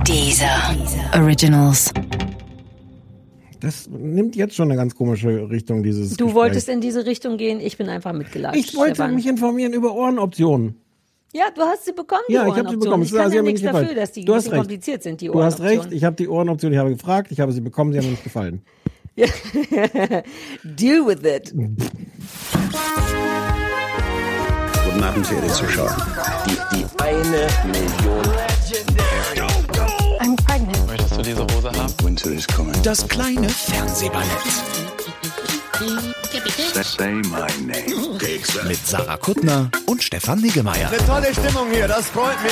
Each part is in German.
Deezer Originals. Das nimmt jetzt schon eine ganz komische Richtung, dieses Du Gespräch. Wolltest in diese Richtung gehen, ich bin einfach mitgelatscht. Ich wollte Stefan. mich informieren über Ohrenoptionen. Ja, du hast sie bekommen, die Ja, ich habe sie Ohrenoptionen. bekommen. Ich kann Sie ja haben mir nichts nicht dafür, gefallen. dass die Du ein hast bisschen recht. kompliziert sind, die Du hast Ohrenoptionen. recht, ich habe die Ohrenoption, ich habe gefragt, ich habe sie bekommen, sie haben mir nicht gefallen. Deal with it. Guten Abend, verehrte Zuschauer. Die 1 Million. I'm pregnant. Möchtest du diese Hose haben? Winter is coming. Das kleine Fernsehballett Say my name. mit Sarah Kuttner und Stefan Niggemeier. Tolle Stimmung hier, das freut mich.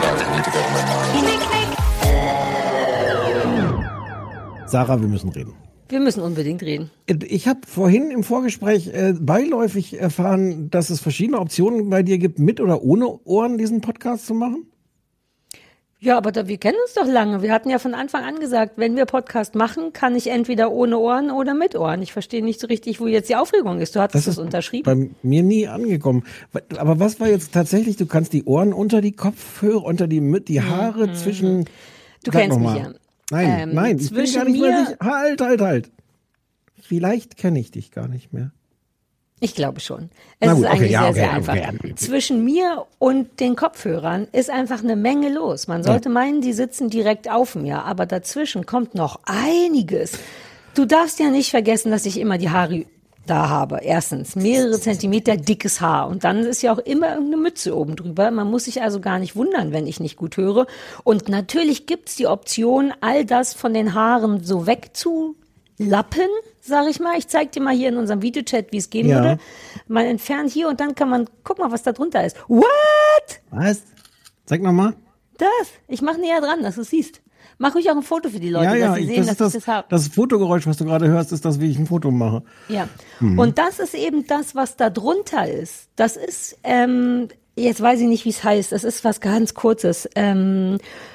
Sarah, wir müssen reden. Wir müssen unbedingt reden. Ich habe vorhin im Vorgespräch beiläufig erfahren, dass es verschiedene Optionen bei dir gibt, mit oder ohne Ohren diesen Podcast zu machen. Ja, aber wir kennen uns doch lange. Wir hatten ja von Anfang an gesagt, wenn wir Podcast machen, kann ich entweder ohne Ohren oder mit Ohren. Ich verstehe nicht so richtig, wo jetzt die Aufregung ist. Du hattest das unterschrieben. Bei mir nie angekommen. Aber was war jetzt tatsächlich, du kannst die Ohren unter die Kopfhörer, unter die Haare zwischen... Du Sag kennst noch mich mal. ja. Nein, ich bin zwischen gar nicht mehr mir- sicher. Halt. Vielleicht kenne ich dich gar nicht mehr. Ich glaube schon. Na Es gut, ist eigentlich okay, sehr okay. einfach. Zwischen mir und den Kopfhörern ist einfach eine Menge los. Man sollte meinen, die sitzen direkt auf mir, aber dazwischen kommt noch einiges. Du darfst ja nicht vergessen, dass ich immer die Haare da habe. Erstens, mehrere Zentimeter dickes Haar. Und dann ist ja auch immer irgendeine Mütze oben drüber. Man muss sich also gar nicht wundern, wenn ich nicht gut höre. Und natürlich gibt's die Option, all das von den Haaren so wegzulappen, sag ich mal. Ich zeig dir mal hier in unserem Videochat, wie es gehen Ja. würde. Man entfernt hier und dann kann man, guck mal, was da drunter ist. What? Was? Sag nochmal. Das. Ich mach näher dran, dass du es siehst. Mach ruhig auch ein Foto für die Leute, dass sie sehen, dass ich das habe. Das Fotogeräusch, was du gerade hörst, ist das, wie ich ein Foto mache. Ja. Und das ist eben das, was da drunter ist. Das ist, jetzt weiß ich nicht, wie es heißt. Das ist was ganz Kurzes. 3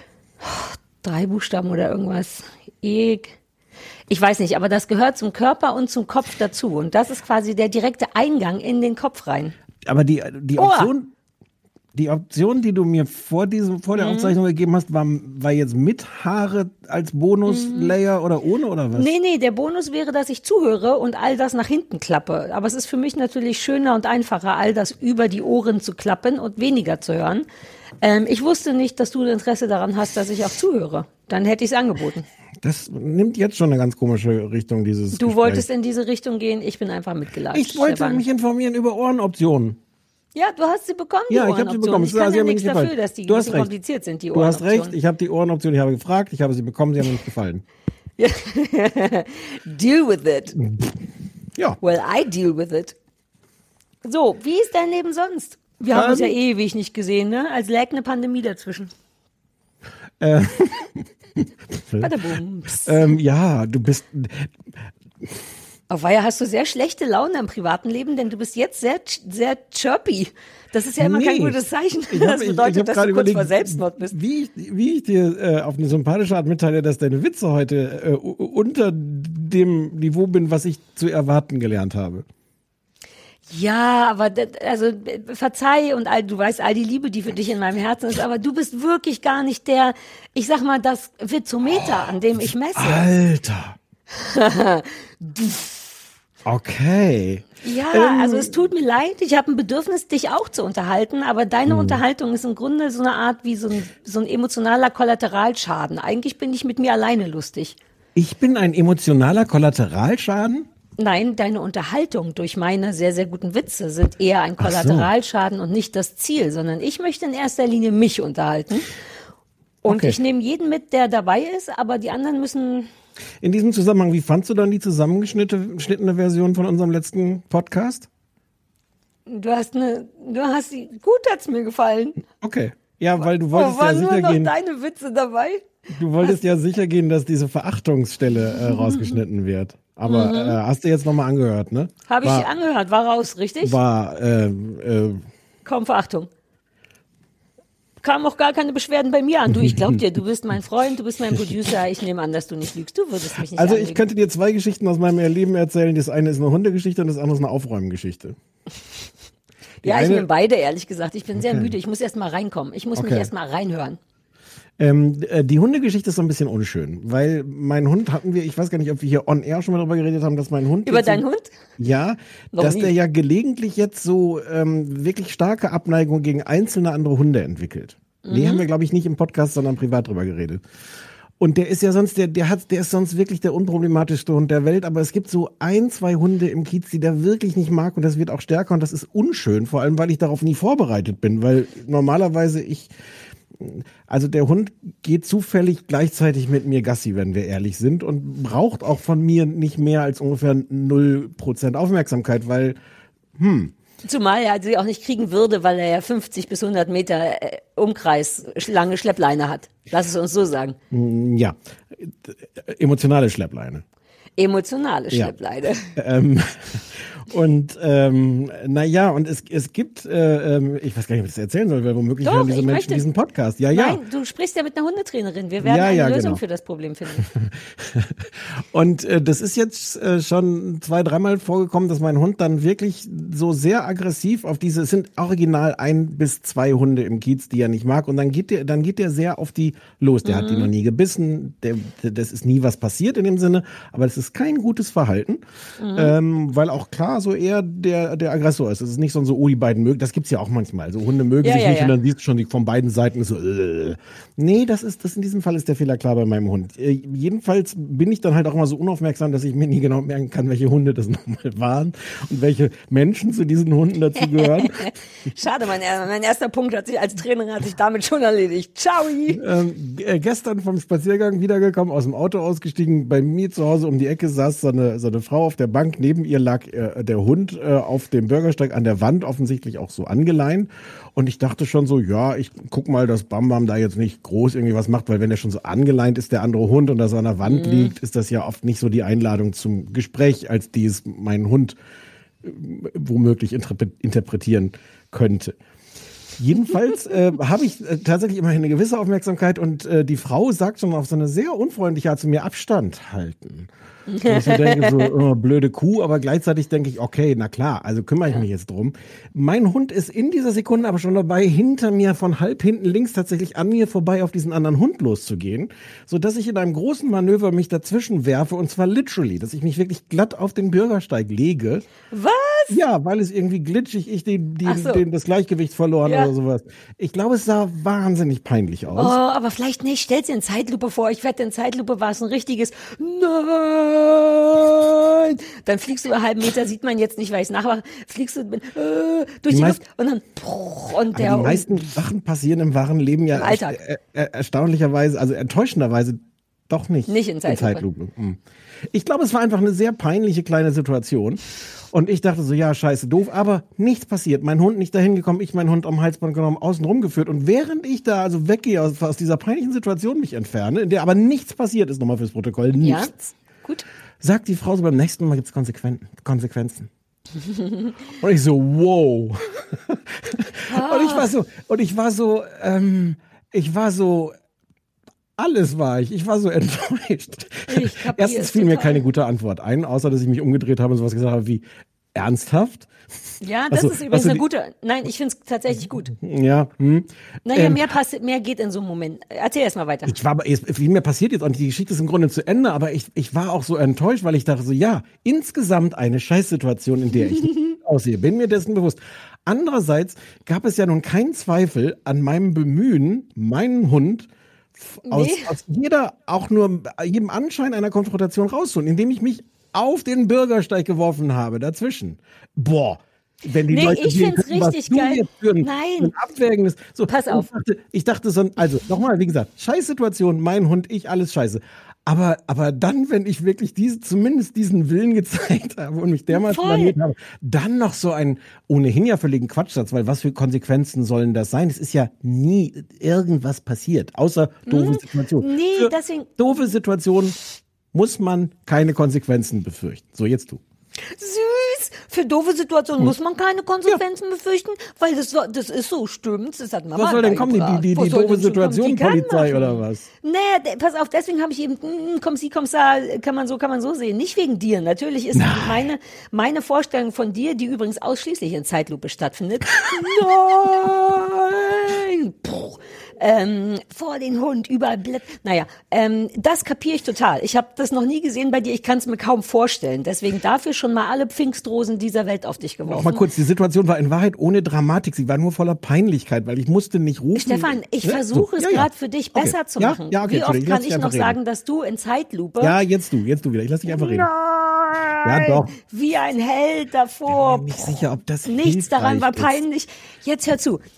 Buchstaben oder irgendwas. Ich weiß nicht, aber das gehört zum Körper und zum Kopf dazu. Und das ist quasi der direkte Eingang in den Kopf rein. Aber die Ohr. Option, die du mir vor der Aufzeichnung gegeben hast, war jetzt mit Haare als Bonuslayer oder ohne oder was? Nee, der Bonus wäre, dass ich zuhöre und all das nach hinten klappe. Aber es ist für mich natürlich schöner und einfacher, all das über die Ohren zu klappen und weniger zu hören. Ich wusste nicht, dass du ein Interesse daran hast, dass ich auch zuhöre. Dann hätte ich es angeboten. Das nimmt jetzt schon eine ganz komische Richtung, dieses Du Gespräch. wolltest in diese Richtung gehen, ich bin einfach mitgelatscht. Ich wollte Stefan. mich informieren über Ohrenoptionen. Ja, du hast sie bekommen, die Ja, ich habe sie Ohrenoptionen. bekommen. Ich kann Sie ja haben mir nichts nicht dafür, gefallen. dass die ein Du hast bisschen recht. kompliziert sind, die Du hast Ohrenoptionen. recht, ich habe die Ohrenoption, ich habe gefragt, ich habe sie bekommen, sie haben mir nicht gefallen. Deal with it. Ja. Well, I deal with it. So, wie ist dein Leben sonst? Wir haben uns ja ewig nicht gesehen, ne? Als lag eine Pandemie dazwischen. Badabums. Ja, du bist... Auf Weiher hast du sehr schlechte Laune im privaten Leben, denn du bist jetzt sehr chirpy. Das ist ja immer kein gutes Zeichen. Das bedeutet, dass du kurz vor Selbstmord bist. Wie ich dir auf eine sympathische Art mitteile, dass deine Witze heute unter dem Niveau bin, was ich zu erwarten gelernt habe. Ja, aber verzeih und du weißt all die Liebe, die für dich in meinem Herzen ist, aber du bist wirklich gar nicht der, ich sag mal, das Witzometer, an dem ich messe. Alter. Okay. Ja, also es tut mir leid, ich habe ein Bedürfnis, dich auch zu unterhalten, aber deine Unterhaltung ist im Grunde so eine Art wie so ein emotionaler Kollateralschaden. Eigentlich bin ich mit mir alleine lustig. Ich bin ein emotionaler Kollateralschaden? Nein, deine Unterhaltung durch meine sehr, sehr guten Witze sind eher ein Kollateralschaden und nicht das Ziel, sondern ich möchte in erster Linie mich unterhalten. Und Okay. ich nehme jeden mit, der dabei ist, aber die anderen müssen... In diesem Zusammenhang, wie fandst du dann die zusammengeschnittene Version von unserem letzten Podcast? Gut hat's mir gefallen. Okay. Ja, weil du wolltest ja waren nur sicher noch gehen. deine Witze dabei? Du wolltest ja sicher gehen, dass diese Verachtungsstelle rausgeschnitten wird. Aber hast du jetzt nochmal angehört, ne? Habe ich angehört, war raus, richtig? Kaum Verachtung. Kamen auch gar keine Beschwerden bei mir an. Du, ich glaub dir, du bist mein Freund, du bist mein Producer, ich nehme an, dass du nicht lügst. Du würdest mich nicht Also anlügen. ich könnte dir 2 Geschichten aus meinem Leben erzählen. Das eine ist eine Hundegeschichte und das andere ist eine Aufräumgeschichte. Ja, ich eine- nehme beide, ehrlich gesagt. Ich bin sehr müde, ich muss erst mal reinkommen. Ich muss mich Okay. erst mal reinhören. Die Hundegeschichte ist so ein bisschen unschön, weil mein Hund ich weiß gar nicht, ob wir hier on air schon mal darüber geredet haben, dass mein Hund... Über deinen Hund? Ja, Noch dass nie. der ja gelegentlich jetzt so wirklich starke Abneigung gegen einzelne andere Hunde entwickelt. Die haben wir, glaube ich, nicht im Podcast, sondern privat drüber geredet. Und der ist ja sonst, der ist sonst wirklich der unproblematischste Hund der Welt, aber es gibt so 1-2 Hunde im Kiez, die der wirklich nicht mag und das wird auch stärker und das ist unschön, vor allem, weil ich darauf nie vorbereitet bin, weil normalerweise also der Hund geht zufällig gleichzeitig mit mir Gassi, wenn wir ehrlich sind und braucht auch von mir nicht mehr als ungefähr 0% Aufmerksamkeit, weil, Zumal er sie auch nicht kriegen würde, weil er ja 50 bis 100 Meter Umkreis lange Schleppleine hat. Lass es uns so sagen. ja, emotionale Schleppleine. Emotionale Schleppleine. Und naja, und es gibt, ich weiß gar nicht, ob ich das erzählen soll, weil womöglich Doch, hören diese ich Menschen möchte. diesen Podcast. Ja, Nein, du sprichst ja mit einer Hundetrainerin. Wir werden Ja, eine ja, Lösung genau. für das Problem finden. Und das ist jetzt schon 2-3 Mal vorgekommen, dass mein Hund dann wirklich so sehr aggressiv auf es sind original 1 bis 2 Hunde im Kiez, die er nicht mag. Und dann geht der sehr auf die los. Der hat die noch nie gebissen. Das ist nie was passiert in dem Sinne. Aber das ist kein gutes Verhalten. Weil auch klar so eher der Aggressor ist. Es ist nicht so, die beiden mögen. Das gibt's ja auch manchmal. So Hunde mögen sich nicht und dann siehst du schon von beiden Seiten so, Nee, das in diesem Fall ist der Fehler klar bei meinem Hund. Jedenfalls bin ich dann halt auch immer so unaufmerksam, dass ich mir nie genau merken kann, welche Hunde das nochmal waren und welche Menschen zu diesen Hunden dazu gehören. Schade, mein erster Punkt hat sich damit schon erledigt. Ciao! Gestern vom Spaziergang wiedergekommen, aus dem Auto ausgestiegen, bei mir zu Hause um die Ecke saß so eine Frau auf der Bank, neben ihr lag der Hund auf dem Bürgersteig an der Wand, offensichtlich auch so angeleint. Und ich dachte schon so, ja, ich guck mal, dass Bam Bam da jetzt nicht groß irgendwie was macht, weil wenn der schon so angeleint ist, der andere Hund, und das an der Wand liegt, ist das ja oft nicht so die Einladung zum Gespräch, als die es mein Hund womöglich interpretieren könnte. Jedenfalls habe ich tatsächlich immerhin eine gewisse Aufmerksamkeit und die Frau sagt schon auf so eine sehr unfreundliche Art zu mir, Abstand halten. Und ich so denke, so blöde Kuh, aber gleichzeitig denke ich, okay, na klar, also kümmere ich mich jetzt drum. Mein Hund ist in dieser Sekunde aber schon dabei, hinter mir von halb hinten links tatsächlich an mir vorbei auf diesen anderen Hund loszugehen, sodass ich in einem großen Manöver mich dazwischen werfe und zwar literally, dass ich mich wirklich glatt auf den Bürgersteig lege. Was? Ja, weil es irgendwie glitschig, ich das Gleichgewicht verloren oder sowas. Ich glaube, es sah wahnsinnig peinlich aus. Oh, aber vielleicht nicht. Stell's dir in Zeitlupe vor. Ich wette, in Zeitlupe war es ein richtiges Nein. Dann fliegst du einen halben Meter, sieht man jetzt nicht, weil ich es nachmache, fliegst du durch die Luft und dann und der die meisten Sachen passieren im wahren Leben ja im Alltag. Erstaunlicherweise, also enttäuschenderweise doch nicht in Zeitlupe. Ich glaube, es war einfach eine sehr peinliche kleine Situation. Und ich dachte so, ja, scheiße, doof, aber nichts passiert. Mein Hund nicht dahin gekommen, ich meinen Hund am Halsband genommen, außen rumgeführt. Und während ich da also weggehe aus dieser peinlichen Situation, mich entferne, in der aber nichts passiert ist, nochmal fürs Protokoll, nichts. Ja, gut. Sagt die Frau so, beim nächsten Mal gibt's Konsequenzen. Und ich so, wow. Und ich war so, alles war ich. Ich war so enttäuscht. Erstens fiel mir keine gute Antwort ein, außer dass ich mich umgedreht habe und sowas gesagt habe wie, ernsthaft? Ja, das ist übrigens eine gute, nein, ich finde es tatsächlich gut. Ja. Naja, mehr geht in so einem Moment. Erzähl erst mal weiter. Viel mehr passiert jetzt und die Geschichte ist im Grunde zu Ende, aber ich war auch so enttäuscht, weil ich dachte so, ja, insgesamt eine Scheißsituation, in der ich aussehe. Bin mir dessen bewusst. Andererseits gab es ja nun keinen Zweifel an meinem Bemühen, meinen Hund aus jedem Anschein einer Konfrontation rauszuholen, indem ich mich auf den Bürgersteig geworfen habe, dazwischen. Boah, wenn die Leute ich find's richtig geil. Nein. Abwägendes. So, pass auf. Ich dachte so, also nochmal, wie gesagt, Scheißsituation, mein Hund, ich, alles scheiße. Aber dann, wenn ich wirklich zumindest diesen Willen gezeigt habe und mich dermaßen blamiert habe, dann noch so einen ohnehin ja völligen Quatschsatz, weil was für Konsequenzen sollen das sein? Es ist ja nie irgendwas passiert, außer doofe Situationen. Nee, deswegen. Doofe Situationen muss man keine Konsequenzen befürchten. So, jetzt du. Süß! Für doofe Situationen muss man keine Konsequenzen befürchten, weil das ist so, stimmt's. Das hat Mama was soll denn kommen, die doofe Situation, Polizei oder was? Nee, pass auf, deswegen habe ich eben, komm kann man so sehen. Nicht wegen dir. Natürlich ist meine Vorstellung von dir, die übrigens ausschließlich in Zeitlupe stattfindet. Nein! vor den Hund, überall Blätter. Naja, das kapiere ich total. Ich habe das noch nie gesehen bei dir, ich kann es mir kaum vorstellen. Deswegen dafür schon mal alle Pfingstrosen dieser Welt auf dich geworfen. Noch mal kurz, die Situation war in Wahrheit ohne Dramatik, sie war nur voller Peinlichkeit, weil ich musste nicht rufen. Stefan, ich versuche es gerade für dich besser zu machen. Ja, okay, wie oft kann ich noch reden. sagen, dass du in Zeitlupe... Ja, jetzt du wieder, ich lass dich einfach reden. Nein, Ja, doch. wie ein Held davor. Ich bin mir nicht sicher, ob das Nichts daran war hilfreich ist. peinlich. Jetzt hör zu.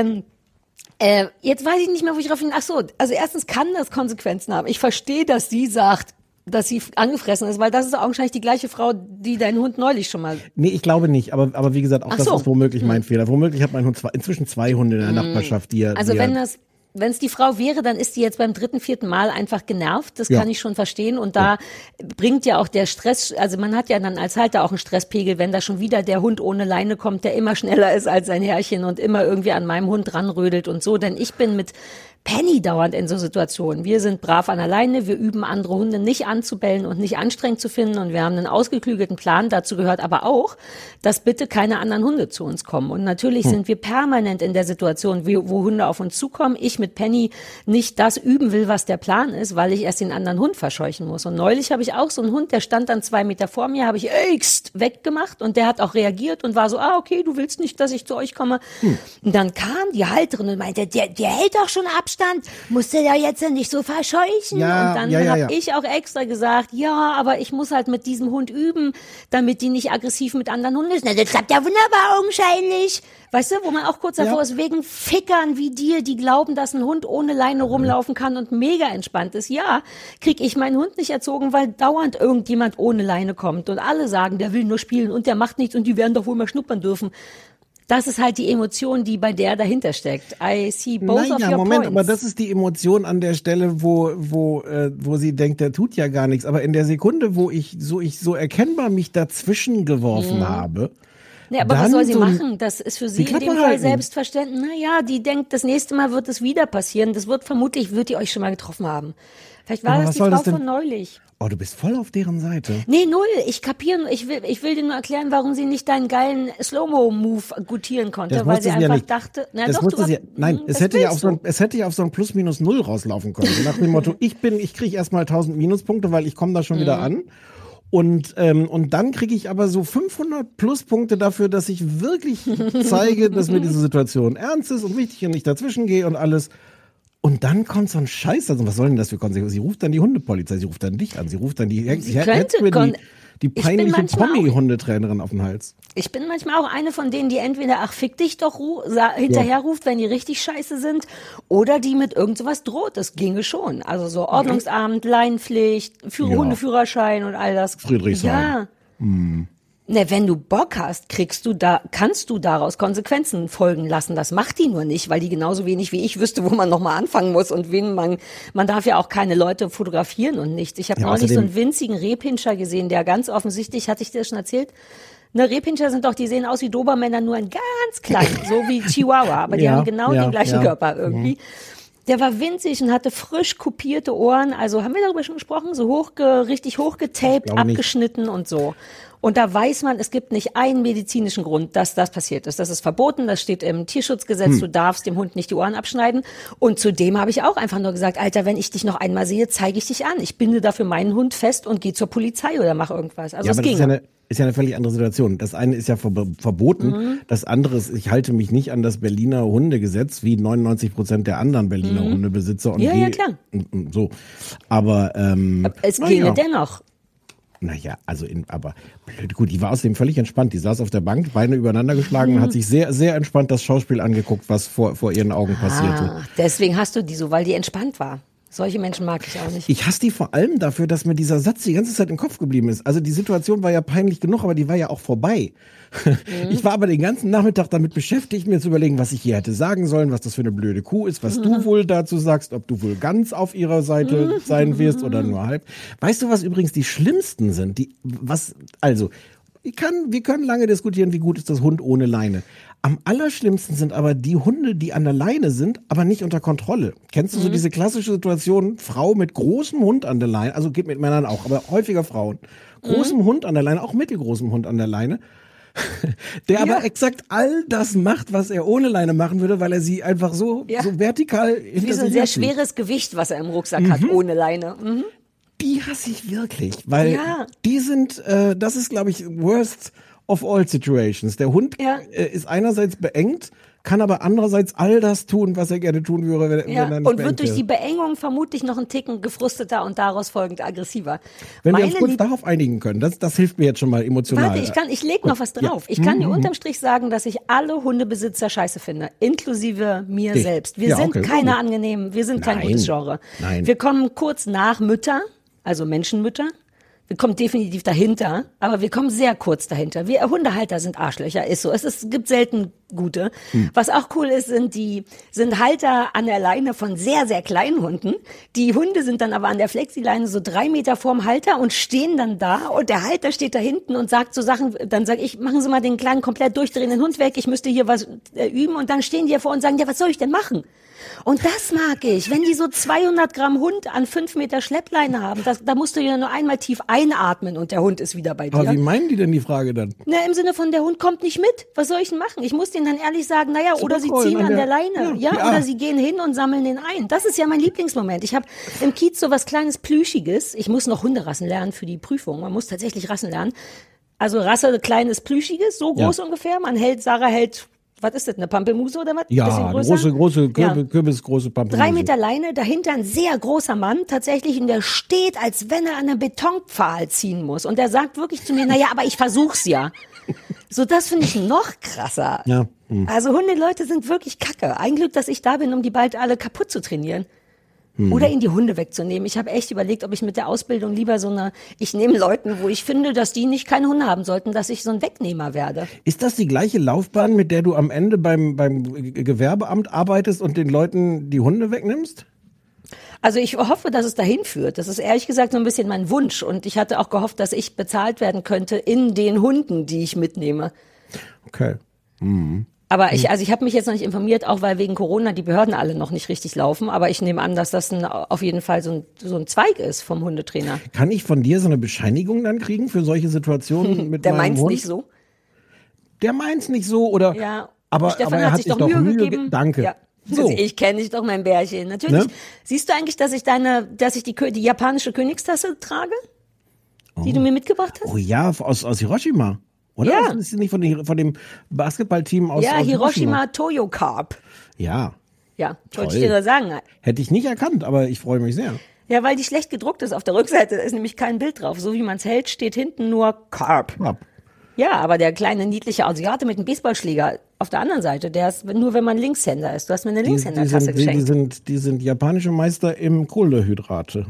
Jetzt weiß ich nicht mehr, wo ich drauf hin... Ach so, also erstens kann das Konsequenzen haben. Ich verstehe, dass sie sagt, dass sie angefressen ist, weil das ist augenscheinlich die gleiche Frau, die deinen Hund neulich schon mal... Nee, ich glaube nicht, aber wie gesagt, auch Ach das so. ist womöglich mein Fehler. Womöglich hat mein Hund inzwischen 2 Hunde in der Nachbarschaft, die er... Also die wenn es die Frau wäre, dann ist die jetzt beim 3., 4. Mal einfach genervt. Das Ja. kann ich schon verstehen. Und da bringt ja auch der Stress, also man hat ja dann als Halter auch einen Stresspegel, wenn da schon wieder der Hund ohne Leine kommt, der immer schneller ist als sein Herrchen und immer irgendwie an meinem Hund ranrödelt und so. Denn ich bin mit Penny dauernd in so Situationen. Wir sind brav an der Leine, wir üben andere Hunde nicht anzubellen und nicht anstrengend zu finden und wir haben einen ausgeklügelten Plan. Dazu gehört aber auch, dass bitte keine anderen Hunde zu uns kommen. Und natürlich sind wir permanent in der Situation, wo Hunde auf uns zukommen. Ich mit Penny nicht das üben will, was der Plan ist, weil ich erst den anderen Hund verscheuchen muss. Und neulich habe ich auch so einen Hund, der stand dann 2 Meter vor mir, habe ich weggemacht und der hat auch reagiert und war so, okay, du willst nicht, dass ich zu euch komme. Und dann kam die Halterin und meinte, der hält doch schon Abstand, musst du ja jetzt nicht so verscheuchen. Ja, und dann ja. habe ich auch extra gesagt, ja, aber ich muss halt mit diesem Hund üben, damit die nicht aggressiv mit anderen Hunden sind. Na, das klappt ja wunderbar augenscheinlich. Weißt du, wo man auch kurz davor ist, wegen Fickern wie dir, die glauben, dass ein Hund ohne Leine rumlaufen kann und mega entspannt ist. Ja, krieg ich meinen Hund nicht erzogen, weil dauernd irgendjemand ohne Leine kommt und alle sagen, der will nur spielen und der macht nichts und die werden doch wohl mal schnuppern dürfen. Das ist halt die Emotion, die bei der dahinter steckt. I see both of your Moment, points. aber das ist die Emotion an der Stelle, wo sie denkt, der tut ja gar nichts. Aber in der Sekunde, wo ich so erkennbar mich dazwischen geworfen habe. Ja, aber was dann soll sie so machen? Das ist für sie in Klappe dem Fall halten. selbstverständlich. Naja, die denkt, das nächste Mal wird es wieder passieren. Das wird vermutlich, wird ihr euch schon mal getroffen haben. Vielleicht war Aber das was die soll Frau das denn? von neulich. Oh, du bist voll auf deren Seite. Nee, null. Ich will dir nur erklären, warum sie nicht deinen geilen Slow-Mo-Move gutieren konnte, Das weil musste sie sie ja einfach nicht. dachte, na Das doch, musste du sie, nein, es hätte ja auf so ein Plus-Minus-Null rauslaufen können. So nach dem Motto, ich kriege erstmal 1000 Minuspunkte, weil ich komme da schon wieder an. Und dann kriege ich aber so 500 Pluspunkte dafür, dass ich wirklich zeige, dass mir diese Situation ernst ist und wichtig und ich dazwischen gehe und alles. Und dann kommt so ein Scheiß, also was soll denn das für Konsequenzen? Sie ruft dann die Hundepolizei, sie ruft dann dich an, sie ruft dann die peinliche Pommi-Hundetrainerin auf den Hals. Ich bin manchmal auch eine von denen, die entweder ach fick dich doch hinterher ruft, wenn die richtig scheiße sind, oder die mit irgend sowas droht. Das ginge schon. Also so Ordnungsamt, Leinenpflicht, Hundeführerschein und all das. Friedrichshain. Ja. Ne, wenn du Bock hast, kannst du daraus Konsequenzen folgen lassen. Das macht die nur nicht, weil die genauso wenig wie ich wüsste, wo man nochmal anfangen muss und man darf ja auch keine Leute fotografieren und nichts. Ich habe neulich so einen winzigen Rehpinscher gesehen, der ganz offensichtlich, hatte ich dir das schon erzählt? Ne, Rehpinscher sind doch, die sehen aus wie Dobermänner, nur ein ganz klein, so wie Chihuahua, aber die haben genau den gleichen Körper irgendwie. Der war winzig und hatte frisch kopierte Ohren, also haben wir darüber schon gesprochen, so richtig hochgetaped, abgeschnitten und so. Und da weiß man, es gibt nicht einen medizinischen Grund, dass das passiert ist. Das ist verboten, das steht im Tierschutzgesetz, du darfst dem Hund nicht die Ohren abschneiden. Und zudem habe ich auch einfach nur gesagt, Alter, wenn ich dich noch einmal sehe, zeige ich dich an. Ich binde dafür meinen Hund fest und gehe zur Polizei oder mache irgendwas. Also ja, es aber ging. das ist ja eine völlig andere Situation. Das eine ist ja verboten, das andere ist, ich halte mich nicht an das Berliner Hundegesetz, wie 99% der anderen Berliner Hundebesitzer. Und ja, klar. So. Aber es ginge dennoch. Naja, aber gut, die war außerdem völlig entspannt. Die saß auf der Bank, Beine übereinander geschlagen und hat sich sehr, sehr entspannt das Schauspiel angeguckt, was vor ihren Augen passierte. Deswegen hast du die so, weil die entspannt war. Solche Menschen mag ich auch nicht. Ich hasse die vor allem dafür, dass mir dieser Satz die ganze Zeit im Kopf geblieben ist. Also die Situation war ja peinlich genug, aber die war ja auch vorbei. Ich war aber den ganzen Nachmittag damit beschäftigt, mir zu überlegen, was ich hier hätte sagen sollen, was das für eine blöde Kuh ist, was du wohl dazu sagst, ob du wohl ganz auf ihrer Seite sein wirst oder nur halb. Weißt du, was übrigens die schlimmsten sind? Wir können lange diskutieren, wie gut ist das Hund ohne Leine. Am allerschlimmsten sind aber die Hunde, die an der Leine sind, aber nicht unter Kontrolle. Kennst du so diese klassische Situation, Frau mit großem Hund an der Leine, also geht mit Männern auch, aber häufiger Frauen. Großem Hund an der Leine, auch mittelgroßem Hund an der Leine. der aber exakt all das macht, was er ohne Leine machen würde, weil er sie einfach so vertikal hinter Wie so ein sich sehr herzieht. schweres Gewicht, was er im Rucksack hat, ohne Leine. Mhm. Die hasse ich wirklich, weil Ja. die sind, das ist, glaube ich, worst of all situations. Der Hund ist einerseits beengt, kann aber andererseits all das tun, was er gerne tun würde, wenn Ja, er nicht und beengt wird durch wäre. die Beengung vermutlich noch einen Ticken gefrusteter und daraus folgend aggressiver. Wenn wir Meine uns kurz Lieb- darauf einigen können, das hilft mir jetzt schon mal emotional. Warte, ich lege noch was drauf. Ich kann dir unterm Strich sagen, dass ich alle Hundebesitzer scheiße finde, inklusive mir Dich. selbst. Wir Ja, sind okay. keine angenehmen, wir sind kein Nein. gutes Genre. Nein. Wir kommen kurz nach Mütter, also Menschenmütter. Wir kommen definitiv dahinter, aber wir kommen sehr kurz dahinter. Wir Hundehalter sind Arschlöcher, ist so. Es gibt selten gute. Was auch cool ist, sind Halter an der Leine von sehr, sehr kleinen Hunden. Die Hunde sind dann aber an der Flexileine so 3 Meter vorm Halter und stehen dann da und der Halter steht da hinten und sagt so Sachen, dann sage ich, machen Sie mal den kleinen komplett durchdrehenden Hund weg, ich müsste hier was üben und dann stehen die vor und sagen, ja, was soll ich denn machen? Und das mag ich, wenn die so 200 Gramm Hund an 5 Meter Schleppleine haben, da musst du ja nur einmal tief einatmen und der Hund ist wieder bei dir. Aber wie meinen die denn die Frage dann? Na, im Sinne von, der Hund kommt nicht mit. Was soll ich denn machen? Ich muss denen dann ehrlich sagen, naja, oder sie Zurückrollen ziehen an an der der- Leine. Ja, ja. Oder sie gehen hin und sammeln den ein. Das ist ja mein Lieblingsmoment. Ich habe im Kiez so was kleines Plüschiges. Ich muss noch Hunderassen lernen für die Prüfung. Man muss tatsächlich Rassen lernen. Also Rasse, kleines Plüschiges, so groß ungefähr. Sarah hält, was ist das, eine Pampelmuse oder was? Ja, Bisschen eine größer? große Ja. Kürbisgroße Pampelmuse. 3 Meter Leine, dahinter ein sehr großer Mann tatsächlich und der steht, als wenn er an einem Betonpfahl ziehen muss. Und der sagt wirklich zu mir, naja, aber ich versuch's ja. So, das finde ich noch krasser. Ja. Also Hundeleute sind wirklich kacke. Ein Glück, dass ich da bin, um die bald alle kaputt zu trainieren. Oder ihnen die Hunde wegzunehmen. Ich habe echt überlegt, ob ich mit der Ausbildung lieber ich nehme Leuten, wo ich finde, dass die nicht keine Hunde haben sollten, dass ich so ein Wegnehmer werde. Ist das die gleiche Laufbahn, mit der du am Ende beim Gewerbeamt arbeitest und den Leuten die Hunde wegnimmst? Also ich hoffe, dass es dahin führt. Das ist ehrlich gesagt so ein bisschen mein Wunsch. Und ich hatte auch gehofft, dass ich bezahlt werden könnte in den Hunden, die ich mitnehme. Okay. Aber ich habe mich jetzt noch nicht informiert, auch weil wegen Corona die Behörden alle noch nicht richtig laufen. Aber ich nehme an, dass das auf jeden Fall so ein Zweig ist vom Hundetrainer. Kann ich von dir so eine Bescheinigung dann kriegen für solche Situationen mit Der meinem meint's Hund? nicht so. Der meint's nicht so oder? Ja. Aber Stefan er hat hat sich doch Mühe gegeben. Danke. Ja. So. Ich kenne dich doch, mein Bärchen. Natürlich. Ne? Siehst du eigentlich, dass ich die japanische Königstasse trage? Die du mir mitgebracht hast? Oh ja, aus Hiroshima. Oder? Ja. Das ist nicht von dem Basketballteam aus Ja, aus Hiroshima Toyo Carp. Ja, Ja, wollte Toll. ich dir da sagen. hätte ich nicht erkannt, aber ich freue mich sehr. Ja, weil die schlecht gedruckt ist auf der Rückseite. Da ist nämlich kein Bild drauf. So wie man es hält, steht hinten nur Carp. Ja. Ja, aber der kleine niedliche Asiate mit dem Baseballschläger auf der anderen Seite, der ist nur, wenn man Linkshänder ist. Du hast mir eine Linkshänder-Tasse geschenkt. Die sind japanische Meister im Kohlenhydrate.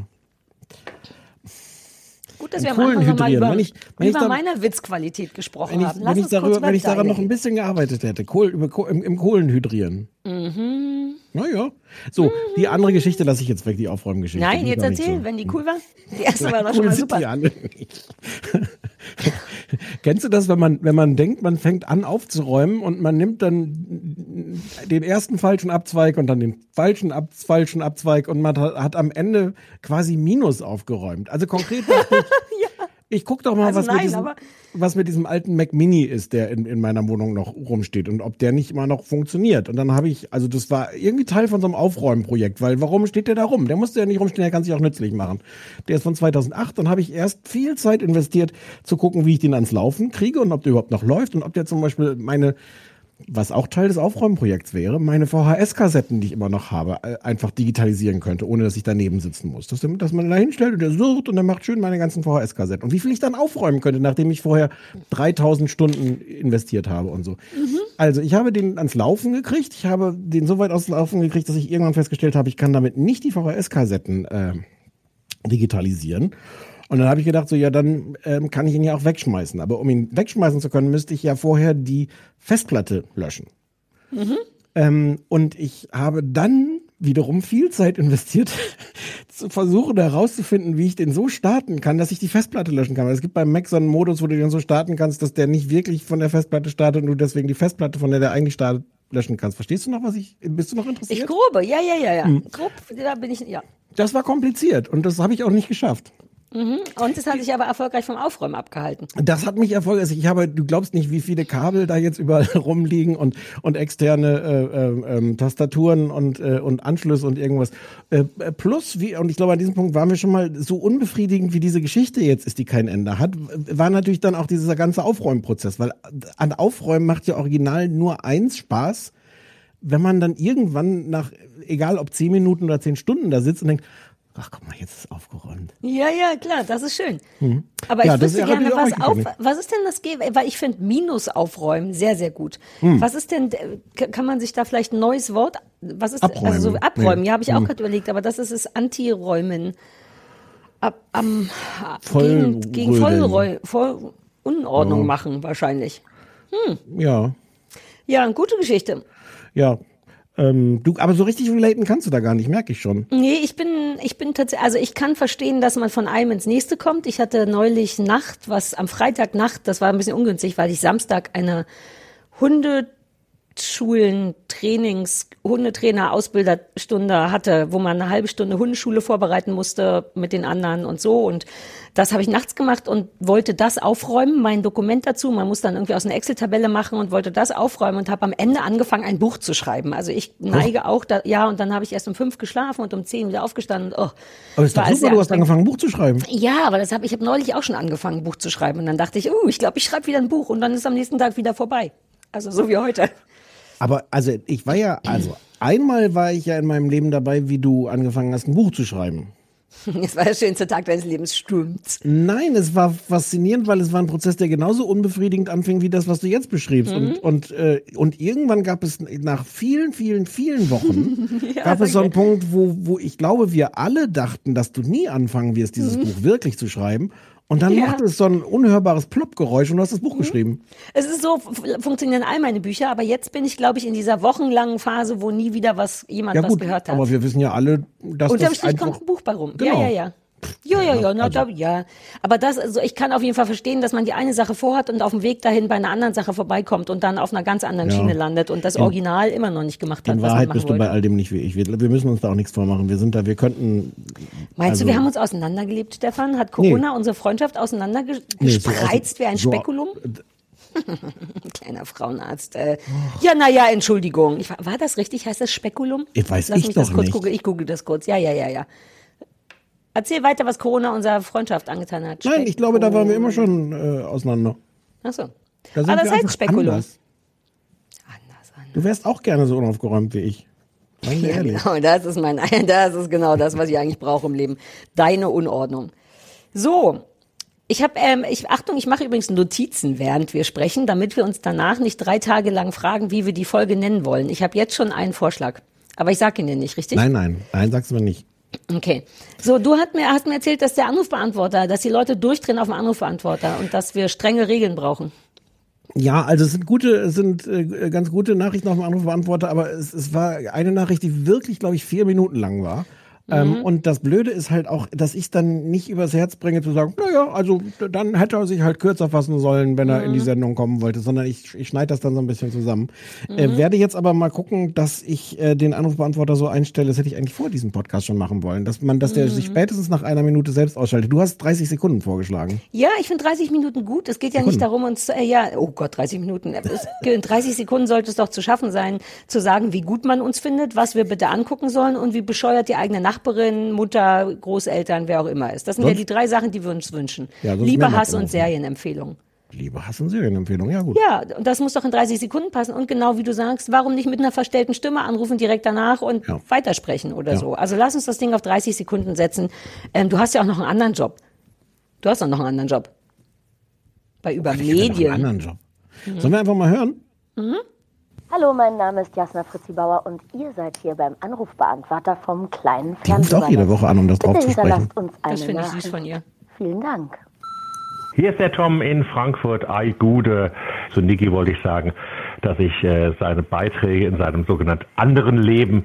Gut, dass wir im am Anfang nochmal Kohlenhydrieren. Wenn ich über da- meine Witzqualität gesprochen haben. Wenn ich daran noch ein bisschen gearbeitet hätte, im Kohlenhydrieren. Naja. So, die andere Geschichte lasse ich jetzt weg, die Aufräumgeschichte. Nein, Die ist jetzt auch nicht erzähl, so. wenn die cool war. Die erste war doch Cool schon mal sind super. die alle nicht. Kennst du das, wenn man denkt, man fängt an aufzuräumen und man nimmt dann den ersten falschen Abzweig und dann den falschen Abzweig und man hat am Ende quasi Minus aufgeräumt. Also konkret, ich guck doch mal, Also was mit diesem alten Mac Mini ist, der in meiner Wohnung noch rumsteht und ob der nicht immer noch funktioniert. Und dann habe ich, also das war irgendwie Teil von so einem Aufräumprojekt, weil warum steht der da rum? Der musste ja nicht rumstehen, der kann sich auch nützlich machen. Der ist von 2008, dann habe ich erst viel Zeit investiert, zu gucken, wie ich den ans Laufen kriege und ob der überhaupt noch läuft und ob der zum Beispiel was auch Teil des Aufräumprojekts wäre, meine VHS-Kassetten, die ich immer noch habe, einfach digitalisieren könnte, ohne dass ich daneben sitzen muss. Dass man da hinstellt und der surrt und der macht schön meine ganzen VHS-Kassetten. Und wie viel ich dann aufräumen könnte, nachdem ich vorher 3000 Stunden investiert habe und so. Also ich habe den ans Laufen gekriegt. Ich habe den so weit ans Laufen gekriegt, dass ich irgendwann festgestellt habe, ich kann damit nicht die VHS-Kassetten digitalisieren. Und dann habe ich gedacht, so ja, dann kann ich ihn ja auch wegschmeißen. Aber um ihn wegschmeißen zu können, müsste ich ja vorher die Festplatte löschen. Und ich habe dann wiederum viel Zeit investiert, zu versuchen herauszufinden, wie ich den so starten kann, dass ich die Festplatte löschen kann. Weil es gibt beim Mac so einen Modus, wo du den so starten kannst, dass der nicht wirklich von der Festplatte startet und du deswegen die Festplatte, von der eigentlich startet, löschen kannst. Verstehst du noch, bist du noch interessiert? Ich grobe, ja. Grob, da bin ich, ja. Das war kompliziert und das habe ich auch nicht geschafft. Und es hat sich aber erfolgreich vom Aufräumen abgehalten. Das hat mich erfolgreich. Du glaubst nicht, wie viele Kabel da jetzt überall rumliegen und externe Tastaturen und Anschlüsse und irgendwas. Plus, und ich glaube, an diesem Punkt waren wir schon mal, so unbefriedigend wie diese Geschichte jetzt ist, die kein Ende hat, war natürlich dann auch dieser ganze Aufräumprozess. Weil an Aufräumen macht ja original nur eins Spaß, wenn man dann irgendwann nach, egal ob 10 Minuten oder 10 Stunden da sitzt und denkt, ach, guck mal, jetzt ist aufgeräumt. Ja, klar, das ist schön. Aber ich wüsste gerne, was ist denn das, weil ich finde Minus aufräumen sehr, sehr gut. Was ist denn, kann man sich da vielleicht ein neues Wort, was ist, abräumen. Also so abräumen, ja, habe ich auch gerade überlegt, aber das ist es Anti-Räumen. Gegen Vollunordnung machen wahrscheinlich. Ja. Ja, eine gute Geschichte. Ja. Aber so richtig relaten kannst du da gar nicht, merke ich schon. Nee, ich bin tatsächlich, also ich kann verstehen, dass man von einem ins nächste kommt. Ich hatte neulich am Freitagnacht, das war ein bisschen ungünstig, weil ich Samstag eine Hundetrainer-Ausbilderstunde hatte, wo man eine halbe Stunde Hundeschule vorbereiten musste mit den anderen und so. Und das habe ich nachts gemacht und wollte das aufräumen, mein Dokument dazu. Man muss dann irgendwie aus einer Excel-Tabelle machen und wollte das aufräumen und habe am Ende angefangen, ein Buch zu schreiben. Also ich neige auch, und dann habe ich erst um 5 geschlafen und um 10 wieder aufgestanden. Oh, aber ist doch super, du hast angefangen, ein Buch zu schreiben. Ja, aber ich habe neulich auch schon angefangen, ein Buch zu schreiben. Und dann dachte ich, ich glaube, ich schreibe wieder ein Buch und dann ist am nächsten Tag wieder vorbei. Also so wie heute. Aber einmal war ich ja in meinem Leben dabei, wie du angefangen hast, ein Buch zu schreiben. Es war der schönste Tag deines Lebens, stimmt. Nein, es war faszinierend, weil es war ein Prozess, der genauso unbefriedigend anfing wie das, was du jetzt beschriebst. Und irgendwann gab es nach vielen, vielen, vielen Wochen gab es so einen Punkt, wo ich glaube, wir alle dachten, dass du nie anfangen wirst, dieses Buch wirklich zu schreiben. Und dann macht es so ein unhörbares Plopp-Geräusch und du hast das Buch geschrieben. Es ist so, funktionieren all meine Bücher, aber jetzt bin ich, glaube ich, in dieser wochenlangen Phase, wo nie wieder was gehört hat. Aber wir wissen ja alle, dass unterm das Strich einfach... kommt ein Buch bei rum. Genau. Ja. Aber ich kann auf jeden Fall verstehen, dass man die eine Sache vorhat und auf dem Weg dahin bei einer anderen Sache vorbeikommt und dann auf einer ganz anderen Schiene landet und das Original immer noch nicht gemacht hat, in was Wahrheit man machen bist du bei wollte. all dem nicht wie ich. Wir müssen uns da auch nichts vormachen. Wir könnten... Meinst du, wir haben uns auseinandergelebt, Stefan? Hat Corona unsere Freundschaft auseinandergespreizt wie ein Spekulum? Kleiner Frauenarzt. Entschuldigung. War das richtig? Heißt das Spekulum? Weiß ich doch nicht. Ich google das kurz. Ja. Erzähl weiter, was Corona unserer Freundschaft angetan hat. Nein, ich glaube, da waren wir immer schon auseinander. Ach so. Da sind das heißt Spekulum. Anders. Du wärst auch gerne so unaufgeräumt wie ich. Seien wir ehrlich. Genau, das ist genau das, was ich eigentlich brauche im Leben. Deine Unordnung. So. Ich mache übrigens Notizen, während wir sprechen, damit wir uns danach nicht 3 Tage lang fragen, wie wir die Folge nennen wollen. Ich habe jetzt schon einen Vorschlag. Aber ich sage ihn dir nicht, richtig? Nein, sagst du mir nicht. Okay. So, du hast mir erzählt, dass dass die Leute durchdrehen auf dem Anrufbeantworter und dass wir strenge Regeln brauchen. Ja, also es sind ganz gute Nachrichten auf dem Anrufbeantworter, aber es war eine Nachricht, die wirklich, glaube ich, 4 Minuten lang war. Und das Blöde ist halt auch, dass ich dann nicht übers Herz bringe zu sagen, also dann hätte er sich halt kürzer fassen sollen, wenn er in die Sendung kommen wollte, sondern ich schneide das dann so ein bisschen zusammen. Werde jetzt aber mal gucken, dass ich den Anrufbeantworter so einstelle, das hätte ich eigentlich vor diesem Podcast schon machen wollen, dass der sich spätestens nach 1 Minute selbst ausschaltet. Du hast 30 Sekunden vorgeschlagen. Ja, ich finde 30 Minuten gut. Es geht ja nicht darum, 30 Minuten. 30 Sekunden sollte es doch zu schaffen sein, zu sagen, wie gut man uns findet, was wir bitte angucken sollen und wie bescheuert die eigene Nachbarin, Mutter, Großeltern, wer auch immer ist. Das sind ja die 3 Sachen, die wir uns wünschen. Ja, Liebe, Hass und Serienempfehlung. Liebe, Hass und Serienempfehlung, ja gut. Ja, und das muss doch in 30 Sekunden passen. Und genau wie du sagst, warum nicht mit einer verstellten Stimme anrufen direkt danach und weitersprechen oder so. Also lass uns das Ding auf 30 Sekunden setzen. Du hast ja auch noch einen anderen Job. Du hast auch noch einen anderen Job. Bei Übermedien. Einen anderen Job. Sollen wir einfach mal hören? Hallo, mein Name ist Jasna Fritzi Bauer und ihr seid hier beim Anrufbeantworter vom kleinen Die ruft auch jede Woche an, um das drauf zu sprechen. Hinterlasst uns eine Das finde ich süß Nachricht. von ihr. Vielen Dank. Hier ist der Tom in Frankfurt. Ei, Gude. Zu Niki wollte ich sagen, dass ich seine Beiträge in seinem sogenannten anderen Leben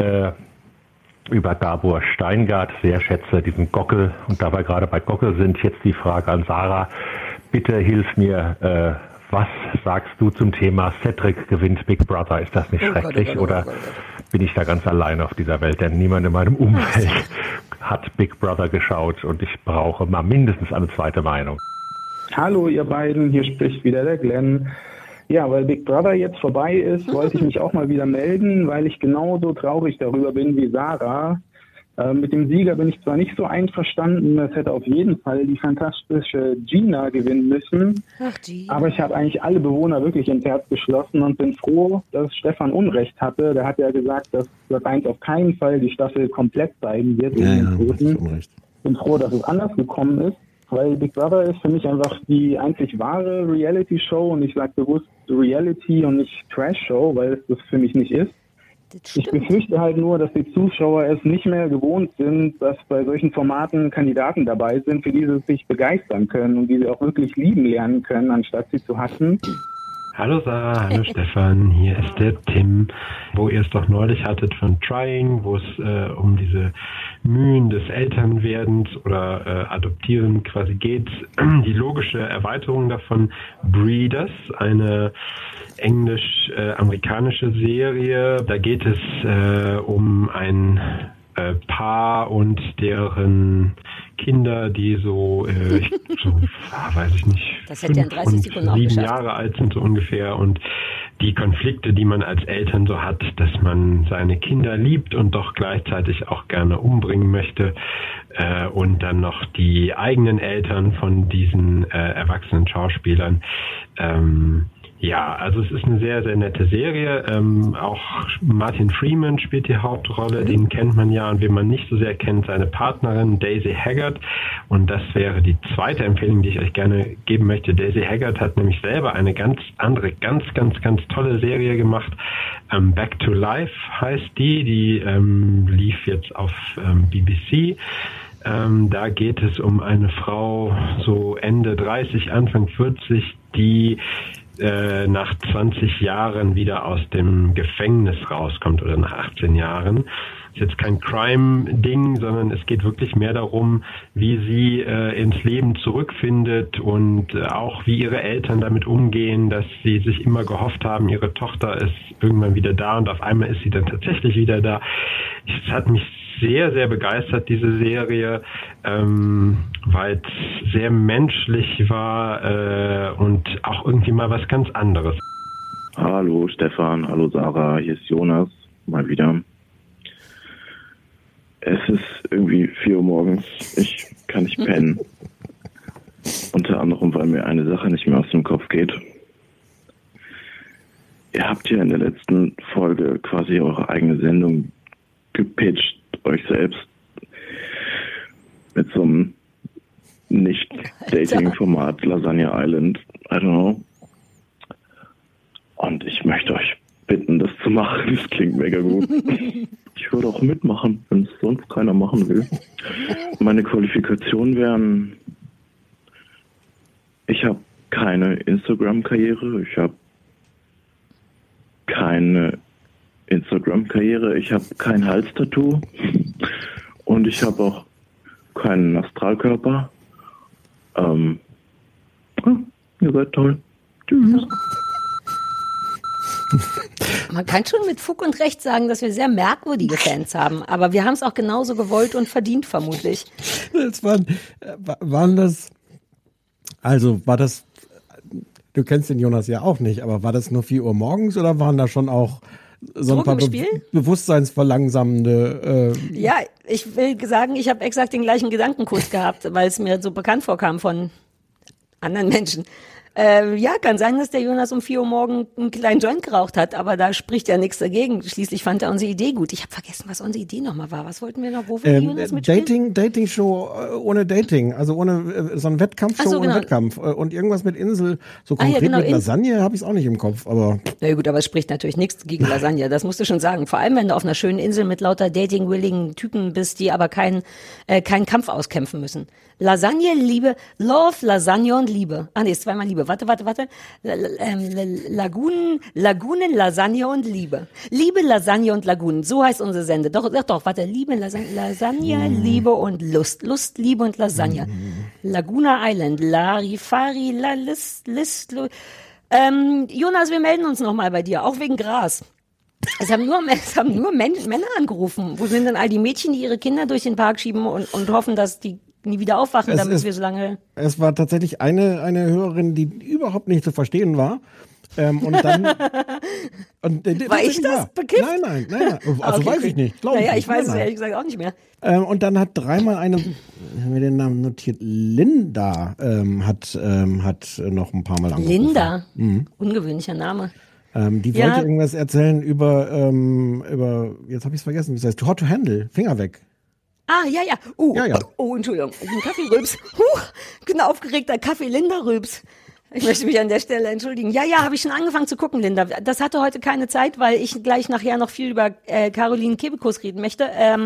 über Gabor Steingart sehr schätze, diesen Gockel. Und dabei gerade bei Gockel sind, jetzt die Frage an Sarah. Bitte hilf mir, was sagst du zum Thema Cedric gewinnt Big Brother? Ist das nicht schrecklich? Oder bin ich da ganz allein auf dieser Welt? Denn niemand in meinem Umfeld hat Big Brother geschaut und ich brauche mal mindestens eine zweite Meinung. Hallo ihr beiden, hier spricht wieder der Glenn. Ja, weil Big Brother jetzt vorbei ist, wollte ich mich auch mal wieder melden, weil ich genauso traurig darüber bin wie Sarah. Mit dem Sieger bin ich zwar nicht so einverstanden, es hätte auf jeden Fall die fantastische Gina gewinnen müssen. Ach, Gina. Aber ich habe eigentlich alle Bewohner wirklich ins Herz geschlossen und bin froh, dass Stefan Unrecht hatte. Der hat ja gesagt, dass Platz 1 auf keinen Fall die Staffel komplett zeigen wird. Bin froh, dass es anders gekommen ist, weil Big Brother ist für mich einfach die einzig wahre Reality-Show und ich sage bewusst Reality und nicht Trash-Show, weil es das für mich nicht ist. Ich befürchte halt nur, dass die Zuschauer es nicht mehr gewohnt sind, dass bei solchen Formaten Kandidaten dabei sind, für die sie sich begeistern können und die sie auch wirklich lieben lernen können, anstatt sie zu hassen. Hallo Sarah, hallo Stefan, hier ist der Tim, wo ihr es doch neulich hattet von Trying, wo es um diese Mühen des Elternwerdens oder Adoptieren quasi geht. Die logische Erweiterung davon, Breeders, eine englisch-amerikanische Serie. Da geht es um ein Paar und deren Kinder, die weiß ich nicht, das hätte ja in 30 Sekunden auch 7 geschafft. Jahre alt sind so ungefähr und die Konflikte, die man als Eltern so hat, dass man seine Kinder liebt und doch gleichzeitig auch gerne umbringen möchte und dann noch die eigenen Eltern von diesen erwachsenen Schauspielern. Ja, also es ist eine sehr, sehr nette Serie. Auch Martin Freeman spielt die Hauptrolle. Den kennt man ja und wen man nicht so sehr kennt, seine Partnerin Daisy Haggard. Und das wäre die zweite Empfehlung, die ich euch gerne geben möchte. Daisy Haggard hat nämlich selber eine ganz andere, ganz tolle Serie gemacht. Back to Life heißt die. Die lief jetzt auf BBC. Da geht es um eine Frau, so Ende 30, Anfang 40, die nach 20 Jahren wieder aus dem Gefängnis rauskommt oder nach 18 Jahren. Ist jetzt kein Crime-Ding, sondern es geht wirklich mehr darum, wie sie ins Leben zurückfindet und auch wie ihre Eltern damit umgehen, dass sie sich immer gehofft haben, ihre Tochter ist irgendwann wieder da und auf einmal ist sie dann tatsächlich wieder da. Es hat mich sehr, sehr begeistert, diese Serie, weil es sehr menschlich war und auch irgendwie mal was ganz anderes. Hallo Stefan, hallo Sarah, hier ist Jonas, mal wieder. Es ist irgendwie 4 Uhr morgens, ich kann nicht pennen. Unter anderem, weil mir eine Sache nicht mehr aus dem Kopf geht. Ihr habt ja in der letzten Folge quasi eure eigene Sendung gepitcht, euch selbst mit so einem Nicht-Dating-Format Lasagna Island, I don't know. Und ich möchte euch bitten, das zu machen. Das klingt mega gut. Ich würde auch mitmachen, wenn es sonst keiner machen will. Meine Qualifikationen wären: Ich habe keine Instagram-Karriere, ich habe keine Instagram-Karriere, ich habe kein Halstattoo und ich habe auch keinen Astralkörper. Ihr seid toll. Tschüss. Man kann schon mit Fug und Recht sagen, dass wir sehr merkwürdige Fans haben, aber wir haben es auch genauso gewollt und verdient, vermutlich. Waren das, du kennst den Jonas ja auch nicht, aber war das nur 4 Uhr morgens oder waren da schon auch so ein paar bewusstseinsverlangsamende... Ja, ich will sagen, ich habe exakt den gleichen Gedankenkurs gehabt, weil es mir so bekannt vorkam von anderen Menschen. Ja, kann sein, dass der Jonas um 4 Uhr morgen einen kleinen Joint geraucht hat, aber da spricht ja nichts dagegen. Schließlich fand er unsere Idee gut. Ich habe vergessen, was unsere Idee nochmal war. Was wollten wir noch? Wo will Jonas mitspielen? Dating-Show ohne Dating, also ohne so ein Wettkampfshow ohne Wettkampf und irgendwas mit Insel. So konkret mit Lasagne habe ich es auch nicht im Kopf, aber... Na gut, aber es spricht natürlich nichts gegen Lasagne, das musst du schon sagen. Vor allem, wenn du auf einer schönen Insel mit lauter dating-willigen Typen bist, die aber keinen Kampf auskämpfen müssen. Lasagne, Liebe, Love, Lasagne und Liebe. Ah nee, ist zweimal Liebe. Warte. Lagunen, Lasagne und Liebe. Liebe, Lasagne und Lagunen. So heißt unsere Sende. Doch, warte. Liebe, Lasagne, Liebe und Lust. Lust, Liebe und Lasagne. Laguna Island, Larifari, Jonas, wir melden uns nochmal bei dir, auch wegen Gras. Es haben nur Männer angerufen. Wo sind denn all die Mädchen, die ihre Kinder durch den Park schieben und hoffen, dass die nie wieder aufwachen, damit wir so lange... Es war tatsächlich eine Hörerin, die überhaupt nicht zu verstehen war. Und dann... war ich das? Bekifft? Nein. Also okay, weiß ich nicht. Ich weiß es ehrlich gesagt auch nicht mehr. Und dann hat dreimal haben wir den Namen notiert, Linda hat noch ein paar Mal angerufen. Linda? Ungewöhnlicher Name. Die wollte irgendwas erzählen über jetzt habe ich es vergessen, das heißt How to Handle, Finger weg. Ah, ja. Oh, Entschuldigung, ein Kaffee-Rülps. Genau, aufgeregter Kaffee-Linda-Rülps. Ich möchte mich an der Stelle entschuldigen. Ja, habe ich schon angefangen zu gucken, Linda. Das hatte heute keine Zeit, weil ich gleich nachher noch viel über Caroline Kebekus reden möchte.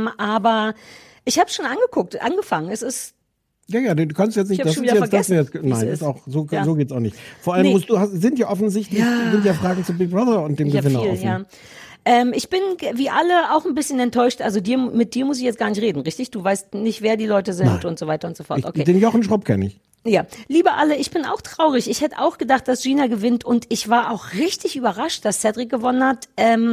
Aber ich habe schon angefangen. Es ist... Ja, du kannst jetzt nicht, das ist jetzt, nein, ist auch, so geht's auch nicht. Vor allem sind ja offensichtlich, sind ja Fragen zu Big Brother und dem Gewinner offen. Ja. Ich bin wie alle auch ein bisschen enttäuscht. Also mit dir muss ich jetzt gar nicht reden, richtig? Du weißt nicht, wer die Leute sind und so weiter und so fort. Okay. Den Jochen Schropp kenne ich. Ja, liebe alle, ich bin auch traurig. Ich hätte auch gedacht, dass Gina gewinnt und ich war auch richtig überrascht, dass Cedric gewonnen hat.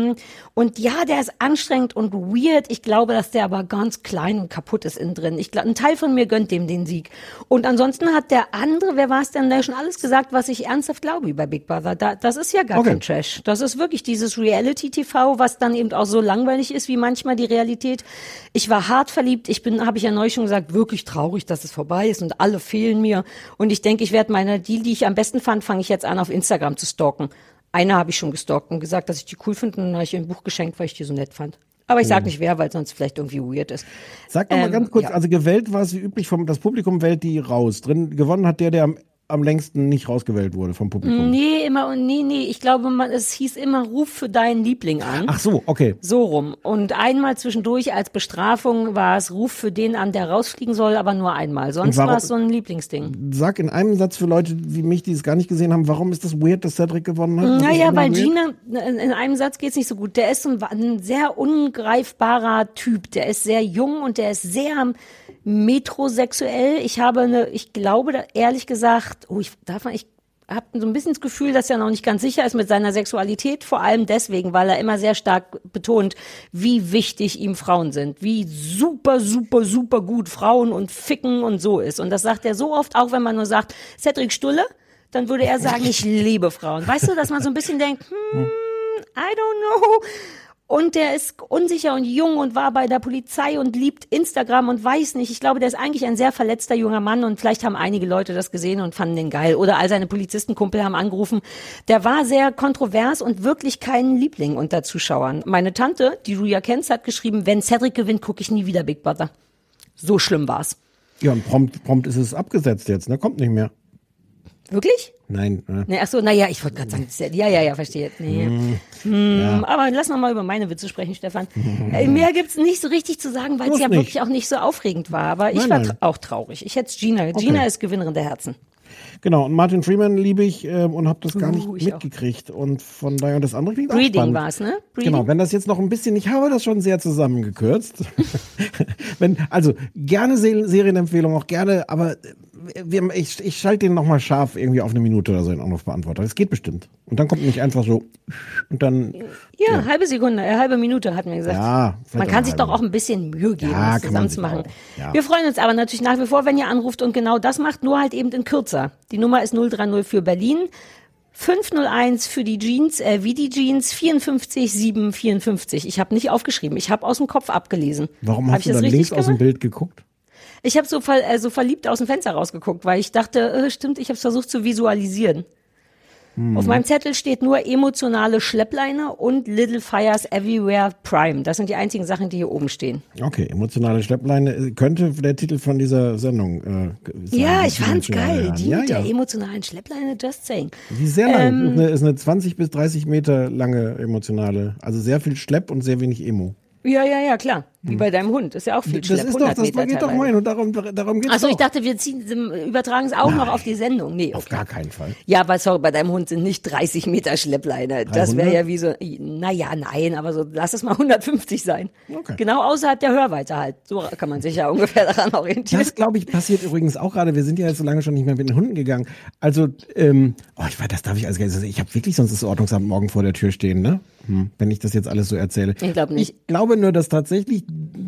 Und ja, der ist anstrengend und weird. Ich glaube, dass der aber ganz klein und kaputt ist innen drin. Ein Teil von mir gönnt dem den Sieg. Und ansonsten hat der andere, wer war es denn, der schon alles gesagt, was ich ernsthaft glaube über Big Brother. Das ist ja gar kein Trash. Das ist wirklich dieses Reality-TV, was dann eben auch so langweilig ist wie manchmal die Realität. Ich war hart verliebt. Habe ich ja neulich schon gesagt, wirklich traurig, dass es vorbei ist und alle fehlen mir. Und ich denke, ich werde die ich am besten fand, fange ich jetzt an, auf Instagram zu stalken. Eine habe ich schon gestalkt und gesagt, dass ich die cool finde, und dann habe ich ihr ein Buch geschenkt, weil ich die so nett fand. Aber ich sage nicht wer, weil sonst vielleicht irgendwie weird ist. Sag doch mal ganz kurz, also gewählt war es wie üblich, das Publikum wählt die raus. Gewonnen hat der am längsten nicht rausgewählt wurde vom Publikum. Nee. Ich glaube, es hieß immer, ruf für deinen Liebling an. Ach so, okay. So rum. Und einmal zwischendurch als Bestrafung war es, ruf für den an, der rausfliegen soll, aber nur einmal. Sonst war es so ein Lieblingsding. Sag in einem Satz für Leute wie mich, die es gar nicht gesehen haben, warum ist das weird, dass Cedric gewonnen hat? Naja, weil Gina, in einem Satz geht's nicht so gut. Der ist ein sehr ungreifbarer Typ. Der ist sehr jung und der ist sehr metrosexuell. Ich glaube, ehrlich gesagt, ich habe so ein bisschen das Gefühl, dass er noch nicht ganz sicher ist mit seiner Sexualität, vor allem deswegen, weil er immer sehr stark betont, wie wichtig ihm Frauen sind, wie super, super, super gut Frauen und Ficken und so ist. Und das sagt er so oft, auch wenn man nur sagt, Cedric Stulle, dann würde er sagen, ich liebe Frauen. Weißt du, dass man so ein bisschen denkt, I don't know. Und der ist unsicher und jung und war bei der Polizei und liebt Instagram und weiß nicht. Ich glaube, der ist eigentlich ein sehr verletzter junger Mann und vielleicht haben einige Leute das gesehen und fanden den geil. Oder all seine Polizistenkumpel haben angerufen. Der war sehr kontrovers und wirklich kein Liebling unter Zuschauern. Meine Tante, die du ja kennst, hat geschrieben, wenn Cedric gewinnt, gucke ich nie wieder Big Brother. So schlimm war's. Ja, und prompt ist es abgesetzt jetzt, ne? Kommt nicht mehr. Wirklich? Nein. Nee, ach so, naja, ich wollte gerade sagen, ja, verstehe. Nee. Ja. Aber lass noch mal über meine Witze sprechen, Stefan. Mehr gibt's nicht so richtig zu sagen, weil es ja wirklich auch nicht so aufregend war. Aber ich war auch traurig. Ich hätte Gina. Okay. Gina ist Gewinnerin der Herzen. Genau, und Martin Freeman liebe ich und habe das gar nicht mitgekriegt. Auch. Und von daher, das andere klingt Breeding auch spannend. War es, ne? Breeding? Genau, wenn das jetzt noch ein bisschen, ich habe das schon sehr zusammengekürzt. Also gerne Serienempfehlung, auch gerne, aber ich schalte den nochmal scharf irgendwie auf eine Minute oder so in Anrufbeantworter. Das geht bestimmt. Und dann kommt nicht einfach so und dann... Ja, halbe Sekunde, halbe Minute hatten wir gesagt. Ja, man kann sich doch auch ein bisschen Mühe geben, das zusammen zu machen. Ja. Wir freuen uns aber natürlich nach wie vor, wenn ihr anruft und genau das macht, nur halt eben in kürzer. Die Nummer ist 030 für Berlin, 501 für die Jeans, wie die Jeans, 54 7 54. Ich habe nicht aufgeschrieben, ich habe aus dem Kopf abgelesen. Warum hast du dann links aus dem Bild geguckt? Ich habe so verliebt aus dem Fenster rausgeguckt, weil ich dachte, stimmt, ich habe es versucht zu visualisieren. Auf meinem Zettel steht nur emotionale Schleppleine und Little Fires Everywhere Prime. Das sind die einzigen Sachen, die hier oben stehen. Okay, emotionale Schleppleine könnte der Titel von dieser Sendung sein. Ja, ich fand's geil. Die mit der emotionalen Schleppleine, just saying. Die ist sehr lang. Ist eine 20 bis 30 Meter lange emotionale. Also sehr viel Schlepp und sehr wenig Emo. Ja, klar. Wie bei deinem Hund. Ist ja auch viel Schlepp. Das ist doch, das geht doch mein und darum geht's Achso, ich doch. dachte, wir übertragen es auch noch auf die Sendung. Nee, Auf gar keinen Fall. Ja, aber sorry, bei deinem Hund sind nicht 30 Meter Schleppleine. Das wäre 300? ja wie so, naja, nein, aber so, lass es mal 150 sein. Okay. Genau außerhalb der Hörweite halt. So kann man sich ja ungefähr daran orientieren. Das, glaube ich, passiert übrigens auch gerade. Wir sind ja jetzt so lange schon nicht mehr mit den Hunden gegangen. Also, das darf ich alles gar nicht. Ich habe wirklich sonst das Ordnungsamt morgen vor der Tür stehen, ne? Wenn ich das jetzt alles so erzähle. Ich glaube nicht. Ich glaube nur, dass tatsächlich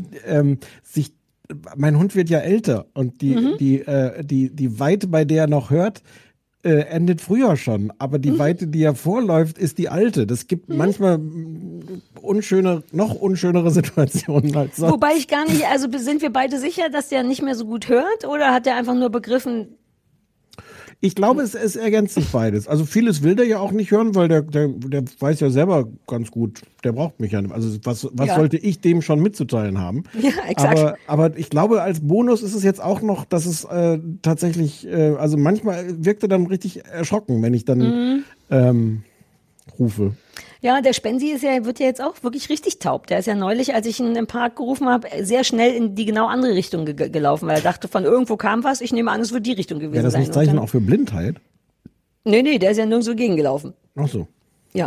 mein Hund wird ja älter und die Weite, bei der er noch hört, endet früher schon. Aber die Weite, die er vorläuft, ist die alte. Das gibt manchmal noch unschönere Situationen als sonst. Wobei ich gar nicht, also sind wir beide sicher, dass der nicht mehr so gut hört oder hat der einfach nur begriffen? Ich glaube, es ergänzt sich beides. Also vieles will der ja auch nicht hören, weil der weiß ja selber ganz gut, der braucht mich ja nicht. Also was sollte ich dem schon mitzuteilen haben? Ja, exakt. Aber ich glaube, als Bonus ist es jetzt auch noch, dass es tatsächlich, also manchmal wirkt er dann richtig erschrocken, wenn ich dann rufe. Ja, der Spensi wird ja jetzt auch wirklich richtig taub. Der ist ja neulich, als ich ihn im Park gerufen habe, sehr schnell in die genau andere Richtung gelaufen, weil er dachte, von irgendwo kam was. Ich nehme an, es wird die Richtung gewesen sein. Ja, das ist nicht Zeichen auch für Blindheit? Nee, der ist ja nirgendwo gegengelaufen. Ach so. Ja.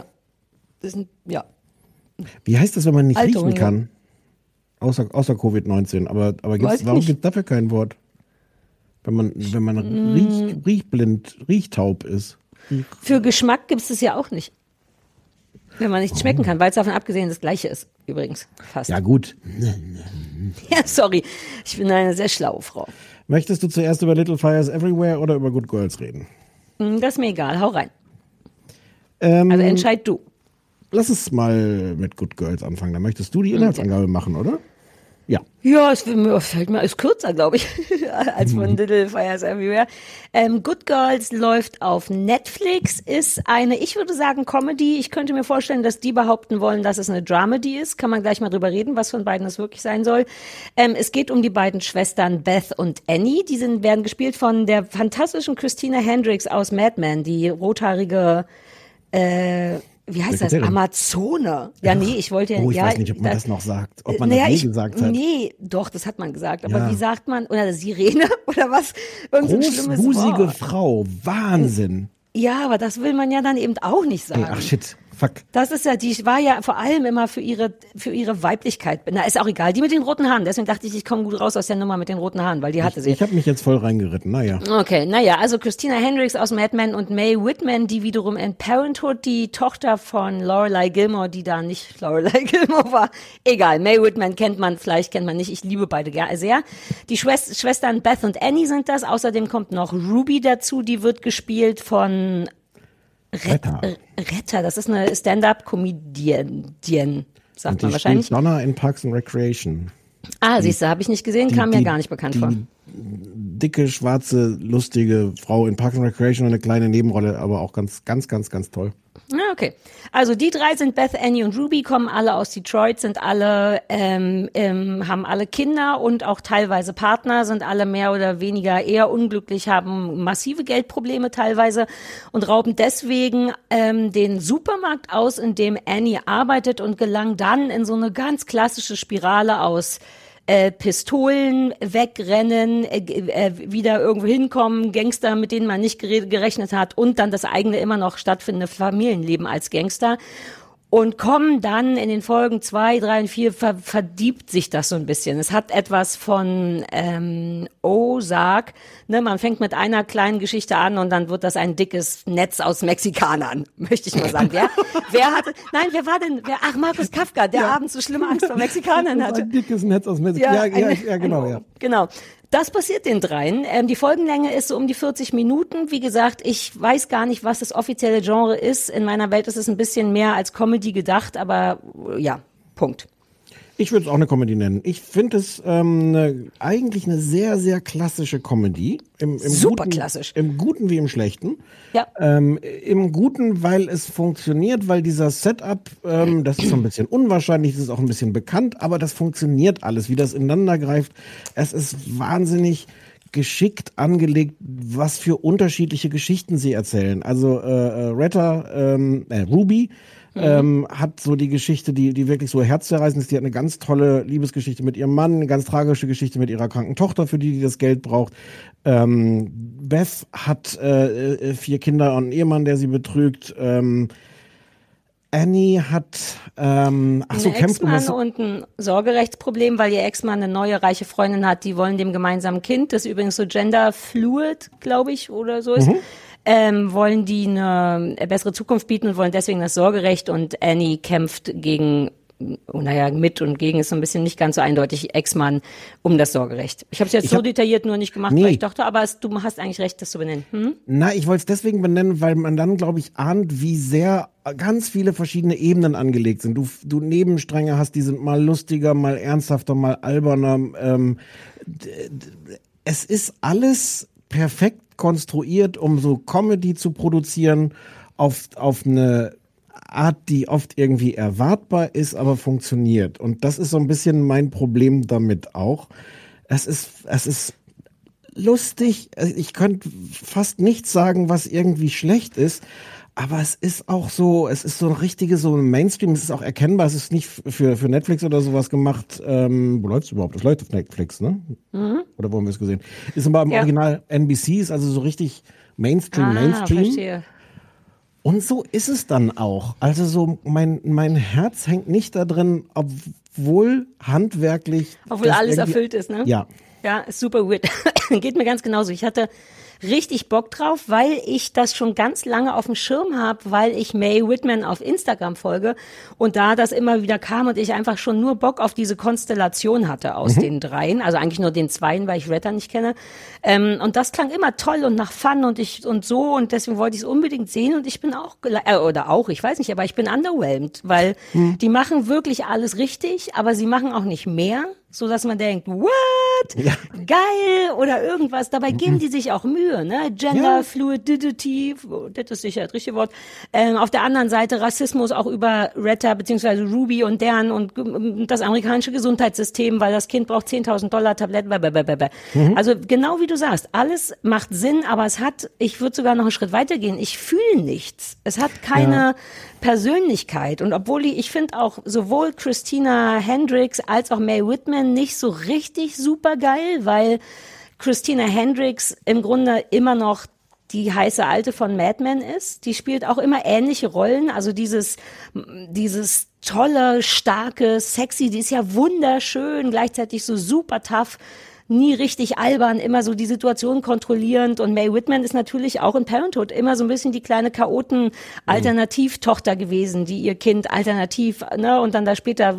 Wie heißt das, wenn man nicht Alterung, riechen kann? Außer Covid-19. Aber warum gibt es dafür kein Wort? Wenn man riechtaub ist. Für Geschmack gibt es das ja auch nicht. Wenn man nichts schmecken kann, weil es davon abgesehen das Gleiche ist, übrigens, fast. Ja, gut. Ja, sorry, ich bin eine sehr schlaue Frau. Möchtest du zuerst über Little Fires Everywhere oder über Good Girls reden? Das ist mir egal, hau rein. Also entscheid du. Lass es mal mit Good Girls anfangen. Da möchtest du die Inhaltsangabe machen, oder? Ja. Ja, ist kürzer, glaube ich, als von Little Fires Everywhere. Good Girls läuft auf Netflix, ist eine, ich würde sagen, Comedy. Ich könnte mir vorstellen, dass die behaupten wollen, dass es eine Dramedy ist. Kann man gleich mal drüber reden, was von beiden es wirklich sein soll. Es geht um die beiden Schwestern Beth und Annie. Die werden gespielt von der fantastischen Christina Hendricks aus Mad Men, die rothaarige wie heißt das? Amazone. Ja, nee, ich wollte ja... ich weiß nicht, ob man das noch sagt. Ob man das nie gesagt hat. Nee, doch, das hat man gesagt. Aber wie sagt man? Oder Sirene? Oder was? Irgend so ein schlimmes Wort. Großbusige Frau. Wahnsinn. Ja, aber das will man ja dann eben auch nicht sagen. Ach shit, fuck. Das ist ja, die war ja vor allem immer für ihre Weiblichkeit. Na, ist auch egal. Die mit den roten Haaren. Deswegen dachte ich komme gut raus aus der Nummer mit den roten Haaren, weil die hatte sie. Ich habe mich jetzt voll reingeritten, naja. Okay, also Christina Hendricks aus Mad Men und Mae Whitman, die wiederum in Parenthood, die Tochter von Lorelai Gilmore, die da nicht Lorelai Gilmore war. Egal, Mae Whitman kennt man, vielleicht kennt man nicht. Ich liebe beide sehr. Die Schwestern Beth und Annie sind das. Außerdem kommt noch Ruby dazu, die wird gespielt von Retter, das ist eine Stand-up-Comedian, sagt man wahrscheinlich. Donna in Parks and Recreation. Siehst du, habe ich nicht gesehen, kam mir gar nicht bekannt vor. Dicke, schwarze, lustige Frau in Parks and Recreation, eine kleine Nebenrolle, aber auch ganz, ganz, ganz, ganz toll. Okay. Also die drei sind Beth, Annie und Ruby, kommen alle aus Detroit, sind alle, haben alle Kinder und auch teilweise Partner, sind alle mehr oder weniger eher unglücklich, haben massive Geldprobleme teilweise und rauben deswegen den Supermarkt aus, in dem Annie arbeitet und gelangen dann in so eine ganz klassische Spirale aus Pistolen, wegrennen, wieder irgendwo hinkommen, Gangster, mit denen man nicht gerechnet hat und dann das eigene immer noch stattfindende Familienleben als Gangster. Und kommen dann in den Folgen 2, 3 und 4 verdiebt sich das so ein bisschen. Es hat etwas von Ozark. Ne, man fängt mit einer kleinen Geschichte an und dann wird das ein dickes Netz aus Mexikanern, möchte ich mal sagen. Wer war denn? Markus Kafka, der abends so schlimme Angst vor Mexikanern hatte. Ein dickes Netz aus Mexikanern. Ja, genau. Genau. Das passiert den dreien. Die Folgenlänge ist so um die 40 Minuten. Wie gesagt, ich weiß gar nicht, was das offizielle Genre ist. In meiner Welt ist es ein bisschen mehr als Comedy gedacht, aber ja, Punkt. Ich würde es auch eine Comedy nennen. Ich finde es eigentlich eine sehr, sehr klassische Comedy. Super klassisch. Im Guten wie im Schlechten. Ja. Im Guten, weil es funktioniert, weil dieser Setup, das ist so ein bisschen unwahrscheinlich, das ist auch ein bisschen bekannt, aber das funktioniert alles, wie das ineinander greift. Es ist wahnsinnig geschickt angelegt, was für unterschiedliche Geschichten sie erzählen. Also Ruby hat so die Geschichte, die wirklich so herzzerreißend ist. Die hat eine ganz tolle Liebesgeschichte mit ihrem Mann, eine ganz tragische Geschichte mit ihrer kranken Tochter, für die das Geld braucht. Beth hat 4 Kinder und einen Ehemann, der sie betrügt. Annie hat einen Ex-Mann und ein Sorgerechtsproblem, weil ihr Ex-Mann eine neue reiche Freundin hat. Die wollen dem gemeinsamen Kind, das übrigens so genderfluid, glaube ich, oder so ist. Wollen die eine bessere Zukunft bieten und wollen deswegen das Sorgerecht, und Annie kämpft gegen, mit und gegen ist so ein bisschen nicht ganz so eindeutig, Ex-Mann um das Sorgerecht. Ich habe es jetzt so detailliert nur nicht gemacht, weil ich dachte, aber du hast eigentlich recht, das zu benennen. Na, ich wollte es deswegen benennen, weil man dann, glaube ich, ahnt, wie sehr ganz viele verschiedene Ebenen angelegt sind. Du Nebenstränge hast, die sind mal lustiger, mal ernsthafter, mal alberner. Es ist alles perfekt konstruiert, um so Comedy zu produzieren, auf eine Art, die oft irgendwie erwartbar ist, aber funktioniert. Und das ist so ein bisschen mein Problem damit auch. Es ist lustig. Ich könnte fast nichts sagen, was irgendwie schlecht ist. Aber es ist auch so, es ist so ein richtiges, so ein Mainstream, es ist auch erkennbar, es ist nicht für Netflix oder sowas gemacht. Wo läuft's überhaupt? Das läuft auf Netflix, ne? Oder wo haben wir es gesehen? Ist aber im Original NBC, ist also so richtig Mainstream. Verstehe. Und so ist es dann auch. Also so, mein Herz hängt nicht da drin, obwohl handwerklich. Obwohl alles erfüllt ist, ne? Ja. Ja, ist super weird. Geht mir ganz genauso. Ich hatte richtig Bock drauf, weil ich das schon ganz lange auf dem Schirm habe, weil ich Mae Whitman auf Instagram folge und da das immer wieder kam und ich einfach schon nur Bock auf diese Konstellation hatte aus den dreien, also eigentlich nur den zweien, weil ich Retta nicht kenne. Und das klang immer toll und nach Fun und deswegen wollte ich es unbedingt sehen und ich bin ich weiß nicht, aber ich bin underwhelmed, weil die machen wirklich alles richtig, aber sie machen auch nicht mehr, so dass man denkt, what? Ja. Geil oder irgendwas. Dabei geben die sich auch Mühe, ne? Gender Fluidity, das ist sicher das richtige Wort. Auf der anderen Seite Rassismus auch über Retta bzw. Ruby und deren und das amerikanische Gesundheitssystem, weil das Kind braucht $10.000 Tabletten. Also genau wie du sagst, alles macht Sinn, aber ich würde sogar noch einen Schritt weitergehen. Ich fühle nichts. Es hat keine Persönlichkeit. Und obwohl ich finde auch sowohl Christina Hendricks als auch Mae Whitman nicht so richtig super geil, weil Christina Hendricks im Grunde immer noch die heiße Alte von Mad Men ist. Die spielt auch immer ähnliche Rollen. Also dieses tolle, starke, sexy, die ist ja wunderschön, gleichzeitig so super tough. Nie richtig albern, immer so die Situation kontrollierend. Und Mae Whitman ist natürlich auch in Parenthood immer so ein bisschen die kleine Chaoten-Alternativtochter gewesen, die ihr Kind alternativ, ne, und dann da später,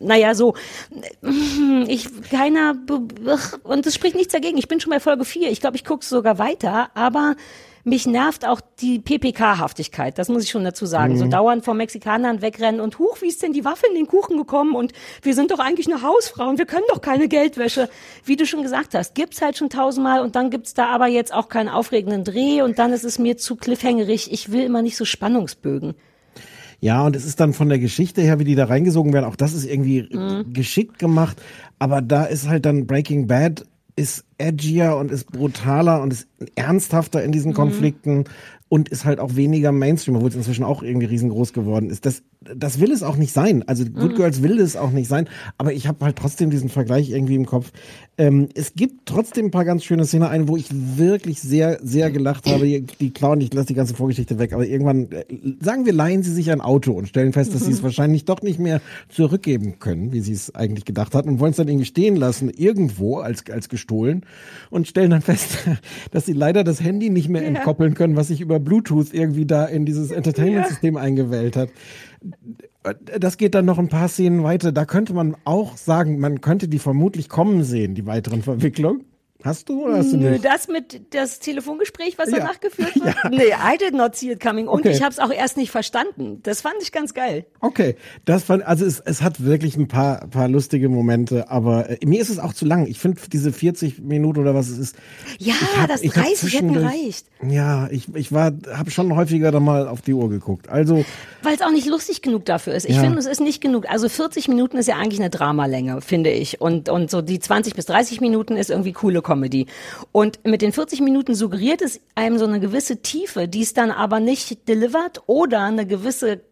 und es spricht nichts dagegen. Ich bin schon bei Folge 4. Ich glaube, ich gucke sogar weiter, aber mich nervt auch die PPK-Haftigkeit, das muss ich schon dazu sagen. So dauernd vor Mexikanern wegrennen und wie ist denn die Waffe in den Kuchen gekommen und wir sind doch eigentlich eine Hausfrau und wir können doch keine Geldwäsche. Wie du schon gesagt hast, gibt's halt schon 1000-mal und dann gibt's da aber jetzt auch keinen aufregenden Dreh und dann ist es mir zu cliffhangerig. Ich will immer nicht so Spannungsbögen. Ja, und es ist dann von der Geschichte her, wie die da reingesogen werden, auch das ist irgendwie geschickt gemacht, aber da ist halt dann Breaking Bad ist edgier und ist brutaler und ist ernsthafter in diesen Konflikten und ist halt auch weniger Mainstream, obwohl es inzwischen auch irgendwie riesengroß geworden ist. Das will es auch nicht sein. Also Good Girls will es auch nicht sein, aber ich habe halt trotzdem diesen Vergleich irgendwie im Kopf. Es gibt trotzdem ein paar ganz schöne Szenen wo ich wirklich sehr, sehr gelacht habe. Die klauen, ich lasse die ganze Vorgeschichte weg, aber irgendwann, sagen wir, leihen sie sich ein Auto und stellen fest, dass sie es wahrscheinlich doch nicht mehr zurückgeben können, wie sie es eigentlich gedacht hatten und wollen es dann irgendwie stehen lassen, irgendwo als gestohlen und stellen dann fest, dass sie leider das Handy nicht mehr entkoppeln können, was sich über Bluetooth irgendwie da in dieses Entertainment-System eingewählt hat. Das geht dann noch ein paar Szenen weiter. Da könnte man auch sagen, man könnte die vermutlich kommen sehen, die weiteren Verwicklungen. Hast du oder hast du nicht? Das Telefongespräch, was danach geführt wird? Ja. Nee, I did not see it coming. Und ich habe es auch erst nicht verstanden. Das fand ich ganz geil. Okay, es hat wirklich ein paar lustige Momente, aber mir ist es auch zu lang. Ich finde diese 40 Minuten oder was es ist. Ja, das 30 hätten gereicht. Ja, ich habe schon häufiger da mal auf die Uhr geguckt. Also, weil es auch nicht lustig genug dafür ist. Ich finde, es ist nicht genug. Also 40 Minuten ist ja eigentlich eine Dramalänge, finde ich. Und so die 20 bis 30 Minuten ist irgendwie coole Comedy. Und mit den 40 Minuten suggeriert es einem so eine gewisse Tiefe, die es dann aber nicht delivert, oder eine gewisse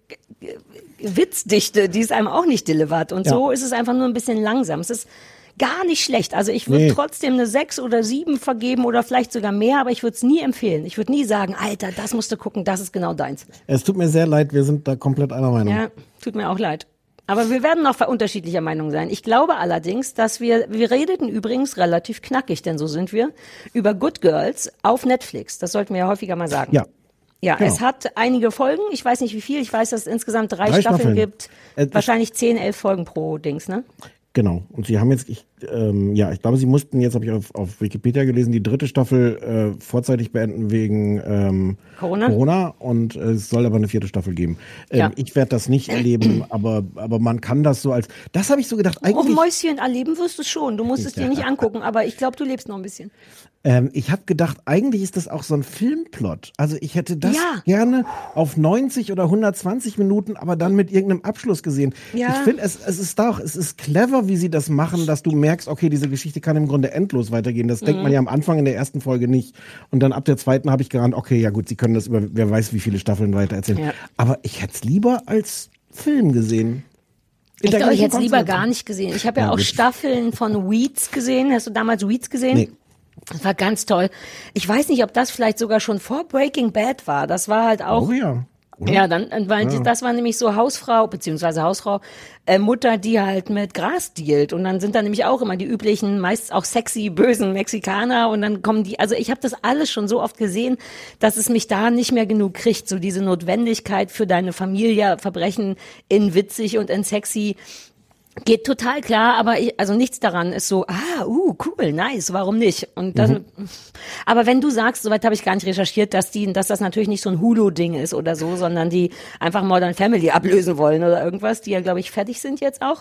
Witzdichte, die es einem auch nicht delivert. Und so ist es einfach nur ein bisschen langsam. Es ist gar nicht schlecht. Also ich würde trotzdem eine 6 oder 7 vergeben oder vielleicht sogar mehr, aber ich würde es nie empfehlen. Ich würde nie sagen, Alter, das musst du gucken, das ist genau deins. Es tut mir sehr leid, wir sind da komplett einer Meinung. Ja, tut mir auch leid. Aber wir werden noch unterschiedlicher Meinung sein. Ich glaube allerdings, dass wir redeten übrigens relativ knackig, denn so sind wir, über Good Girls auf Netflix. Das sollten wir ja häufiger mal sagen. Ja, genau. Es hat einige Folgen. Ich weiß nicht wie viel. Ich weiß, dass es insgesamt 3 Staffeln gibt. Wahrscheinlich 10, 11 Folgen pro Dings, ne? Genau. Und sie haben jetzt, ich glaube, sie mussten jetzt, habe ich auf Wikipedia gelesen, die 3. Staffel vorzeitig beenden wegen Corona. Und es soll aber eine 4. Staffel geben. Ich werde das nicht erleben, aber man kann das so als, das habe ich so gedacht, eigentlich. Oh, Mäuschen, erleben wirst du schon. Du musst es dir nicht angucken, aber ich glaube, du lebst noch ein bisschen. Ich habe gedacht, eigentlich ist das auch so ein Filmplot. Also ich hätte das gerne auf 90 oder 120 Minuten, aber dann mit irgendeinem Abschluss gesehen. Ja. Ich finde, es ist clever, wie sie das machen, dass du merkst, okay, diese Geschichte kann im Grunde endlos weitergehen. Das denkt man ja am Anfang in der ersten Folge nicht. Und dann ab der 2. habe ich geahnt, okay, ja gut, sie können das über wer weiß wie viele Staffeln weitererzählen. Ja. Aber ich hätte es lieber als Film gesehen. Ich glaube, ich hätte es lieber gar nicht gesehen. Ich habe ja auch Staffeln von Weeds gesehen. Hast du damals Weeds gesehen? Nee. Das war ganz toll. Ich weiß nicht, ob das vielleicht sogar schon vor Breaking Bad war. Das war halt auch. Oh ja. Oder? Ja, das war nämlich so Hausfrau, Mutter, die halt mit Gras dealt. Und dann sind da nämlich auch immer die üblichen, meist auch sexy, bösen Mexikaner. Und dann kommen die, also ich habe das alles schon so oft gesehen, dass es mich da nicht mehr genug kriegt. So diese Notwendigkeit für deine Familie, Verbrechen in witzig und in sexy. Geht total klar, aber also nichts daran ist so, cool, nice, warum nicht? Und das, aber wenn du sagst, soweit habe ich gar nicht recherchiert, dass das natürlich nicht so ein Hulu-Ding ist oder so, sondern die einfach Modern Family ablösen wollen oder irgendwas, die ja, glaube ich, fertig sind jetzt auch.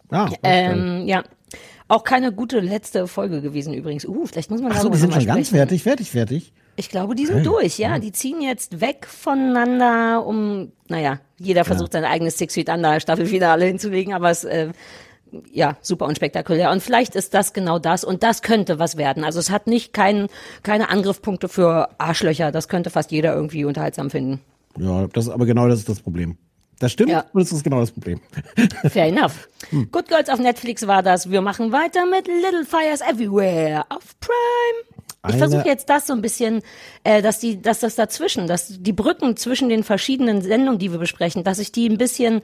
Ja. Auch keine gute letzte Folge gewesen übrigens. Vielleicht muss man darüber die sind schon ganz fertig. Ich glaube, die sind durch, ja. Die ziehen jetzt weg voneinander, jeder versucht sein eigenes Six Feet Under Staffelfinale hinzulegen, aber es, super unspektakulär. Und vielleicht ist das genau das und das könnte was werden. Also es hat nicht keine Angriffspunkte für Arschlöcher. Das könnte fast jeder irgendwie unterhaltsam finden. Ja, das ist das Problem. Das stimmt, und das ist genau das Problem. Fair enough. Good Girls auf Netflix war das. Wir machen weiter mit Little Fires Everywhere auf Prime. Ich versuche jetzt das so ein bisschen, dass das dazwischen, dass die Brücken zwischen den verschiedenen Sendungen, die wir besprechen, dass ich die ein bisschen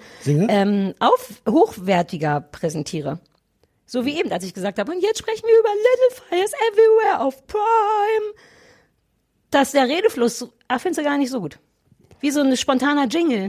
hochwertiger präsentiere. So wie eben, als ich gesagt habe, und jetzt sprechen wir über Little Fires Everywhere auf Prime. Dass der Redefluss, findest du gar nicht so gut. Wie so ein spontaner Jingle.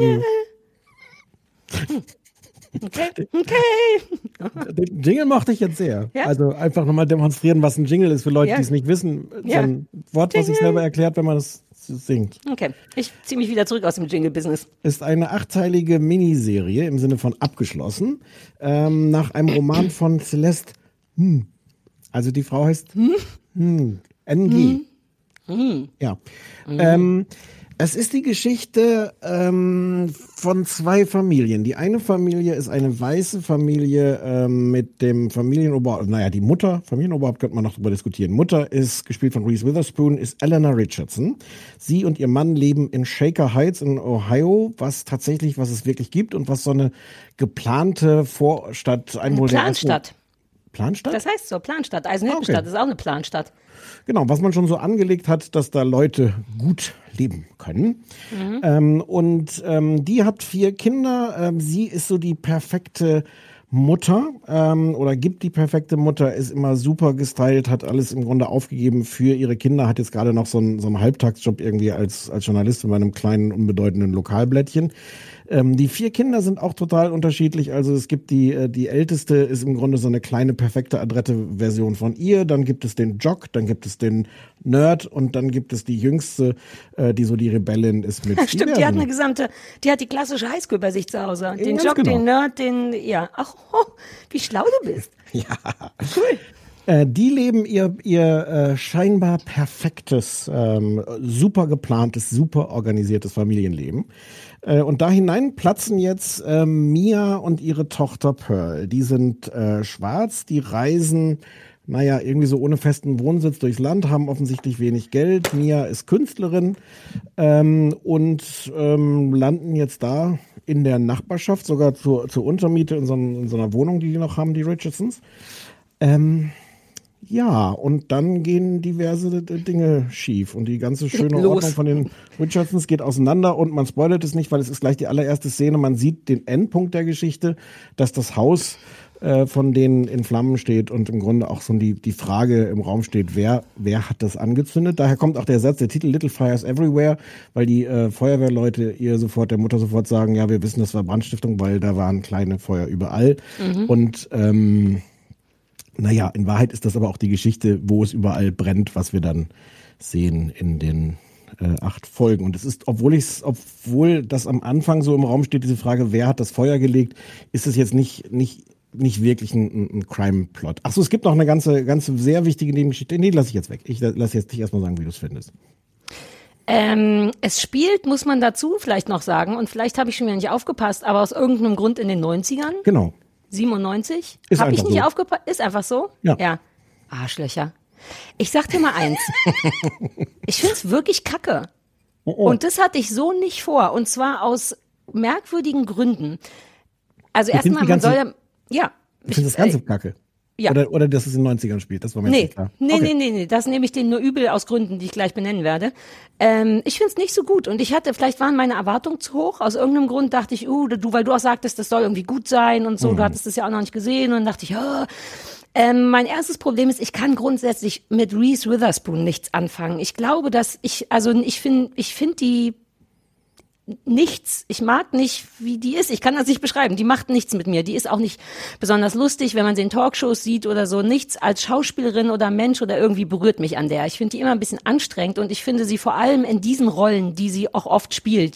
Okay. Den Jingle mochte ich jetzt sehr. Ja? Also einfach nochmal demonstrieren, was ein Jingle ist für Leute, die es nicht wissen. So ein Wort, was sich selber erklärt, wenn man das singt. Okay, ich ziehe mich wieder zurück aus dem Jingle-Business. Ist eine 8-teilige Miniserie im Sinne von abgeschlossen, nach einem Roman von Celeste. Also die Frau heißt NG. Ja. Es ist die Geschichte von 2 Familien. Die eine Familie ist eine weiße Familie mit dem Familienoberhaupt. Die Mutter, Familienoberhaupt könnte man noch drüber diskutieren. Mutter ist, gespielt von Reese Witherspoon, ist Eleanor Richardson. Sie und ihr Mann leben in Shaker Heights in Ohio, was es wirklich gibt und was so eine geplante Vorstadt sein wohl. Planstadt. Planstadt? Das heißt so, Planstadt. Eisenhüttenstadt ist auch eine Planstadt. Genau, was man schon so angelegt hat, dass da Leute gut leben können. Die hat 4 Kinder. Sie ist so die perfekte Mutter oder gibt die perfekte Mutter, ist immer super gestylt, hat alles im Grunde aufgegeben für ihre Kinder, hat jetzt gerade noch so einen Halbtagsjob irgendwie als Journalistin bei einem kleinen, unbedeutenden Lokalblättchen. Die 4 Kinder sind auch total unterschiedlich. Also es gibt die älteste ist im Grunde so eine kleine, perfekte, adrette Version von ihr. Dann gibt es den Jock, dann gibt es den Nerd und dann gibt es die jüngste, die so die Rebellin ist mit. Stimmt, die hat die klassische Highschool bei sich zu Hause. Den Jock, den Nerd, wie schlau du bist. Ja. Cool. Die leben ihr scheinbar perfektes, super geplantes, super organisiertes Familienleben. Und da hinein platzen jetzt Mia und ihre Tochter Pearl. Die sind schwarz, die reisen naja, irgendwie so ohne festen Wohnsitz durchs Land, haben offensichtlich wenig Geld. Mia ist Künstlerin und landen jetzt da in der Nachbarschaft, sogar zur Untermiete in so einer Wohnung, die noch haben, die Richardsons. Ja, und dann gehen diverse Dinge schief und die ganze schöne Ordnung von den Richardsons geht auseinander und man spoilert es nicht, weil es ist gleich die allererste Szene. Man sieht den Endpunkt der Geschichte, dass das Haus von denen in Flammen steht und im Grunde auch so die Frage im Raum steht, wer hat das angezündet? Daher kommt auch der Titel Little Fires Everywhere, weil die Feuerwehrleute der Mutter sofort sagen, ja, wir wissen, das war Brandstiftung, weil da waren kleine Feuer überall. Und naja, in Wahrheit ist das aber auch die Geschichte, wo es überall brennt, was wir dann sehen in den 8 Folgen. Und es ist, obwohl das am Anfang so im Raum steht, diese Frage, wer hat das Feuer gelegt, ist es jetzt nicht wirklich ein Crime-Plot. Achso, es gibt noch eine ganze sehr wichtige Nebengeschichte. Nee, lass ich jetzt weg. Ich lass jetzt dich erstmal sagen, wie du es findest. Es spielt, muss man dazu vielleicht noch sagen, und vielleicht habe ich schon wieder nicht aufgepasst, aber aus irgendeinem Grund in den 90ern. Genau. 97? Habe ich nicht aufgepasst? Ist einfach so? Ja. Arschlöcher. Ich sag dir mal eins. Ich find's wirklich kacke. Und das hatte ich so nicht vor. Und zwar aus merkwürdigen Gründen. Also erstmal, man soll ja... Ich finde das Ganze kacke. Ja. Oder dass es in den 90ern spielt, das war mir nicht klar. Nee, das nehme ich denen nur übel aus Gründen, die ich gleich benennen werde. Ich find's nicht so gut und vielleicht waren meine Erwartungen zu hoch. Aus irgendeinem Grund dachte ich, weil du auch sagtest, das soll irgendwie gut sein und so, du hattest das ja auch noch nicht gesehen und dann dachte ich, mein erstes Problem ist, ich kann grundsätzlich mit Reese Witherspoon nichts anfangen. Ich glaube, dass ich finde die nichts. Ich mag nicht, wie die ist. Ich kann das nicht beschreiben. Die macht nichts mit mir. Die ist auch nicht besonders lustig, wenn man sie in Talkshows sieht oder so. Nichts als Schauspielerin oder Mensch oder irgendwie berührt mich an der. Ich finde die immer ein bisschen anstrengend und ich finde sie vor allem in diesen Rollen, die sie auch oft spielt,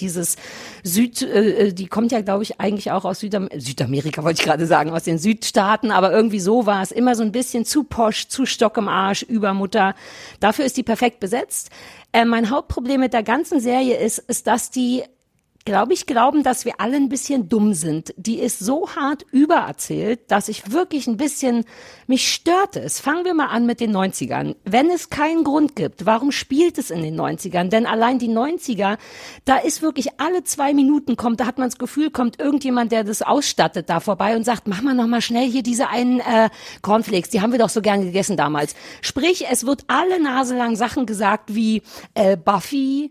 die kommt ja, glaube ich, eigentlich auch aus Südamerika, wollte ich gerade sagen, aus den Südstaaten, aber irgendwie so war es immer so ein bisschen zu posch, zu Stock im Arsch, Übermutter. Dafür ist die perfekt besetzt. Mein Hauptproblem mit der ganzen Serie ist, dass die glauben, dass wir alle ein bisschen dumm sind. Die ist so hart übererzählt, dass ich wirklich mich stört es. Fangen wir mal an mit den 90ern. Wenn es keinen Grund gibt, warum spielt es in den 90ern? Denn allein die 90er, da ist wirklich alle 2 Minuten da hat man das Gefühl, kommt irgendjemand, der das ausstattet, da vorbei und sagt, mach mal noch mal schnell hier diese einen Cornflakes, die haben wir doch so gern gegessen damals. Sprich, es wird alle Nase lang Sachen gesagt wie Buffy,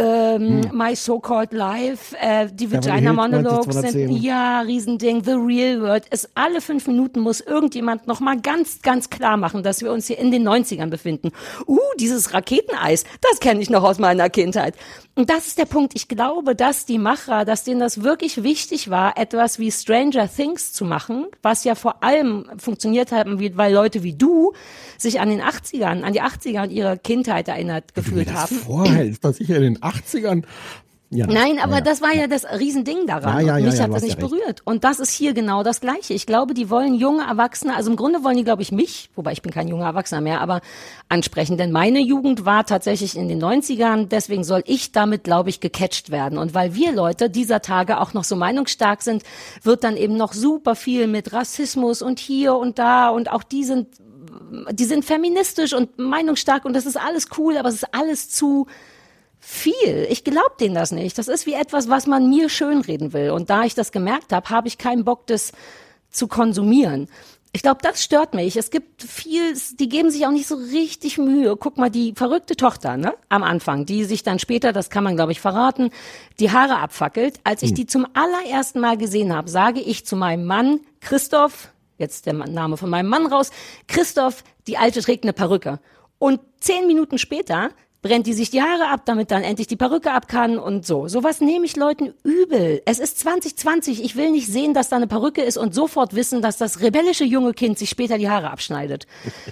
My So-Called Life, die Vagina Monologues sind, Riesending, The Real World. Alle 5 Minuten muss irgendjemand noch mal ganz, ganz klar machen, dass wir uns hier in den 90ern befinden. Dieses Raketeneis, das kenne ich noch aus meiner Kindheit. Und das ist der Punkt. Ich glaube, dass die Macher, dass denen das wirklich wichtig war, etwas wie Stranger Things zu machen, was ja vor allem funktioniert hat, weil Leute wie du sich an die 80er und ihre Kindheit erinnert gefühlt haben. Ist das sicher in den 80ern? Ja, nein, aber das war ja das Riesending daran. Mich hat das nicht berührt. Und das ist hier genau das Gleiche. Ich glaube, die wollen junge Erwachsene, also im Grunde wollen die, glaube ich, mich, wobei ich bin kein junger Erwachsener mehr, aber ansprechen. Denn meine Jugend war tatsächlich in den 90ern, deswegen soll ich damit, glaube ich, gecatcht werden. Und weil wir Leute dieser Tage auch noch so meinungsstark sind, wird dann eben noch super viel mit Rassismus und hier und da und auch die sind feministisch und meinungsstark und das ist alles cool, aber es ist alles zu viel. Ich glaube denen das nicht. Das ist wie etwas, was man mir schönreden will. Und da ich das gemerkt habe ich keinen Bock, das zu konsumieren. Ich glaube, das stört mich. Es gibt die geben sich auch nicht so richtig Mühe. Guck mal, die verrückte Tochter, ne, am Anfang, die sich dann später, das kann man, glaube ich, verraten, die Haare abfackelt. Als ich die zum allerersten Mal gesehen habe, sage ich zu meinem Mann, Christoph, jetzt der Name von meinem Mann raus, Christoph, die Alte trägt eine Perücke. Und 10 Minuten später brennt die sich die Haare ab, damit dann endlich die Perücke ab kann und so. Sowas nehme ich Leuten übel. Es ist 2020, ich will nicht sehen, dass da eine Perücke ist und sofort wissen, dass das rebellische junge Kind sich später die Haare abschneidet.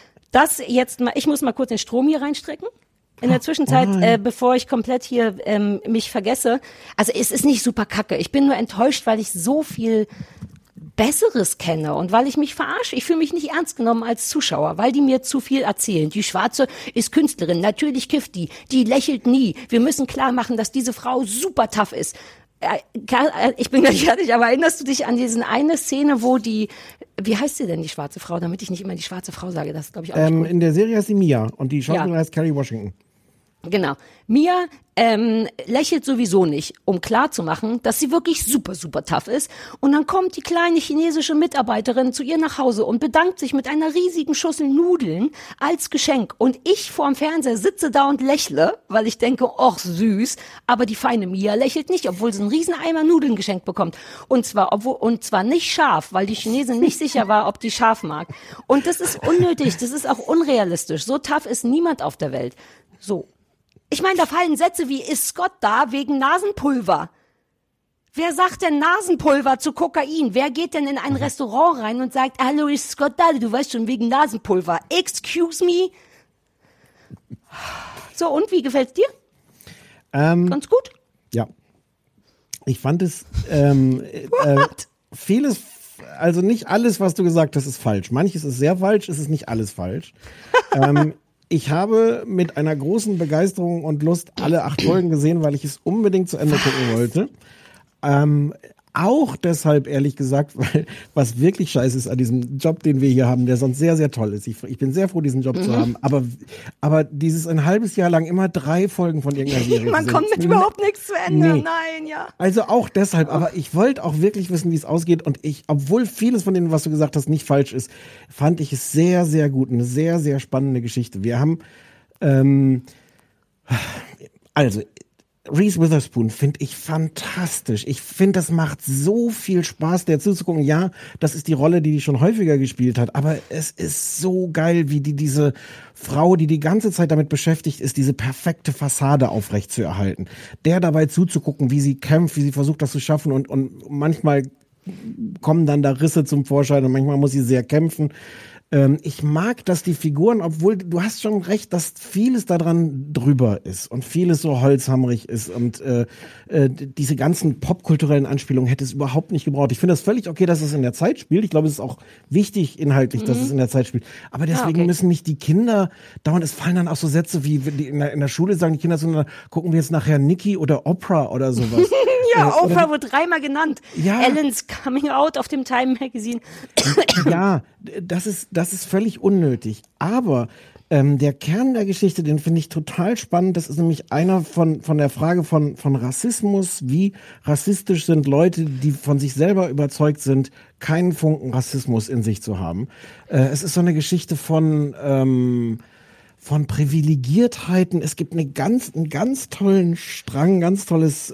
Ich muss mal kurz den Strom hier reinstrecken. In der Zwischenzeit, bevor ich komplett hier mich vergesse. Also es ist nicht super kacke. Ich bin nur enttäuscht, weil ich so viel Besseres kenne und weil ich mich verarsche. Ich fühle mich nicht ernst genommen als Zuschauer, weil die mir zu viel erzählen. Die Schwarze ist Künstlerin, natürlich kifft die lächelt nie. Wir müssen klar machen, dass diese Frau super tough ist. Ich bin gleich fertig, aber erinnerst du dich an diese eine Szene, wo wie heißt sie denn, die schwarze Frau, damit ich nicht immer die schwarze Frau sage, das ist, glaube ich, auch nicht gut. In der Serie heißt sie Mia und die Schauspielerin heißt Kerry Washington. Genau. Mia lächelt sowieso nicht, um klarzumachen, dass sie wirklich super, super tough ist. Und dann kommt die kleine chinesische Mitarbeiterin zu ihr nach Hause und bedankt sich mit einer riesigen Schüssel Nudeln als Geschenk. Und ich vorm Fernseher sitze da und lächle, weil ich denke, ach süß. Aber die feine Mia lächelt nicht, obwohl sie einen riesen Eimer Nudeln geschenkt bekommt. Und zwar nicht scharf, weil die Chinesin nicht sicher war, ob die scharf mag. Und das ist unnötig, das ist auch unrealistisch. So tough ist niemand auf der Welt. So. Ich meine, da fallen Sätze wie, ist Scott da wegen Nasenpulver? Wer sagt denn Nasenpulver zu Kokain? Wer geht denn in ein Restaurant rein und sagt, hallo, ist Scott da? Du weißt schon, wegen Nasenpulver. Excuse me? So, und wie gefällt's dir? Ganz gut? Ja. Ich fand es vieles, also nicht alles, was du gesagt hast, ist falsch. Manches ist sehr falsch, es ist nicht alles falsch. Ich habe mit einer großen Begeisterung und Lust alle 8 Folgen gesehen, weil ich es unbedingt zu Ende gucken wollte. Auch deshalb, ehrlich gesagt, weil was wirklich scheiße ist an diesem Job, den wir hier haben, der sonst sehr, sehr toll ist. Ich bin sehr froh, diesen Job zu haben. Aber dieses ein halbes Jahr lang immer 3 Folgen von irgendeiner Serie. Man kommt mit überhaupt nichts zu Ende. Nee. Nein, ja. Also auch deshalb. Aber ich wollte auch wirklich wissen, wie es ausgeht. Und obwohl vieles von dem, was du gesagt hast, nicht falsch ist, fand ich es sehr, sehr gut. Eine sehr, sehr spannende Geschichte. Wir haben, Reese Witherspoon finde ich fantastisch. Ich finde, das macht so viel Spaß, der zuzugucken. Ja, das ist die Rolle, die schon häufiger gespielt hat, aber es ist so geil, wie diese Frau, die ganze Zeit damit beschäftigt ist, diese perfekte Fassade aufrecht zu erhalten. Der dabei zuzugucken, wie sie kämpft, wie sie versucht, das zu schaffen und manchmal kommen dann da Risse zum Vorschein und manchmal muss sie sehr kämpfen. Ich mag, dass die Figuren, obwohl du hast schon recht, dass vieles daran drüber ist und vieles so holzhammerig ist und diese ganzen popkulturellen Anspielungen hätte es überhaupt nicht gebraucht. Ich finde das völlig okay, dass es in der Zeit spielt. Ich glaube, es ist auch wichtig inhaltlich, dass es in der Zeit spielt. Aber deswegen müssen nicht die Kinder dauernd, es fallen dann auch so Sätze wie in der Schule sagen die Kinder so, gucken wir jetzt nachher Nikki oder Oprah oder sowas. Ja, Oprah wird 3-mal genannt. Ja. Ellen's Coming Out auf dem Time Magazine. Ja, das ist völlig unnötig. Aber der Kern der Geschichte, den finde ich total spannend. Das ist nämlich einer von der Frage von Rassismus. Wie rassistisch sind Leute, die von sich selber überzeugt sind, keinen Funken Rassismus in sich zu haben. Es ist so eine Geschichte von Privilegiertheiten. Es gibt einen ganz tollen Strang, ganz tolles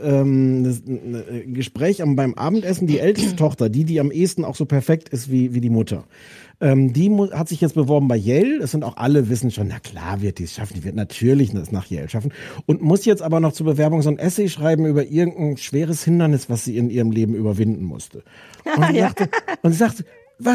Gespräch beim Abendessen. Die älteste Tochter, die am ehesten auch so perfekt ist wie die Mutter. Die hat sich jetzt beworben bei Yale. Es sind auch alle wissen schon, na klar wird die es schaffen. Die wird natürlich das nach Yale schaffen. Und muss jetzt aber noch zur Bewerbung so ein Essay schreiben über irgendein schweres Hindernis, was sie in ihrem Leben überwinden musste. Und sie sagte,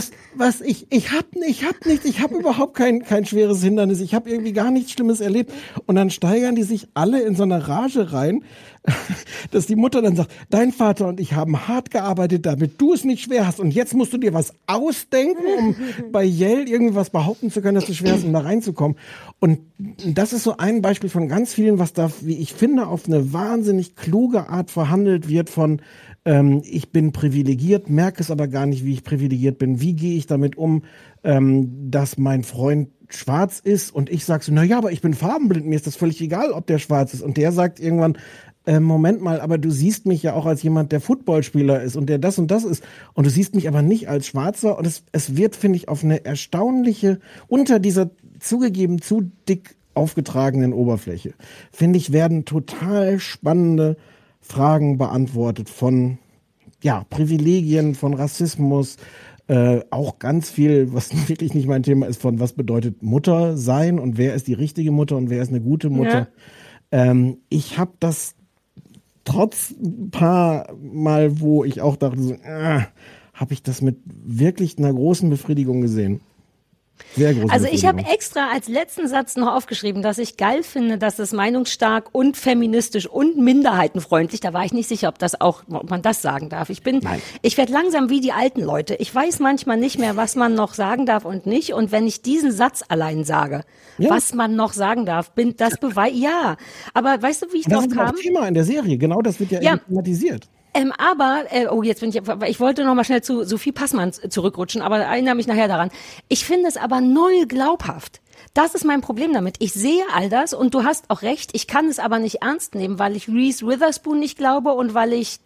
ich hab nichts, ich habe überhaupt kein schweres Hindernis, ich habe irgendwie gar nichts Schlimmes erlebt. Und dann steigern die sich alle in so eine Rage rein, dass die Mutter dann sagt, dein Vater und ich haben hart gearbeitet, damit du es nicht schwer hast und jetzt musst du dir was ausdenken, um bei Yale irgendwas behaupten zu können, dass du schwer hast, um da reinzukommen. Und das ist so ein Beispiel von ganz vielen, was da, wie ich finde, auf eine wahnsinnig kluge Art verhandelt wird von ich bin privilegiert, merke es aber gar nicht, wie ich privilegiert bin. Wie gehe ich damit um, dass mein Freund schwarz ist und ich sage so, naja, aber ich bin farbenblind, mir ist das völlig egal, ob der schwarz ist. Und der sagt irgendwann, Moment mal, aber du siehst mich ja auch als jemand, der Footballspieler ist und der das und das ist. Und du siehst mich aber nicht als Schwarzer. Und es wird, finde ich, auf eine erstaunliche, unter dieser zugegeben zu dick aufgetragenen Oberfläche, finde ich, werden total spannende Fragen beantwortet von Privilegien, von Rassismus, auch ganz viel, was wirklich nicht mein Thema ist, von was bedeutet Mutter sein und wer ist die richtige Mutter und wer ist eine gute Mutter. Ja. Ich habe das trotz ein paar Mal, wo ich auch dachte, so, habe ich das mit wirklich einer großen Befriedigung gesehen. Sehr große Also ich habe extra als letzten Satz noch aufgeschrieben, dass ich geil finde, dass es meinungsstark und feministisch und minderheitenfreundlich, da war ich nicht sicher, ob man das sagen darf. Ich werde langsam wie die alten Leute. Ich weiß manchmal nicht mehr, was man noch sagen darf und nicht. Und wenn ich diesen Satz allein sage, was man noch sagen darf, bin das Beweis. Ja, aber weißt du, wie ich drauf kam? Das ist auch Thema in der Serie. Genau, das wird ja thematisiert. Jetzt bin ich wollte noch mal schnell zu Sophie Passmann zurückrutschen, aber erinnere mich nachher daran. Ich finde es aber null glaubhaft. Das ist mein Problem damit. Ich sehe all das und du hast auch recht, ich kann es aber nicht ernst nehmen, weil ich Reese Witherspoon nicht glaube und weil ich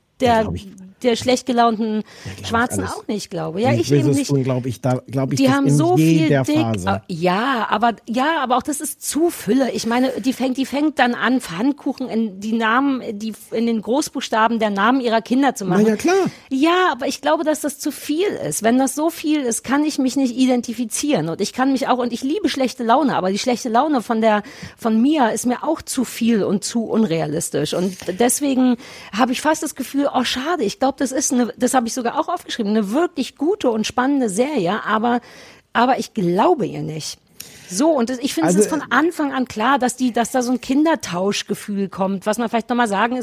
der schlecht gelaunten Schwarzen auch nicht glaube. Ja, ich eben nicht. Glaube ich, die haben so viel Phase. Ja, aber auch das ist zu Fülle. Ich meine, die fängt dann an, Pfannkuchen in die Namen, in den Großbuchstaben der Namen ihrer Kinder zu machen. Na ja, klar. Ja, aber ich glaube, dass das zu viel ist. Wenn das so viel ist, kann ich mich nicht identifizieren und ich liebe schlechte Laune, aber die schlechte Laune von Mia ist mir auch zu viel und zu unrealistisch und deswegen habe ich fast das Gefühl, oh schade, ich glaube, das habe ich sogar auch aufgeschrieben, eine wirklich gute und spannende Serie, aber ich glaube ihr nicht. So, und ich finde, es ist von Anfang an klar, dass da so ein Kindertauschgefühl kommt. Was man vielleicht nochmal sagen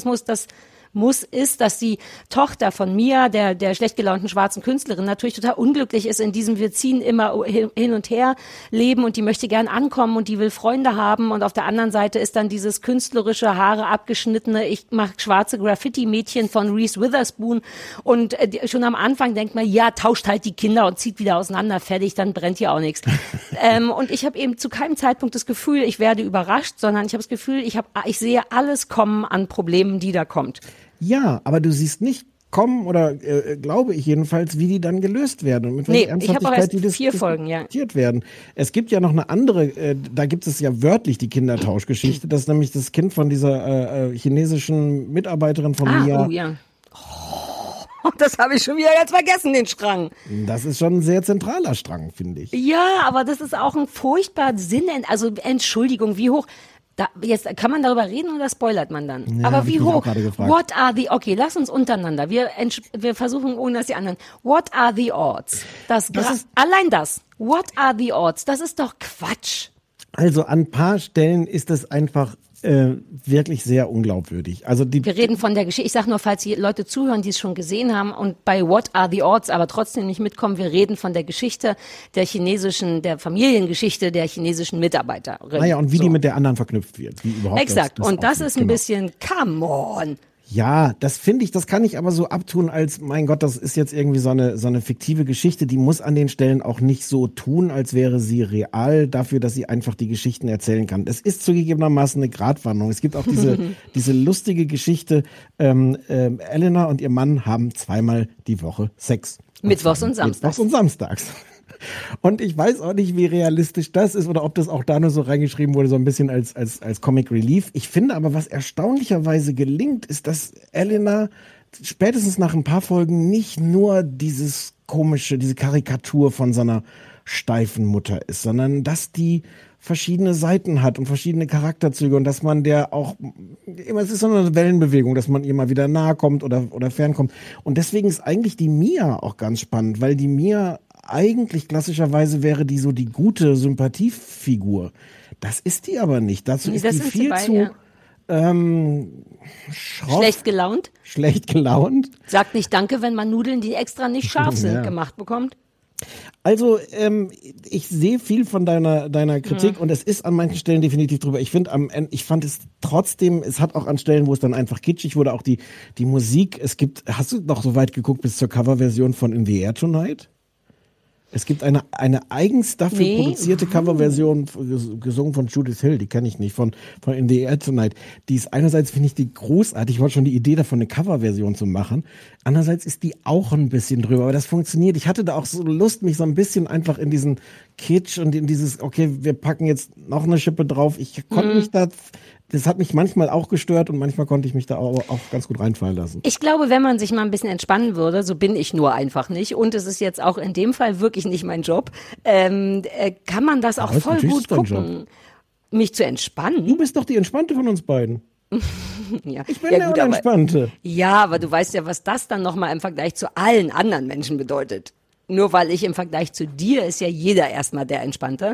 ist, dass die Tochter von Mia, der schlecht gelaunten schwarzen Künstlerin, natürlich total unglücklich ist in diesem wir ziehen immer hin und her leben und die möchte gern ankommen und die will Freunde haben und auf der anderen Seite ist dann dieses künstlerische, Haare abgeschnittene, ich mache schwarze Graffiti-Mädchen von Reese Witherspoon und schon am Anfang denkt man, ja, tauscht halt die Kinder und zieht wieder auseinander, fertig, dann brennt hier auch nichts. Und ich habe eben zu keinem Zeitpunkt das Gefühl, ich werde überrascht, sondern ich habe das Gefühl, ich sehe alles kommen an Problemen, die da kommt. Ja, aber du siehst nicht kommen, oder glaube ich jedenfalls, wie die dann gelöst werden und mit welcher Ernsthaftigkeit die diskutiert werden. Es gibt ja noch eine andere, da gibt es ja wörtlich die Kindertauschgeschichte, das ist nämlich das Kind von dieser chinesischen Mitarbeiterin von Mia. Oh ja. Das habe ich schon wieder ganz vergessen, den Strang. Das ist schon ein sehr zentraler Strang, finde ich. Ja, aber das ist auch ein furchtbar also Entschuldigung, wie hoch... Jetzt kann man darüber reden oder spoilert man dann? Ja, aber wie hoch? Okay, lass uns untereinander. Wir versuchen, ohne dass die anderen. What are the odds? What are the odds? Das ist doch Quatsch. Also an ein paar Stellen ist es einfach wirklich sehr unglaubwürdig. Also wir reden von der Geschichte. Ich sage nur, falls die Leute zuhören, die es schon gesehen haben und bei What are the odds aber trotzdem nicht mitkommen, wir reden von der Geschichte der Familiengeschichte der chinesischen Mitarbeiterin. Naja, und wie die mit der anderen verknüpft wird. Wie überhaupt Exakt. Und das ist ein bisschen, come on. Ja, das kann ich aber so abtun als, mein Gott, das ist jetzt irgendwie so eine fiktive Geschichte, die muss an den Stellen auch nicht so tun, als wäre sie real, dafür, dass sie einfach die Geschichten erzählen kann. Es ist zugegebenermaßen eine Gratwanderung. Es gibt auch diese lustige Geschichte, Elena und ihr Mann haben zweimal die Woche Sex. Mittwochs und Samstags. Und ich weiß auch nicht, wie realistisch das ist oder ob das auch da nur so reingeschrieben wurde, so ein bisschen als Comic Relief. Ich finde aber, was erstaunlicherweise gelingt, ist, dass Elena spätestens nach ein paar Folgen nicht nur diese Karikatur von so einer steifen Mutter ist, sondern dass die verschiedene Seiten hat und verschiedene Charakterzüge und dass man der auch immer, es ist so eine Wellenbewegung, dass man ihr mal wieder nahe kommt oder fernkommt. Und deswegen ist eigentlich die Mia auch ganz spannend, weil die Mia eigentlich klassischerweise wäre die so die gute Sympathiefigur. Das ist die aber nicht. Dazu ist die viel zu schroff. Schlecht gelaunt. Sagt nicht Danke, wenn man Nudeln, die extra nicht scharf sind, gemacht bekommt. Also ich sehe viel von deiner Kritik und es ist an manchen Stellen definitiv drüber. Ich fand es trotzdem, es hat auch an Stellen, wo es dann einfach kitschig wurde, auch die Musik. Hast du noch so weit geguckt bis zur Coverversion von In the Air Tonight? Es gibt eine eigens dafür produzierte Coverversion, gesungen von Judith Hill, die kenne ich nicht, von In the Air Tonight. Die ist einerseits, finde ich die großartig, ich wollte schon die Idee davon, eine Coverversion zu machen. Andererseits ist die auch ein bisschen drüber, aber das funktioniert. Ich hatte da auch so Lust, mich so ein bisschen einfach in diesen Kitsch und in dieses, okay, wir packen jetzt noch eine Schippe drauf. Ich konnte mich das hat mich manchmal auch gestört und manchmal konnte ich mich da auch ganz gut reinfallen lassen. Ich glaube, wenn man sich mal ein bisschen entspannen würde, so bin ich nur einfach nicht und es ist jetzt auch in dem Fall wirklich nicht mein Job, kann man das auch voll gut gucken. Mich zu entspannen? Du bist doch die Entspannte von uns beiden. Ja. Ich bin der Unentspannte. Ja, aber du weißt ja, was das dann nochmal im Vergleich zu allen anderen Menschen bedeutet. Nur weil ich im Vergleich zu dir ist ja jeder erstmal der Entspannte.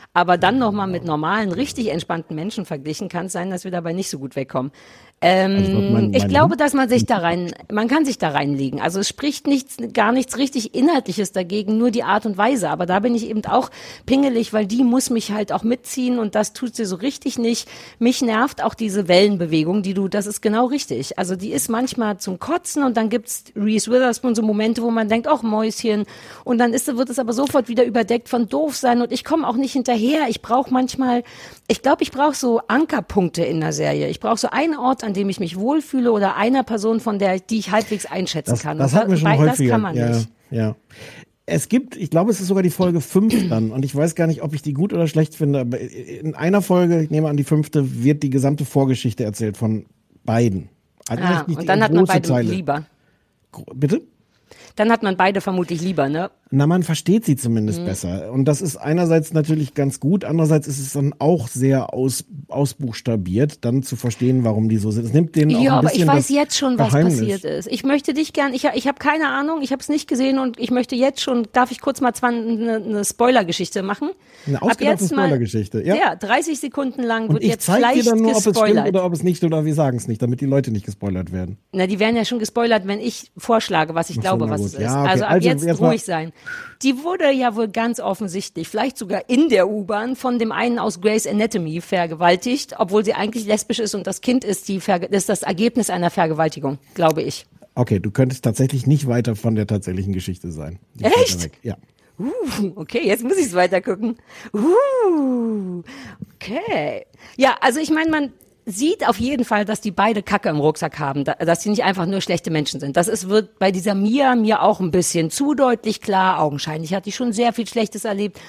aber dann nochmal mit normalen, richtig entspannten Menschen verglichen, kann es sein, dass wir dabei nicht so gut wegkommen. Ich glaube, dass man kann sich da reinlegen. Also es spricht gar nichts richtig Inhaltliches dagegen, nur die Art und Weise. Aber da bin ich eben auch pingelig, weil die muss mich halt auch mitziehen und das tut sie so richtig nicht. Mich nervt auch diese Wellenbewegung, das ist genau richtig. Also die ist manchmal zum Kotzen und dann gibt's Reese Witherspoon so Momente, wo man denkt, ach Mäuschen. Und dann wird es aber sofort wieder überdeckt von doof sein und ich komme auch nicht hinterher. Ich brauche so Ankerpunkte in der Serie. Ich brauche so einen Ort, an dem ich mich wohlfühle oder einer Person, die ich halbwegs einschätzen kann. Das hatten wir schon häufiger. Das kann man nicht. Ja. Ich glaube, es ist sogar die Folge 5 dann und ich weiß gar nicht, ob ich die gut oder schlecht finde, aber in einer Folge, ich nehme an die 5., wird die gesamte Vorgeschichte erzählt von beiden. Also und dann hat man beide lieber. Bitte? Dann hat man beide vermutlich lieber, ne? Na, man versteht sie zumindest besser. Und das ist einerseits natürlich ganz gut, andererseits ist es dann auch sehr ausbuchstabiert, dann zu verstehen, warum die so sind. Es nimmt denen auch ein bisschen aber ich weiß jetzt schon, was Geheimnis. passiert ist. Ich möchte dich gern, ich habe keine Ahnung, ich habe es nicht gesehen und ich möchte jetzt schon, darf ich kurz mal eine Spoiler-Geschichte machen? Eine ausgedachte Spoiler-Geschichte, ja. Ja, 30 Sekunden lang wird jetzt vielleicht leicht dir dann nur, gespoilert. ob es stimmt oder ob es nicht stimmt, oder wir sagen es nicht, damit die Leute nicht gespoilert werden. Na, die werden ja schon gespoilert, wenn ich vorschlage, was ich glaube, was es ist. Ja, okay. Also ab jetzt ruhig sein. Die wurde ja wohl ganz offensichtlich, vielleicht sogar in der U-Bahn, von dem einen aus Grey's Anatomy vergewaltigt, obwohl sie eigentlich lesbisch ist und das Kind ist das Ergebnis einer Vergewaltigung, glaube ich. Okay, du könntest tatsächlich nicht weiter von der tatsächlichen Geschichte sein. Echt? Ja. Okay, jetzt muss ich es weiter gucken. Okay. Ja, also ich meine, man sieht auf jeden Fall, dass die beide Kacke im Rucksack haben, dass sie nicht einfach nur schlechte Menschen sind. Wird bei dieser Mia mir auch ein bisschen zu deutlich klar. Augenscheinlich hat die schon sehr viel Schlechtes erlebt.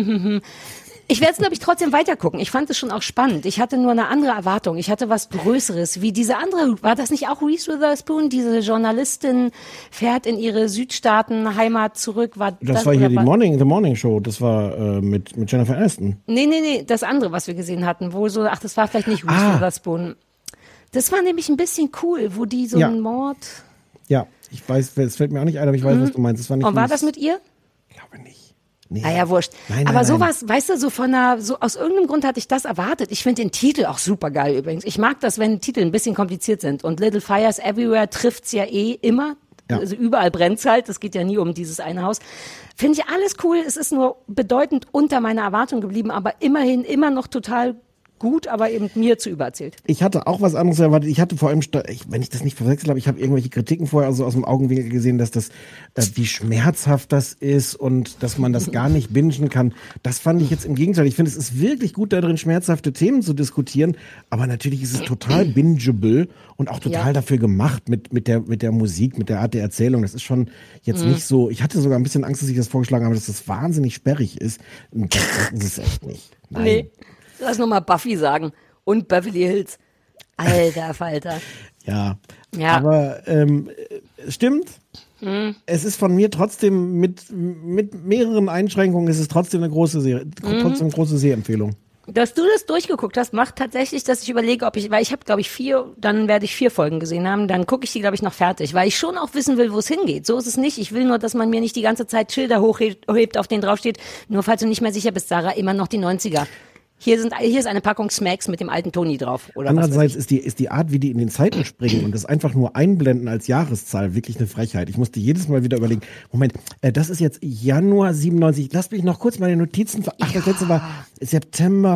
Ich werde es, glaube ich, trotzdem weitergucken. Ich fand es schon auch spannend. Ich hatte nur eine andere Erwartung. Ich hatte was Größeres, wie diese andere. War das nicht auch Reese Witherspoon? Diese Journalistin fährt in ihre Südstaaten-Heimat zurück. Das war hier die Morning Show. Das war mit Jennifer Aniston. Nee. Das andere, was wir gesehen hatten, wo so, das war vielleicht nicht Reese Witherspoon. Das war nämlich ein bisschen cool, wo die so einen Mord... Ja, ich weiß, es fällt mir auch nicht ein, aber ich weiß, was du meinst. Das war nicht. Und war das mit ihr? Ich glaube nicht. Nee. Naja, wurscht. Nein, aber sowas, weißt du, aus irgendeinem Grund hatte ich das erwartet. Ich finde den Titel auch super geil übrigens. Ich mag das, wenn Titel ein bisschen kompliziert sind. Und Little Fires Everywhere trifft's ja immer. Ja. Also überall brennt's halt. Das geht ja nie um dieses eine Haus. Finde ich alles cool. Es ist nur bedeutend unter meiner Erwartung geblieben, aber immerhin immer noch total gut, aber eben mir zu übererzählt. Ich hatte auch was anderes erwartet. Ich hatte vor allem, wenn ich das nicht verwechselt habe, ich habe irgendwelche Kritiken vorher also aus dem Augenwinkel gesehen, dass wie schmerzhaft das ist und dass man das gar nicht bingen kann. Das fand ich jetzt im Gegenteil. Ich finde, es ist wirklich gut darin, schmerzhafte Themen zu diskutieren, aber natürlich ist es total bingeable und auch total dafür gemacht mit der Musik, mit der Art der Erzählung. Das ist schon jetzt nicht so, ich hatte sogar ein bisschen Angst, dass ich das vorgeschlagen habe, dass das wahnsinnig sperrig ist. Und das ist es echt nicht. Nein. Nee. Lass nochmal Buffy sagen. Und Beverly Hills. Alter Falter. Ja. Aber stimmt. Es ist von mir trotzdem mit mehreren Einschränkungen, es ist trotzdem eine große Serie, trotzdem eine große Sehempfehlung. Dass du das durchgeguckt hast, macht tatsächlich, dass ich überlege, weil ich habe, glaube ich, 4, dann werde ich 4 Folgen gesehen haben, dann gucke ich die, glaube ich, noch fertig, weil ich schon auch wissen will, wo es hingeht. So ist es nicht. Ich will nur, dass man mir nicht die ganze Zeit Schilder hochhebt, auf denen draufsteht, nur falls du nicht mehr sicher bist, Sarah, immer noch die 90er. Hier ist eine Packung Smacks mit dem alten Toni drauf. Oder andererseits ist die Art, wie die in den Zeiten springen und das einfach nur einblenden als Jahreszahl wirklich eine Frechheit. Ich musste jedes Mal wieder überlegen, Moment, das ist jetzt Januar 97. Lass mich noch kurz meine Notizen. Ach, das letzte war September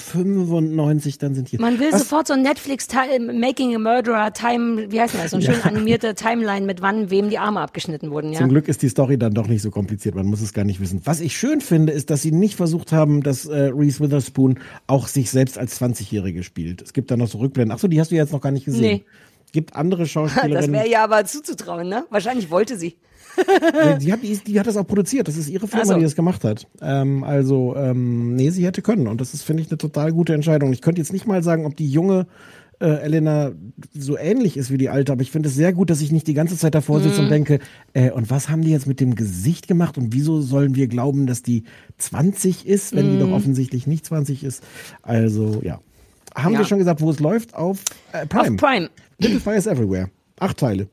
95, dann sind hier. Man will sofort so ein Netflix Making a Murderer Time, wie heißt das? So eine schön animierte Timeline mit wann wem die Arme abgeschnitten wurden. Ja? Zum Glück ist die Story dann doch nicht so kompliziert, man muss es gar nicht wissen. Was ich schön finde, ist, dass sie nicht versucht haben, dass Reese Witherspoon auch sich selbst als 20-Jährige spielt. Es gibt da noch so Rückblenden. Achso, die hast du jetzt noch gar nicht gesehen. Nee. Gibt andere Schauspielerinnen. Das wäre ja aber zuzutrauen, ne? Wahrscheinlich wollte sie. Die hat das auch produziert. Das ist ihre Firma, die das gemacht hat. Nee, sie hätte können. Und das ist, finde ich, eine total gute Entscheidung. Ich könnte jetzt nicht mal sagen, ob die junge Elena so ähnlich ist wie die alte, aber ich finde es sehr gut, dass ich nicht die ganze Zeit davor sitze und denke, und was haben die jetzt mit dem Gesicht gemacht und wieso sollen wir glauben, dass die 20 ist, wenn die doch offensichtlich nicht 20 ist? Also, ja. Haben wir schon gesagt, wo es läuft? Auf Prime. Auf Prime. Little Fires Everywhere. 8 Teile.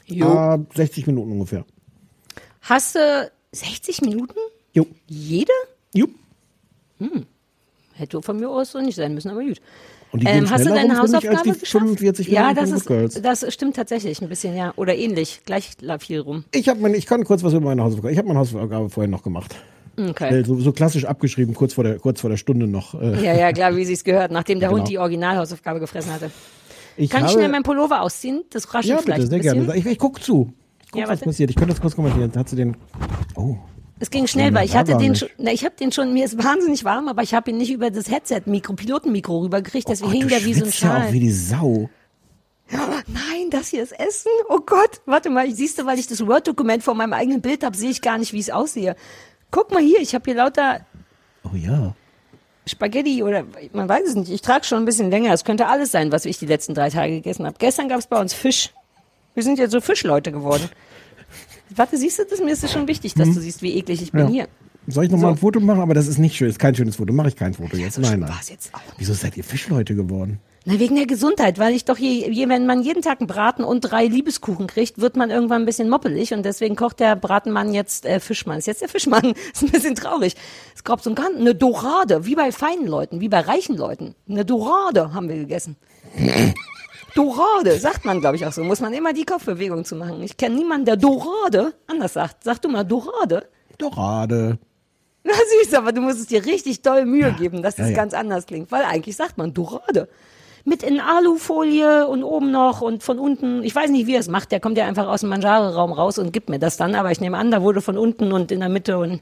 60 Minuten ungefähr. Hast du 60 Minuten? Jo. Jede? Jo. Hätte von mir aus so nicht sein müssen, aber gut. Und die gehen hast du schneller deine rum, finde ich, Hausaufgabe als die geschafft? 45 Ja, Minuten das stimmt tatsächlich ein bisschen, ja. Oder ähnlich, gleich viel rum. Ich kann kurz was über meine Hausaufgabe. Ich habe meine Hausaufgabe vorhin noch gemacht. Okay. So klassisch abgeschrieben, kurz vor der Stunde noch. Ja, klar, wie sie es gehört, nachdem der Hund die Originalhausaufgabe gefressen hatte. Kann ich schnell meinen Pullover ausziehen? Das raschelt vielleicht bitte, sehr gerne. Ich guck zu. Was passiert. Ich könnte das kurz kommentieren. Hat sie den... Oh. Es ging schnell, weil ich habe den schon, mir ist wahnsinnig warm, aber ich habe ihn nicht über das Headset-Mikro, Pilotenmikro rübergekriegt, deswegen hing der wie so ein Schal. Ja auch wie die Sau. Nein, das hier ist Essen. Oh Gott, warte mal, siehst du, weil ich das Word-Dokument vor meinem eigenen Bild habe, sehe ich gar nicht, wie es aussehe. Guck mal hier, ich habe hier lauter Spaghetti oder man weiß es nicht. Ich trage schon ein bisschen länger. Es könnte alles sein, was ich die letzten 3 Tage gegessen habe. Gestern gab es bei uns Fisch. Wir sind ja so Fischleute geworden. Warte, siehst du das? Mir ist es schon wichtig, dass du siehst, wie eklig ich bin. Hier. Soll ich noch mal ein Foto machen? Aber das ist nicht schön. Ist kein schönes Foto. Mache ich kein Foto jetzt. Nein. Jetzt auch. Wieso seid ihr Fischleute geworden? Na, wegen der Gesundheit, weil ich doch wenn man jeden Tag einen Braten und 3 Liebeskuchen kriegt, wird man irgendwann ein bisschen moppelig und deswegen kocht der Bratenmann jetzt Fischmann. Ist jetzt der Fischmann. Ist ein bisschen traurig. Es gab so eine Dorade, wie bei feinen Leuten, wie bei reichen Leuten. Eine Dorade haben wir gegessen. Dorade, sagt man, glaube ich, auch so. Muss man immer die Kopfbewegung zu machen. Ich kenne niemanden, der Dorade anders sagt. Sag du mal Dorade. Dorade. Na süß, aber du musst es dir richtig doll Mühe geben, dass das ganz anders klingt. Weil eigentlich sagt man Dorade. Mit in Alufolie und oben noch und von unten. Ich weiß nicht, wie er es macht. Der kommt ja einfach aus dem Mangiare-Raum raus und gibt mir das dann. Aber ich nehme an, da wurde von unten und in der Mitte und...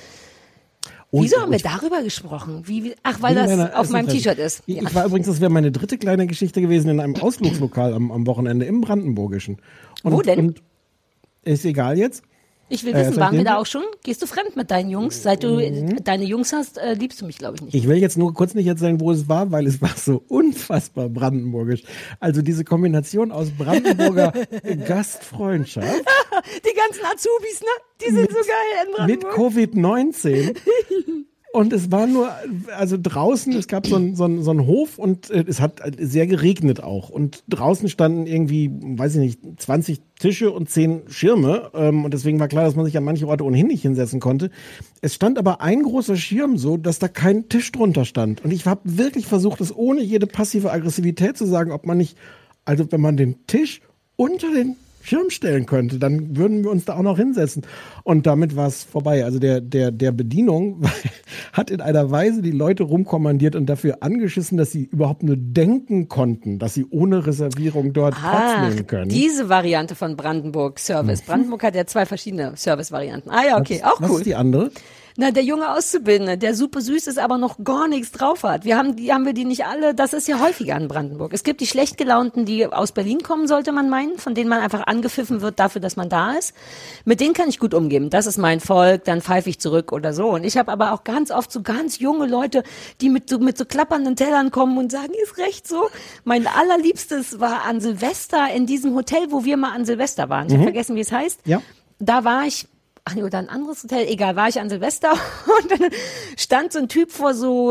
Wieso haben wir darüber gesprochen? Weil das auf meinem T-Shirt ist. Ja. Ich war übrigens, das wäre meine 3. kleine Geschichte gewesen, in einem Ausflugslokal am Wochenende im Brandenburgischen. Wo denn? Und ist egal jetzt. Ich will wissen, waren wir da auch schon? Gehst du fremd mit deinen Jungs? Seit du deine Jungs hast, liebst du mich, glaube ich, nicht. Ich will jetzt nur kurz nicht erzählen, wo es war, weil es war so unfassbar brandenburgisch. Also diese Kombination aus Brandenburger Gastfreundschaft. Die ganzen Azubis, ne? Die sind so geil in Brandenburg. Mit Covid-19. Und es war nur, also draußen, es gab so einen Hof und es hat sehr geregnet auch. Und draußen standen irgendwie, weiß ich nicht, 20 Tische und 10 Schirme. Und deswegen war klar, dass man sich an manche Orte ohnehin nicht hinsetzen konnte. Es stand aber ein großer Schirm so, dass da kein Tisch drunter stand. Und ich habe wirklich versucht, das ohne jede passive Aggressivität zu sagen, ob man nicht, also wenn man den Tisch unter den Schirm stellen könnte, dann würden wir uns da auch noch hinsetzen. Und damit war es vorbei. Also der Bedienung hat in einer Weise die Leute rumkommandiert und dafür angeschissen, dass sie überhaupt nur denken konnten, dass sie ohne Reservierung dort Platz nehmen können. Diese Variante von Brandenburg Service. Brandenburg hat ja 2 verschiedene Service-Varianten. Ah ja, okay, auch cool. Was ist die andere? Na, der junge Auszubildende, der super süß ist, aber noch gar nichts drauf hat. Haben wir die nicht alle? Das ist ja häufiger in Brandenburg. Es gibt die schlecht gelaunten, die aus Berlin kommen, sollte man meinen, von denen man einfach angepfiffen wird dafür, dass man da ist. Mit denen kann ich gut umgehen. Das ist mein Volk, dann pfeife ich zurück oder so. Und ich habe aber auch ganz oft so ganz junge Leute, die mit so klappernden Tellern kommen und sagen, ist recht so. Mein allerliebstes war an Silvester in diesem Hotel, wo wir mal an Silvester waren. Ich habe vergessen, wie es heißt. Ja. Da war ich... Ach nee, oder ein anderes Hotel, egal, war ich an Silvester und dann stand so ein Typ vor so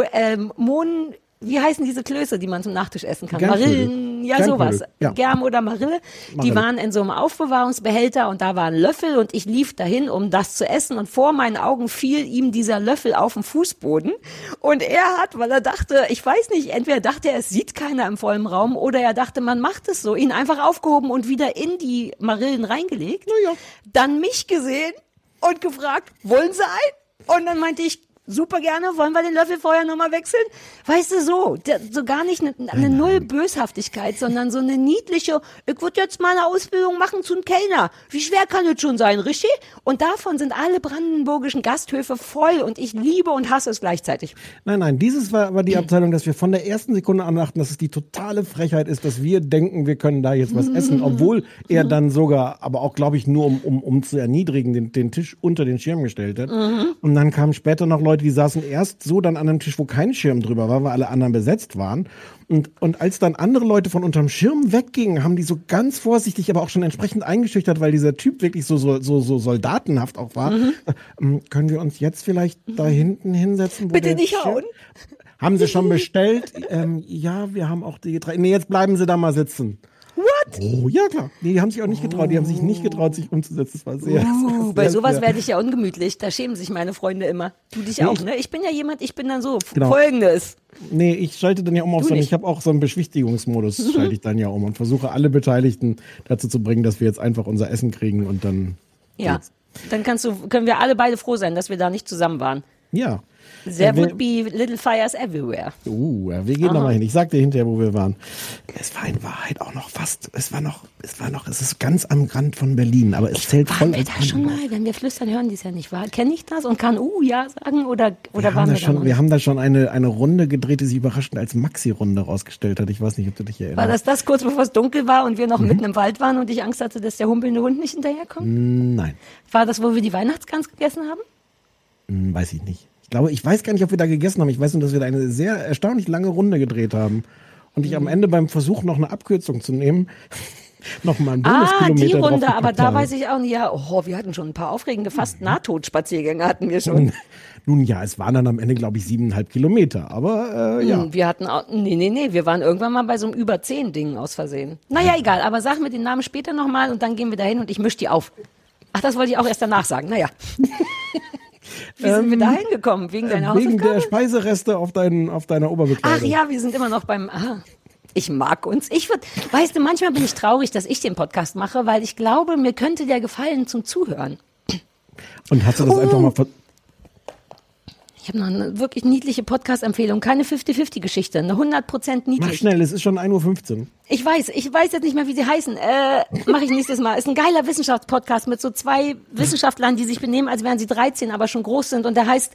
wie heißen diese Klöße, die man zum Nachtisch essen kann? Marillen, ja sowas. Ja. Germ oder Marille. Die waren in so einem Aufbewahrungsbehälter und da war ein Löffel und ich lief dahin, um das zu essen und vor meinen Augen fiel ihm dieser Löffel auf den Fußboden und er hat, weil er dachte, ich weiß nicht, entweder dachte er, es sieht keiner im vollen Raum oder er dachte, man macht es so, ihn einfach aufgehoben und wieder in die Marillen reingelegt. Ja. Dann mich gesehen und gefragt, wollen Sie ein? Und dann meinte ich, super gerne, wollen wir den Löffel vorher nochmal wechseln? Weißt du, so gar nicht eine null Böshaftigkeit, sondern so eine niedliche, ich würde jetzt mal eine Ausbildung machen zu einem Kellner. Wie schwer kann das schon sein, richtig? Und davon sind alle brandenburgischen Gasthöfe voll und ich liebe und hasse es gleichzeitig. Nein, dieses war die Abteilung, dass wir von der ersten Sekunde an dachten, dass es die totale Frechheit ist, dass wir denken, wir können da jetzt was essen, obwohl er dann sogar, aber auch glaube ich nur um zu erniedrigen, den Tisch unter den Schirm gestellt hat. Und dann kamen später noch Leute, die saßen erst so dann an einem Tisch, wo kein Schirm drüber war, weil alle anderen besetzt waren. Und als dann andere Leute von unterm Schirm weggingen, haben die so ganz vorsichtig, aber auch schon entsprechend eingeschüchtert, weil dieser Typ wirklich so soldatenhaft auch war. Können wir uns jetzt vielleicht da hinten hinsetzen? Bitte nicht hauen. Haben Sie schon bestellt? Ja, wir haben auch die Getränke. Nee, jetzt bleiben Sie da mal sitzen. What? Oh, ja, klar. Nee, die haben sich auch nicht getraut. Die haben sich nicht getraut, sich umzusetzen. Das war sehr, bei sowas werde ich ja ungemütlich. Da schämen sich meine Freunde immer. Du dich auch, ne? Ich bin ja jemand, ich bin dann so, Folgendes. Nee, ich schalte dann ja um auf ich habe auch so einen Beschwichtigungsmodus, schalte ich dann ja um und versuche alle Beteiligten dazu zu bringen, dass wir jetzt einfach unser Essen kriegen und dann Ja, dann können wir alle beide froh sein, dass wir da nicht zusammen waren. Ja. There would be little fires everywhere. Wir gehen da mal hin. Ich sag dir hinterher, wo wir waren. Es war in Wahrheit auch noch fast, es ist ganz am Rand von Berlin, aber es zählt voll als da schon mal, wenn wir flüstern, hören die es ja nicht wahr. Kenne ich das und kann ja sagen oder waren wir da noch nicht? Wir haben da schon eine Runde gedreht, die sich überraschend als Maxi-Runde rausgestellt hat. Ich weiß nicht, ob du dich erinnerst. War das kurz bevor es dunkel war und wir noch mitten im Wald waren und ich Angst hatte, dass der humpelnde Hund nicht hinterherkommt? Nein. War das, wo wir die Weihnachtsgans gegessen haben? Weiß ich nicht. Ich weiß gar nicht, ob wir da gegessen haben. Ich weiß nur, dass wir da eine sehr erstaunlich lange Runde gedreht haben. Und ich am Ende beim Versuch, noch eine Abkürzung zu nehmen, noch mal einen Bonuskilometer die Runde, aber da habe. Weiß ich auch nicht. Ja, wir hatten schon ein paar aufregende, fast Nahtodspaziergänge hatten wir schon. Nun ja, es waren dann am Ende, glaube ich, 7,5 Kilometer. Aber ja. Wir hatten auch, nee, wir waren irgendwann mal bei so einem über 10 Dingen aus Versehen. Naja, egal, aber sag mir den Namen später nochmal und dann gehen wir dahin und ich mische die auf. Ach, das wollte ich auch erst danach sagen. Naja. Wie sind wir da hingekommen? Wegen deiner Hausaufgabe? Wegen der Speisereste auf deiner Oberbekleidung. Ach ja, wir sind immer noch beim... Ich mag uns. Weißt du, manchmal bin ich traurig, dass ich den Podcast mache, weil ich glaube, mir könnte der gefallen zum Zuhören. Und hast du das einfach mal... Ich habe noch eine wirklich niedliche Podcast-Empfehlung. Keine 50-50-Geschichte. Eine 100% niedlich. Mach schnell, es ist schon 1:15 Uhr. Ich weiß jetzt nicht mehr, wie sie heißen. Mache ich nächstes Mal. Ist ein geiler Wissenschaftspodcast mit so 2 Wissenschaftlern, die sich benehmen, als wären sie 13, aber schon groß sind. Und der heißt...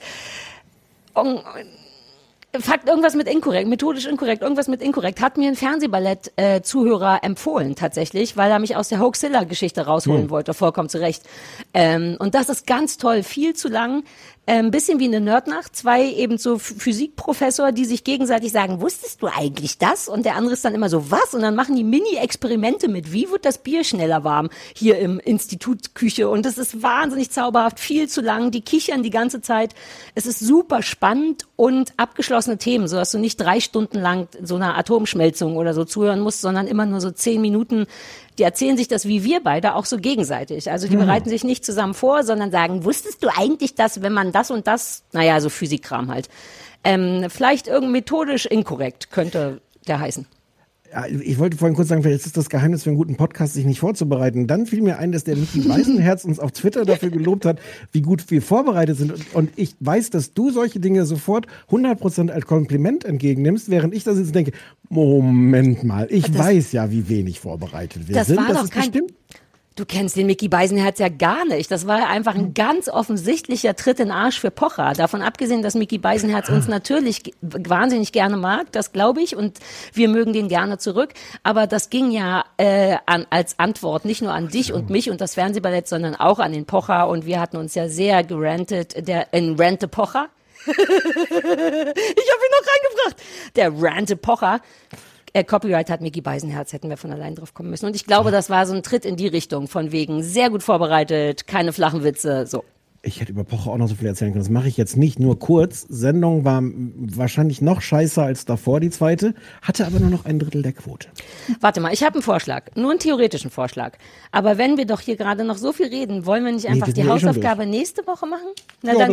Fakt, irgendwas mit inkorrekt, methodisch inkorrekt, irgendwas mit inkorrekt, hat mir ein Fernsehballett-Zuhörer empfohlen tatsächlich, weil er mich aus der Hoaxilla-Geschichte rausholen wollte, vollkommen zu Recht. Und das ist ganz toll, viel zu lang, ein bisschen wie eine Nerdnacht, 2 eben so Physikprofessor, die sich gegenseitig sagen, wusstest du eigentlich das? Und der andere ist dann immer so, was? Und dann machen die Mini-Experimente mit, wie wird das Bier schneller warm hier im Institutküche? Und das ist wahnsinnig zauberhaft, viel zu lang, die kichern die ganze Zeit. Es ist super spannend und abgeschlossene Themen, so dass du nicht 3 Stunden lang so einer Atomschmelzung oder so zuhören musst, sondern immer nur so 10 Minuten. Die erzählen sich das wie wir beide auch so gegenseitig. Also die bereiten sich nicht zusammen vor, sondern sagen, wusstest du eigentlich, dass wenn man das und das, naja, so Physikkram halt, vielleicht irgendwie methodisch inkorrekt könnte der heißen. Ja, ich wollte vorhin kurz sagen, vielleicht ist das Geheimnis für einen guten Podcast, sich nicht vorzubereiten. Dann fiel mir ein, dass der Micky Beisenherz uns auf Twitter dafür gelobt hat, wie gut wir vorbereitet sind. Und ich weiß, dass du solche Dinge sofort 100% als Kompliment entgegennimmst, während ich das jetzt denke, Moment mal, ich weiß ja, wie wenig vorbereitet wir sind. Das ist bestimmt. Du kennst den Micky Beisenherz ja gar nicht. Das war einfach ein ganz offensichtlicher Tritt in den Arsch für Pocher. Davon abgesehen, dass Micky Beisenherz uns natürlich wahnsinnig gerne mag, das glaube ich, und wir mögen den gerne zurück. Aber das ging ja als Antwort nicht nur an dich und mich und das Fernsehballett, sondern auch an den Pocher. Und wir hatten uns ja sehr gerantet, in Rante Pocher. Ich habe ihn noch reingebracht. Der Rante Pocher. Copyright hat Micky Beisenherz, hätten wir von allein drauf kommen müssen. Und ich glaube, das war so ein Tritt in die Richtung, von wegen sehr gut vorbereitet, keine flachen Witze, so. Ich hätte über Pocher auch noch so viel erzählen können. Das mache ich jetzt nicht, nur kurz. Sendung war wahrscheinlich noch scheißer als davor, die zweite, hatte aber nur noch 1/3 der Quote. Warte mal, ich habe einen Vorschlag, nur einen theoretischen Vorschlag. Aber wenn wir doch hier gerade noch so viel reden, wollen wir nicht einfach die Hausaufgabe nächste Woche machen? Na, ja, dann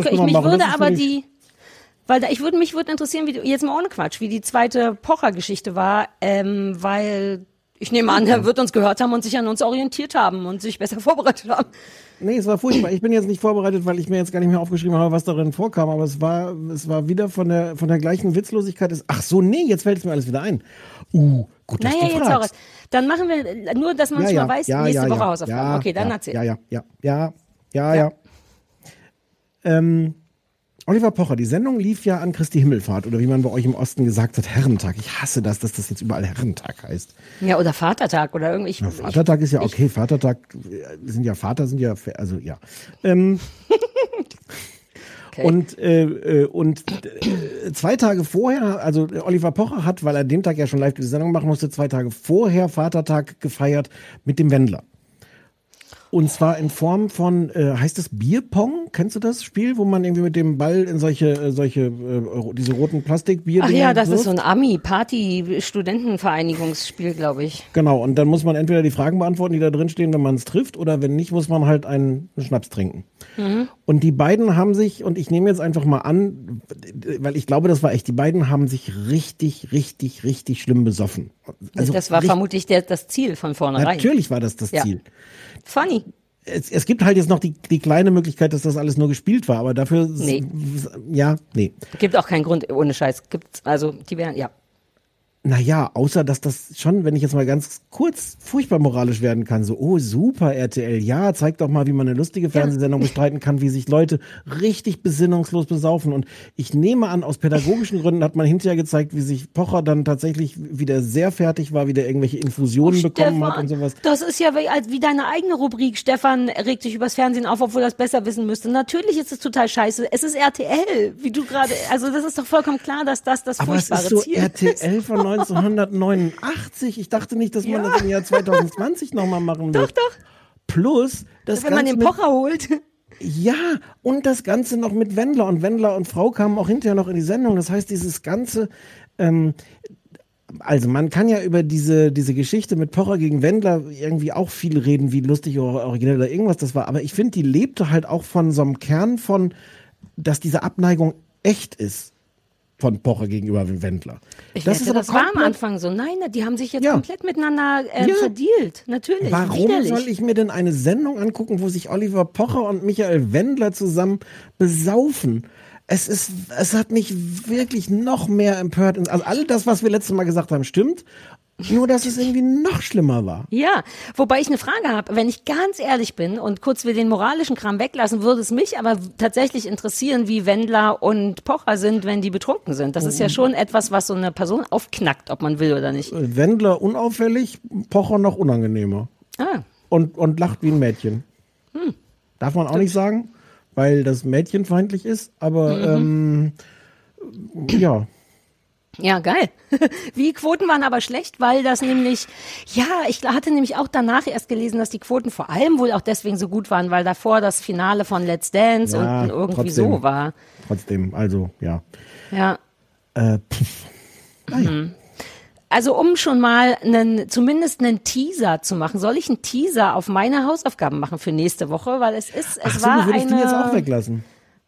mich würde interessieren, wie jetzt mal ohne Quatsch, wie die zweite Pocher-Geschichte war, weil ich nehme an, er wird uns gehört haben und sich an uns orientiert haben und sich besser vorbereitet haben. Nee, es war furchtbar. Ich bin jetzt nicht vorbereitet, weil ich mir jetzt gar nicht mehr aufgeschrieben habe, was darin vorkam, aber es war wieder von der gleichen Witzlosigkeit. Ach so, nee, jetzt fällt es mir alles wieder ein. Gut, dass du jetzt fragst. Dann machen wir, nur dass man es schon mal weiß, nächste Woche Hausaufgaben. Okay, dann erzähl. Ja. Oliver Pocher, die Sendung lief ja an Christi Himmelfahrt oder wie man bei euch im Osten gesagt hat, Herrentag. Ich hasse das, dass das jetzt überall Herrentag heißt. Ja, oder Vatertag oder irgendwie. Vatertag ist ja okay, Vatertag sind ja, also ja. Okay. Und 2 Tage vorher, also Oliver Pocher hat, weil er den Tag ja schon live die Sendung machen musste, 2 Tage vorher Vatertag gefeiert mit dem Wendler. Und zwar in Form von, heißt es Bierpong? Kennst du das Spiel, wo man irgendwie mit dem Ball in diese roten Plastikbier? Ach ja, das ist so ein Ami-Party-Studentenvereinigungsspiel, glaube ich. Genau, und dann muss man entweder die Fragen beantworten, die da drin stehen, wenn man es trifft, oder wenn nicht, muss man halt einen Schnaps trinken. Und die beiden haben sich, und ich nehme jetzt einfach mal an, weil ich glaube, das war echt, die beiden haben sich richtig, richtig, richtig schlimm besoffen. Also das war vermutlich das Ziel von vornherein. Natürlich war das Ziel. Funny. Es gibt halt jetzt noch die kleine Möglichkeit, dass das alles nur gespielt war, aber dafür, nee. Gibt auch keinen Grund, ohne Scheiß. Gibt's, also, die wären, ja. Naja, außer dass das schon, wenn ich jetzt mal ganz kurz furchtbar moralisch werden kann, so, oh super RTL, ja, zeig doch mal, wie man eine lustige Fernsehsendung bestreiten kann, wie sich Leute richtig besinnungslos besaufen. Und ich nehme an, aus pädagogischen Gründen hat man hinterher gezeigt, wie sich Pocher dann tatsächlich wieder sehr fertig war, wieder irgendwelche Infusionen bekommen hat und sowas. Das ist ja wie deine eigene Rubrik, Stefan regt sich übers Fernsehen auf, obwohl er es besser wissen müsste. Natürlich ist es total scheiße. Es ist RTL, wie du gerade, also das ist doch vollkommen klar, dass das furchtbare Ziel ist. Aber es ist so RTL von 1989. Ich dachte nicht, dass man das im Jahr 2020 nochmal machen will. Doch. Plus, das wenn man den Pocher holt. Ja, und das Ganze noch mit Wendler. Und Wendler und Frau kamen auch hinterher noch in die Sendung. Das heißt, dieses Ganze, also man kann ja über diese Geschichte mit Pocher gegen Wendler irgendwie auch viel reden, wie lustig oder originell oder irgendwas das war. Aber ich finde, die lebte halt auch von so einem Kern von, dass diese Abneigung echt ist. Von Pocher gegenüber Wendler. Das war am Anfang so. Nein, die haben sich jetzt komplett miteinander verdealt. Natürlich. Warum soll ich mir denn eine Sendung angucken, wo sich Oliver Pocher und Michael Wendler zusammen besaufen? Es hat mich wirklich noch mehr empört. Also all das, was wir letztes Mal gesagt haben, stimmt. Nur, dass es irgendwie noch schlimmer war. Ja, wobei ich eine Frage habe. Wenn ich ganz ehrlich bin und kurz wir den moralischen Kram weglassen, würde es mich aber tatsächlich interessieren, wie Wendler und Pocher sind, wenn die betrunken sind. Das ist ja schon etwas, was so eine Person aufknackt, ob man will oder nicht. Wendler unauffällig, Pocher noch unangenehmer. Und lacht wie ein Mädchen. Darf man auch nicht sagen, weil das mädchenfeindlich ist, aber ja. Ja, geil. Die Quoten waren aber schlecht, weil das nämlich, ich hatte nämlich auch danach erst gelesen, dass die Quoten vor allem wohl auch deswegen so gut waren, weil davor das Finale von Let's Dance und irgendwie so war. Trotzdem, also, ja. Ja. Also um schon mal zumindest einen Teaser zu machen, soll ich einen Teaser auf meine Hausaufgaben machen für nächste Woche, weil es war eine... die jetzt auch weglassen?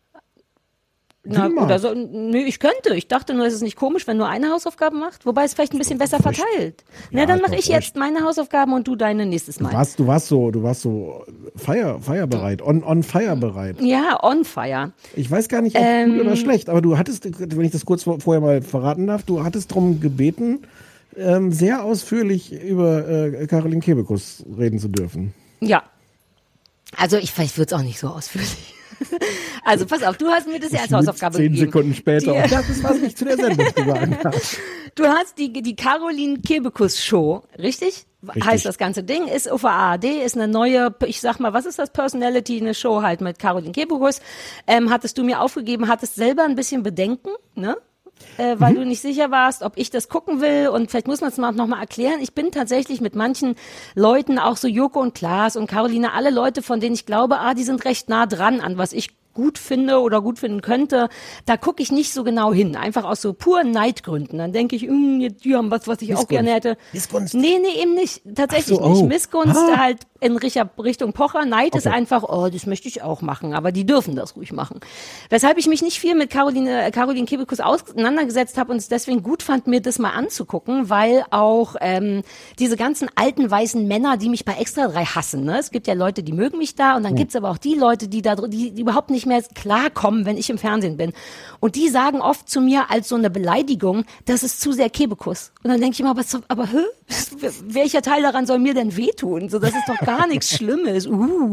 Oder so, nö, ich könnte. Ich dachte nur, es ist nicht komisch, wenn nur eine Hausaufgaben macht. Wobei es vielleicht ein bisschen besser verteilt. Ja, dann mache ich jetzt meine Hausaufgaben und du deine nächstes Mal. Du warst so feierbereit, on fire bereit. Ja, on fire. Ich weiß gar nicht, ob gut oder schlecht, aber du hattest, wenn ich das kurz vorher mal verraten darf, du hattest darum gebeten, sehr ausführlich über Caroline Kebekus reden zu dürfen. Ja. Also vielleicht wird es auch nicht so ausführlich. Also pass auf, du hast mir das ja als Hausaufgabe 10 gegeben. Sekunden später. Und das ist, was ich zu der Sendung gesagt habe. Du hast die Caroline Kebekus Show, richtig? Heißt das ganze Ding, ist auf der ARD, ist eine neue, ich sag mal, was ist das, Personality, eine Show halt mit Caroline Kebekus. Hattest du mir aufgegeben, hattest selber ein bisschen Bedenken, ne? Weil du nicht sicher warst, ob ich das gucken will, und vielleicht muss man es noch mal erklären. Ich bin tatsächlich mit manchen Leuten, auch so Joko und Klaas und Caroline, alle Leute, von denen ich glaube, die sind recht nah dran an was ich gut finde oder gut finden könnte, da gucke ich nicht so genau hin, einfach aus so puren Neidgründen. Dann denke ich, die haben was ich auch gerne hätte. Missgunst? Nee, eben nicht. Tatsächlich nicht. Missgunst halt in Richtung Pocher. Neid ist einfach, das möchte ich auch machen, aber die dürfen das ruhig machen. Weshalb ich mich nicht viel mit Caroline Kebekus auseinandergesetzt habe und es deswegen gut fand, mir das mal anzugucken, weil auch diese ganzen alten weißen Männer, die mich bei Extra 3 hassen, ne? Es gibt ja Leute, die mögen mich da, und dann gibt's aber auch die Leute, die überhaupt nicht mehr klarkommen, wenn ich im Fernsehen bin. Und die sagen oft zu mir als so eine Beleidigung, das ist zu sehr Kebekus. Und dann denke ich immer, aber welcher Teil daran soll mir denn wehtun? So, das ist doch gar nichts Schlimmes.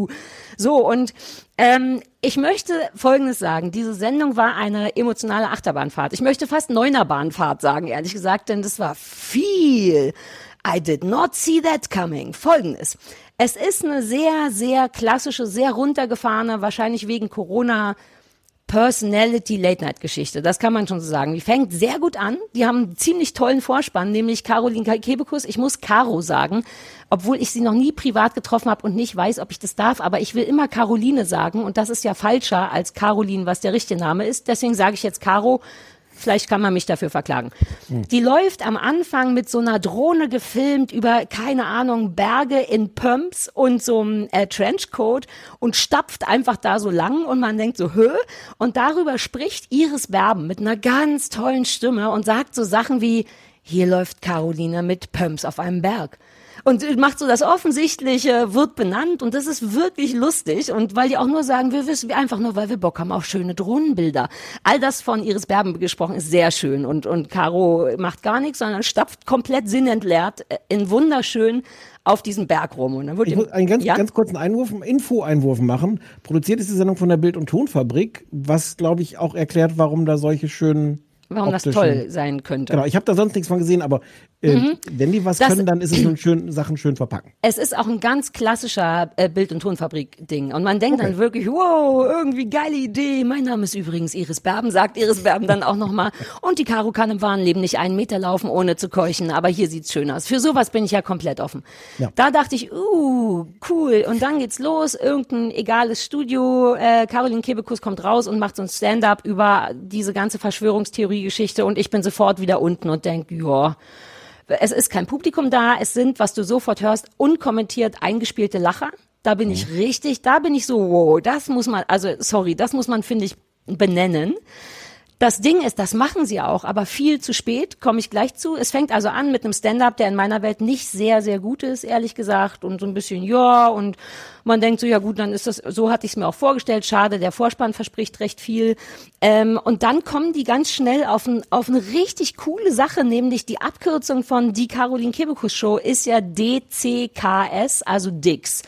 So, und ich möchte Folgendes sagen. Diese Sendung war eine emotionale Achterbahnfahrt. Ich möchte fast Neunerbahnfahrt sagen, ehrlich gesagt, denn das war viel. I did not see that coming. Folgendes. Es ist eine sehr, sehr klassische, sehr runtergefahrene, wahrscheinlich wegen Corona Personality-Late-Night-Geschichte. Das kann man schon so sagen. Die fängt sehr gut an. Die haben einen ziemlich tollen Vorspann, nämlich Caroline Kebekus. Ich muss Caro sagen, obwohl ich sie noch nie privat getroffen habe und nicht weiß, ob ich das darf. Aber ich will immer Caroline sagen und das ist ja falscher als Caroline, was der richtige Name ist. Deswegen sage ich jetzt Caro. Vielleicht kann man mich dafür verklagen. Die läuft am Anfang mit so einer Drohne gefilmt über, keine Ahnung, Berge in Pumps und so einem Trenchcoat und stapft einfach da so lang und man denkt so, hö? Und darüber spricht Iris Berben mit einer ganz tollen Stimme und sagt so Sachen wie, hier läuft Caroline mit Pumps auf einem Berg. Und macht so das Offensichtliche, wird benannt und das ist wirklich lustig. Und weil die auch nur sagen, wir wissen einfach nur, weil wir Bock haben auf schöne Drohnenbilder. All das von Iris Berben gesprochen ist sehr schön und Caro macht gar nichts, sondern stapft komplett sinnentleert in wunderschön auf diesem Berg rum. Und dann ich muss einen ganz kurzen Info-Einwurf machen. Produziert ist die Sendung von der Bild- und Tonfabrik, was, glaube ich, auch erklärt, warum da solche schönen warum das toll sein könnte. Genau, ich habe da sonst nichts von gesehen, aber wenn die was können, dann ist es nun Sachen schön verpacken. Es ist auch ein ganz klassischer Bild- und Tonfabrik-Ding. Und man denkt dann wirklich, wow, irgendwie geile Idee. Mein Name ist übrigens Iris Berben, sagt Iris Berben dann auch nochmal. Und die Caro kann im wahren Leben nicht 1 Meter laufen, ohne zu keuchen. Aber hier sieht's schön aus. Für sowas bin ich ja komplett offen. Ja. Da dachte ich, cool. Und dann geht's los. Irgendein egales Studio. Caroline Kebekus kommt raus und macht so ein Stand-up über diese ganze Verschwörungstheorie-Geschichte. Und ich bin sofort wieder unten und denke, ja, es ist kein Publikum da, es sind, was du sofort hörst, unkommentiert eingespielte Lacher. Da bin ich so, wow, das muss man, finde ich, benennen. Das Ding ist, das machen sie auch, aber viel zu spät, komme ich gleich zu. Es fängt also an mit einem Stand-up, der in meiner Welt nicht sehr, sehr gut ist, ehrlich gesagt, und so ein bisschen, und man denkt so, ja gut, dann ist das, so hatte ich es mir auch vorgestellt, schade, der Vorspann verspricht recht viel. Und dann kommen die ganz schnell auf eine richtig coole Sache, nämlich die Abkürzung von die Caroline Kebekus Show ist ja DCKS, also Dix.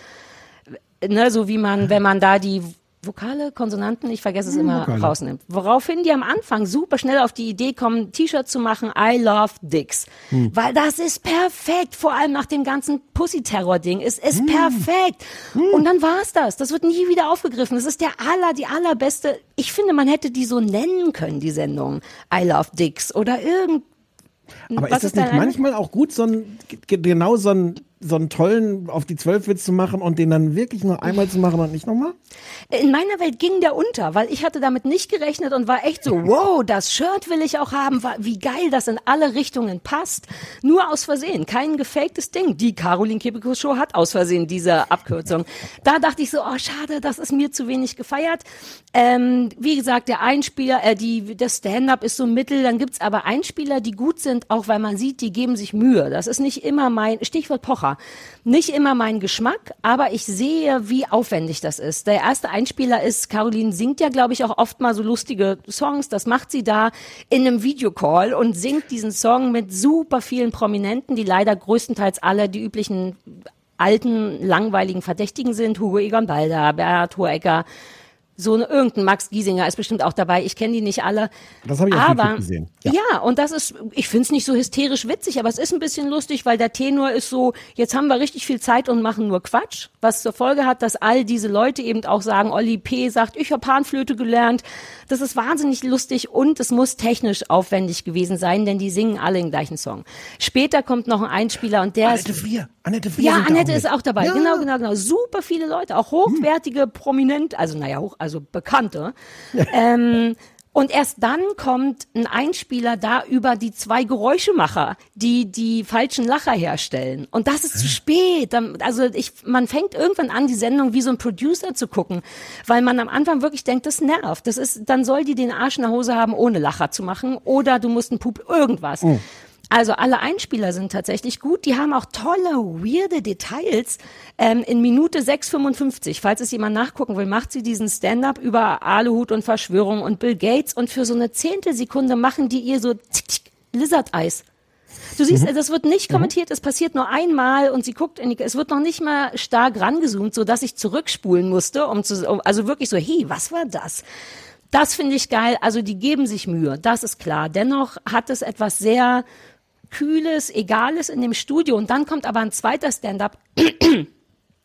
Ne, so wie man, wenn man da die Vokale, Konsonanten, ich vergesse es immer, rausnimmt. Woraufhin die am Anfang super schnell auf die Idee kommen, ein T-Shirt zu machen, I love Dicks. Weil das ist perfekt, vor allem nach dem ganzen Pussy-Terror-Ding. Es ist perfekt. Und dann war's das. Das wird nie wieder aufgegriffen. Das ist die allerbeste. Ich finde, man hätte die so nennen können, die Sendung. I love Dicks oder Aber ist das nicht manchmal auch gut, so einen tollen auf die 12-Witz zu machen und den dann wirklich nur einmal zu machen und nicht nochmal? In meiner Welt ging der unter, weil ich hatte damit nicht gerechnet und war echt so, wow, das Shirt will ich auch haben, wie geil das in alle Richtungen passt. Nur aus Versehen, kein gefaktes Ding. Die Caroline Kebekus Show hat aus Versehen diese Abkürzung. Da dachte ich so, schade, das ist mir zu wenig gefeiert. Wie gesagt, der Einspieler, das Stand-up ist so mittel, dann gibt's aber Einspieler, die gut sind, auch weil man sieht, die geben sich Mühe. Das ist nicht immer Stichwort Pocher, nicht immer mein Geschmack, aber ich sehe, wie aufwendig das ist. Der erste Einspieler ist, Caroline singt ja, glaube ich, auch oft mal so lustige Songs. Das macht sie da in einem Videocall und singt diesen Song mit super vielen Prominenten, die leider größtenteils alle die üblichen alten, langweiligen Verdächtigen sind. Hugo Egon Balder, Bert Hohecker, irgendein Max Giesinger ist bestimmt auch dabei. Ich kenne die nicht alle. Das habe ich auch nicht gesehen. Ja, und das ist, ich finde es nicht so hysterisch witzig, aber es ist ein bisschen lustig, weil der Tenor ist so, jetzt haben wir richtig viel Zeit und machen nur Quatsch, was zur Folge hat, dass all diese Leute eben auch sagen, Olli P. sagt, ich habe Panflöte gelernt. Das ist wahnsinnig lustig und es muss technisch aufwendig gewesen sein, denn die singen alle den gleichen Song. Später kommt noch ein Einspieler und der Annette Frier. Ja, Annette ist auch dabei. Ja. Genau. Super viele Leute, auch hochwertige, prominent, also Bekannte. Und erst dann kommt ein Einspieler da über die 2 Geräuschemacher, die falschen Lacher herstellen. Und das ist zu spät. Man fängt irgendwann an, die Sendung wie so ein Producer zu gucken, weil man am Anfang wirklich denkt, das nervt. Dann soll die den Arsch in der Hose haben, ohne Lacher zu machen. Oder du musst irgendwas. Also alle Einspieler sind tatsächlich gut. Die haben auch tolle, weirde Details. In Minute 6:55, falls es jemand nachgucken will, macht sie diesen Stand-up über Aluhut und Verschwörung und Bill Gates. Und für so eine Zehntelsekunde machen die ihr so Lizard-Eis. Du siehst, das wird nicht kommentiert, es passiert nur einmal und sie guckt es wird noch nicht mal stark rangezoomt, so dass ich zurückspulen musste, also wirklich so, hey, was war das? Das finde ich geil. Also die geben sich Mühe, das ist klar. Dennoch hat es etwas sehr Kühles, Egales in dem Studio. Und dann kommt aber ein zweiter Stand-up,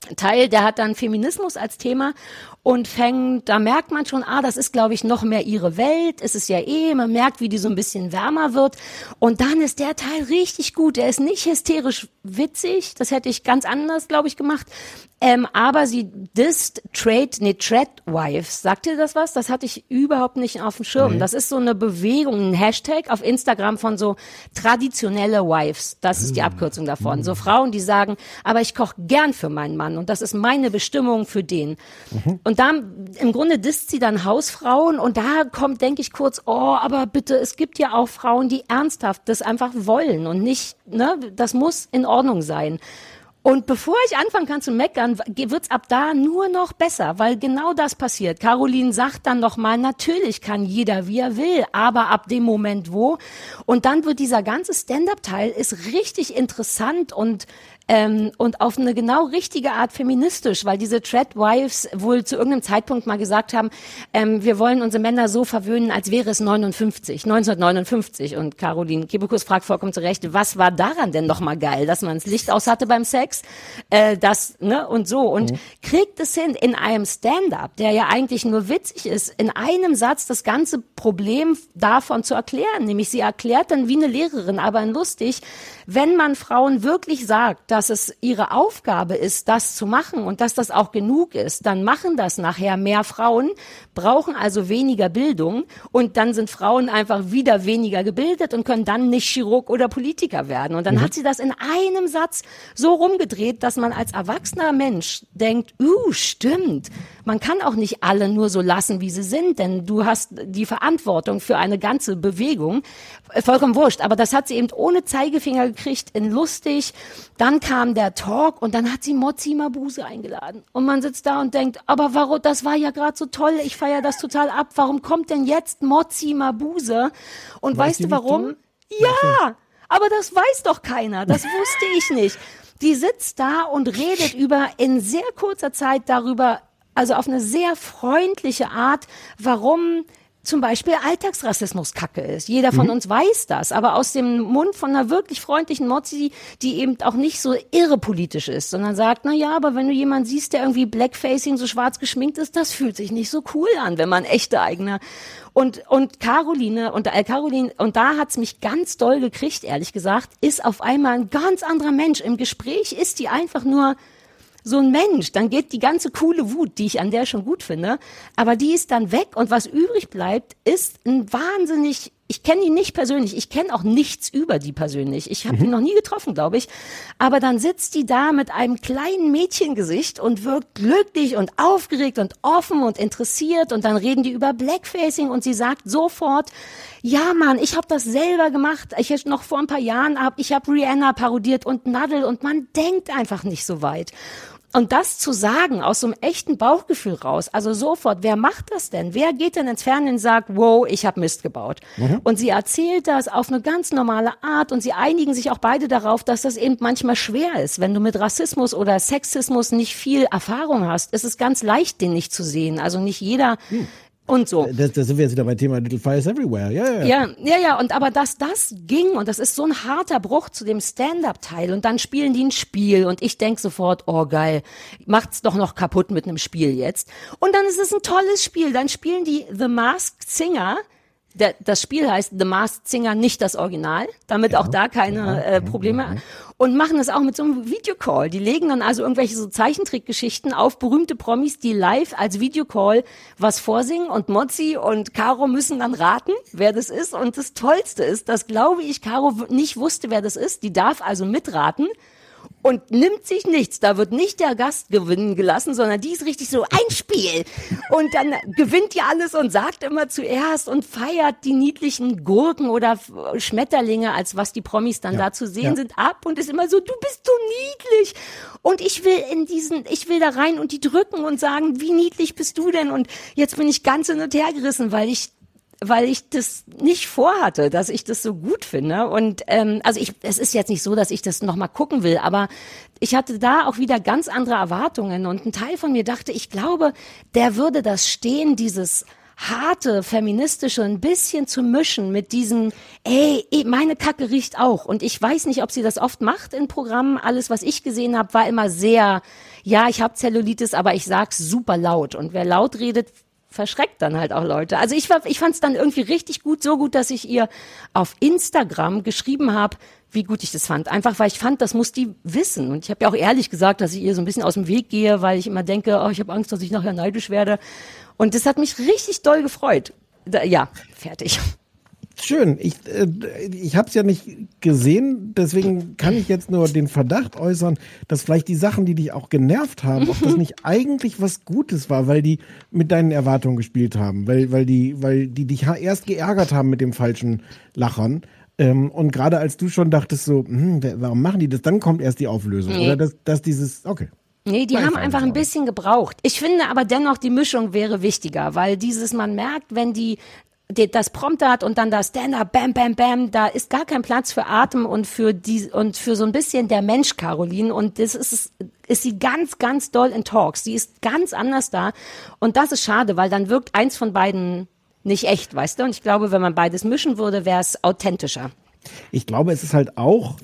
Teil, der hat dann Feminismus als Thema und da merkt man schon, das ist, glaube ich, noch mehr ihre Welt. Es ist ja man merkt, wie die so ein bisschen wärmer wird. Und dann ist der Teil richtig gut. Der ist nicht hysterisch witzig. Das hätte ich ganz anders, glaube ich, gemacht. Aber sie disst Tradwives. Sagt ihr das was? Das hatte ich überhaupt nicht auf dem Schirm. Das ist so eine Bewegung, ein Hashtag auf Instagram von so traditionelle Wives. Das ist die Abkürzung davon. So Frauen, die sagen, aber ich koche gern für meinen Mann und das ist meine Bestimmung für den. Und da im Grunde disst sie dann Hausfrauen und da kommt, denke ich kurz, aber bitte, es gibt ja auch Frauen, die ernsthaft das einfach wollen und nicht, ne, das muss in Ordnung sein. Und bevor ich anfangen kann zu meckern, wird's ab da nur noch besser, weil genau das passiert. Caroline sagt dann nochmal, natürlich kann jeder, wie er will, aber ab dem Moment wo. Und dann wird dieser ganze Stand-up-Teil ist richtig interessant und auf eine genau richtige Art feministisch, weil diese Tradwives wohl zu irgendeinem Zeitpunkt mal gesagt haben, wir wollen unsere Männer so verwöhnen, als wäre es 1959. Und Caroline Kebekus fragt vollkommen zu Recht, was war daran denn nochmal geil, dass man das Licht aus hatte beim Sex, und so. Und kriegt es hin, in einem Stand-up, der ja eigentlich nur witzig ist, in einem Satz das ganze Problem davon zu erklären. Nämlich sie erklärt dann wie eine Lehrerin, aber lustig, wenn man Frauen wirklich sagt, dass es ihre Aufgabe ist, das zu machen und dass das auch genug ist, dann machen das nachher mehr Frauen, brauchen also weniger Bildung und dann sind Frauen einfach wieder weniger gebildet und können dann nicht Chirurg oder Politiker werden. Und dann hat sie das in einem Satz so rumgedreht, dass man als erwachsener Mensch denkt, stimmt, man kann auch nicht alle nur so lassen, wie sie sind, denn du hast die Verantwortung für eine ganze Bewegung. Vollkommen wurscht, aber das hat sie eben ohne Zeigefinger gekriegt, in lustig. Dann kam der Talk und dann hat sie Mozzi Mabuse eingeladen. Und man sitzt da und denkt, aber warum, das war ja gerade so toll, ich feiere das total ab, warum kommt denn jetzt Mozzi Mabuse? Und weißt du warum? Ja, aber das weiß doch keiner, das wusste ich nicht. Die sitzt da und redet in sehr kurzer Zeit darüber, also auf eine sehr freundliche Art, warum zum Beispiel Alltagsrassismus Kacke ist. Jeder von uns weiß das, aber aus dem Mund von einer wirklich freundlichen Mozzi, die eben auch nicht so irrepolitisch ist, sondern sagt, aber wenn du jemanden siehst, der irgendwie Blackfacing so schwarz geschminkt ist, das fühlt sich nicht so cool an, wenn man echte eigene und Caroline, und da hat's mich ganz doll gekriegt, ehrlich gesagt, ist auf einmal ein ganz anderer Mensch. Im Gespräch ist die einfach nur so ein Mensch, dann geht die ganze coole Wut, die ich an der schon gut finde, aber die ist dann weg und was übrig bleibt, ist ein wahnsinnig, ich kenne die nicht persönlich, ich kenne auch nichts über die persönlich, ich habe die noch nie getroffen, glaube ich, aber dann sitzt die da mit einem kleinen Mädchengesicht und wirkt glücklich und aufgeregt und offen und interessiert und dann reden die über Blackfacing und sie sagt sofort, ja Mann, ich habe das selber gemacht, noch vor ein paar Jahren, ich habe Rihanna parodiert und Nadel und man denkt einfach nicht so weit. Und das zu sagen aus so einem echten Bauchgefühl raus, also sofort, wer macht das denn? Wer geht denn ins Fernsehen und sagt, wow, ich habe Mist gebaut? Und sie erzählt das auf eine ganz normale Art und sie einigen sich auch beide darauf, dass das eben manchmal schwer ist. Wenn du mit Rassismus oder Sexismus nicht viel Erfahrung hast, ist es ganz leicht, den nicht zu sehen. Also nicht jeder... Und so. Da sind wir jetzt wieder beim Thema Little Fires Everywhere. Ja. Und aber dass das ging und das ist so ein harter Bruch zu dem Stand-up-Teil und dann spielen die ein Spiel und ich denk sofort, oh geil, macht's doch noch kaputt mit einem Spiel jetzt. Und dann ist es ein tolles Spiel. Dann spielen die The Masked Singer. Das Spiel heißt The Masked Singer, nicht das Original, damit auch da keine Probleme und machen es auch mit so einem Videocall. Die legen dann also irgendwelche so Zeichentrickgeschichten auf berühmte Promis, die live als Videocall was vorsingen und Mozzi und Caro müssen dann raten, wer das ist. Und das Tollste ist, dass, glaube ich, Caro nicht wusste, wer das ist. Die darf also mitraten. Und nimmt sich nichts. Da wird nicht der Gast gewinnen gelassen, sondern die ist richtig so ein Spiel. Und dann gewinnt die alles und sagt immer zuerst und feiert die niedlichen Gurken oder Schmetterlinge, als was die Promis dann da zu sehen sind, ab und ist immer so, du bist so niedlich. Und ich will da rein und die drücken und sagen, wie niedlich bist du denn? Und jetzt bin ich ganz hin und her gerissen, weil ich das nicht vorhatte, dass ich das so gut finde. Und es ist jetzt nicht so, dass ich das nochmal gucken will, aber ich hatte da auch wieder ganz andere Erwartungen und ein Teil von mir dachte, ich glaube, der würde das stehen, dieses harte, feministische ein bisschen zu mischen mit diesen, ey, meine Kacke riecht auch. Und ich weiß nicht, ob sie das oft macht in Programmen. Alles, was ich gesehen habe, war immer sehr, ja, ich habe Zellulitis, aber ich sag's super laut. Und wer laut redet, verschreckt dann halt auch Leute. Also ich fand es dann irgendwie richtig gut, so gut, dass ich ihr auf Instagram geschrieben habe, wie gut ich das fand. Einfach, weil ich fand, das muss die wissen. Und ich habe ja auch ehrlich gesagt, dass ich ihr so ein bisschen aus dem Weg gehe, weil ich immer denke, oh, ich habe Angst, dass ich nachher neidisch werde. Und das hat mich richtig doll gefreut. Ja, fertig. Schön. Ich habe es ja nicht gesehen, deswegen kann ich jetzt nur den Verdacht äußern, dass vielleicht die Sachen, die dich auch genervt haben, ob das nicht eigentlich was Gutes war, weil die mit deinen Erwartungen gespielt haben, weil die dich erst geärgert haben mit dem falschen Lachern. Und gerade als du schon dachtest so, warum machen die das? Dann kommt erst die Auflösung. Nee. Oder dass dieses, okay. Nee, die haben einfach ein bisschen gebraucht. Ich finde aber dennoch, die Mischung wäre wichtiger, weil man merkt, wenn das Prompter hat und dann das Stand-up, bam, bam, bam, da ist gar kein Platz für Atem und für so ein bisschen der Mensch Caroline, und das ist sie ganz, ganz doll in Talks. Die ist ganz anders da, und das ist schade, weil dann wirkt eins von beiden nicht echt, weißt du? Und ich glaube, wenn man beides mischen würde, wäre es authentischer. Ich glaube, es ist halt auch,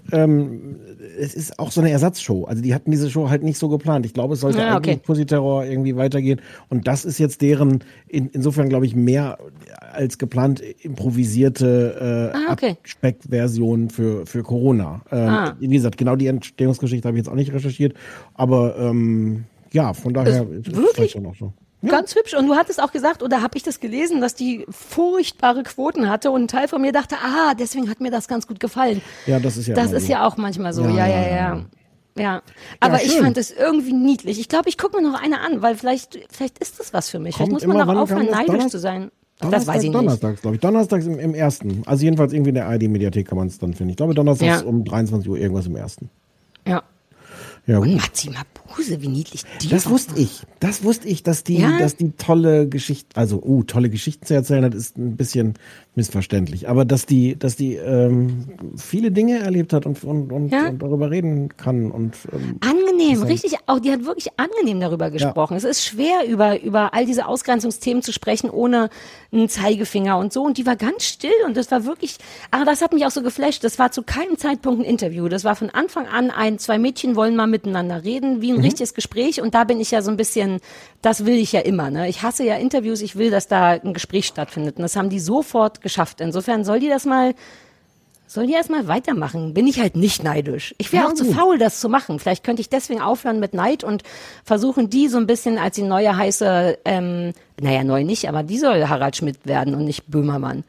es ist auch so eine Ersatzshow. Also die hatten diese Show halt nicht so geplant. Ich glaube, es sollte eigentlich Pussy Terror irgendwie weitergehen. Und das ist jetzt deren, insofern glaube ich, mehr als geplant improvisierte Abspeckversion für Corona. Wie gesagt, genau die Entstehungsgeschichte habe ich jetzt auch nicht recherchiert. Aber ja, von daher ist es vielleicht auch noch so. Ja. Ganz hübsch. Und du hattest auch gesagt, oder habe ich das gelesen, dass die furchtbare Quoten hatte, und ein Teil von mir dachte, deswegen hat mir das ganz gut gefallen. Ja, das ist ja das ist so. Ja auch manchmal so. Ja. Aber ich fand es irgendwie niedlich. Ich glaube, ich gucke mir noch eine an, weil vielleicht ist das was für mich. Vielleicht muss man auch aufhören, neidisch zu sein. Das weiß ich nicht. Donnerstags, glaube ich. Donnerstags im ersten. Also jedenfalls irgendwie in der ARD-Mediathek kann man es dann finden. Ich glaube, donnerstags um 23 Uhr irgendwas im ersten. Ja. Ja, gut. Und Maxima Buse, wie niedlich die Das wusste ich, dass die tolle Geschichten, tolle Geschichten zu erzählen hat, ist ein bisschen missverständlich. Aber dass die viele Dinge erlebt hat und darüber reden kann und angenehm, richtig, auch die hat wirklich angenehm darüber gesprochen. Ja. Es ist schwer, über all diese Ausgrenzungsthemen zu sprechen, ohne einen Zeigefinger und so. Und die war ganz still, und das war wirklich, aber das hat mich auch so geflasht. Das war zu keinem Zeitpunkt ein Interview. Das war von Anfang an zwei Mädchen wollen mal miteinander reden, wie ein richtiges Gespräch. Und da bin ich ja so ein bisschen, das will ich ja immer, ne? Ich hasse ja Interviews, ich will, dass da ein Gespräch stattfindet. Und das haben die sofort geschafft. Insofern soll die erstmal weitermachen. Bin ich halt nicht neidisch. Ich wäre auch zu faul, das zu machen. Vielleicht könnte ich deswegen aufhören mit Neid und versuchen, die so ein bisschen als die neue heiße, neu nicht, aber die soll Harald Schmidt werden und nicht Böhmermann.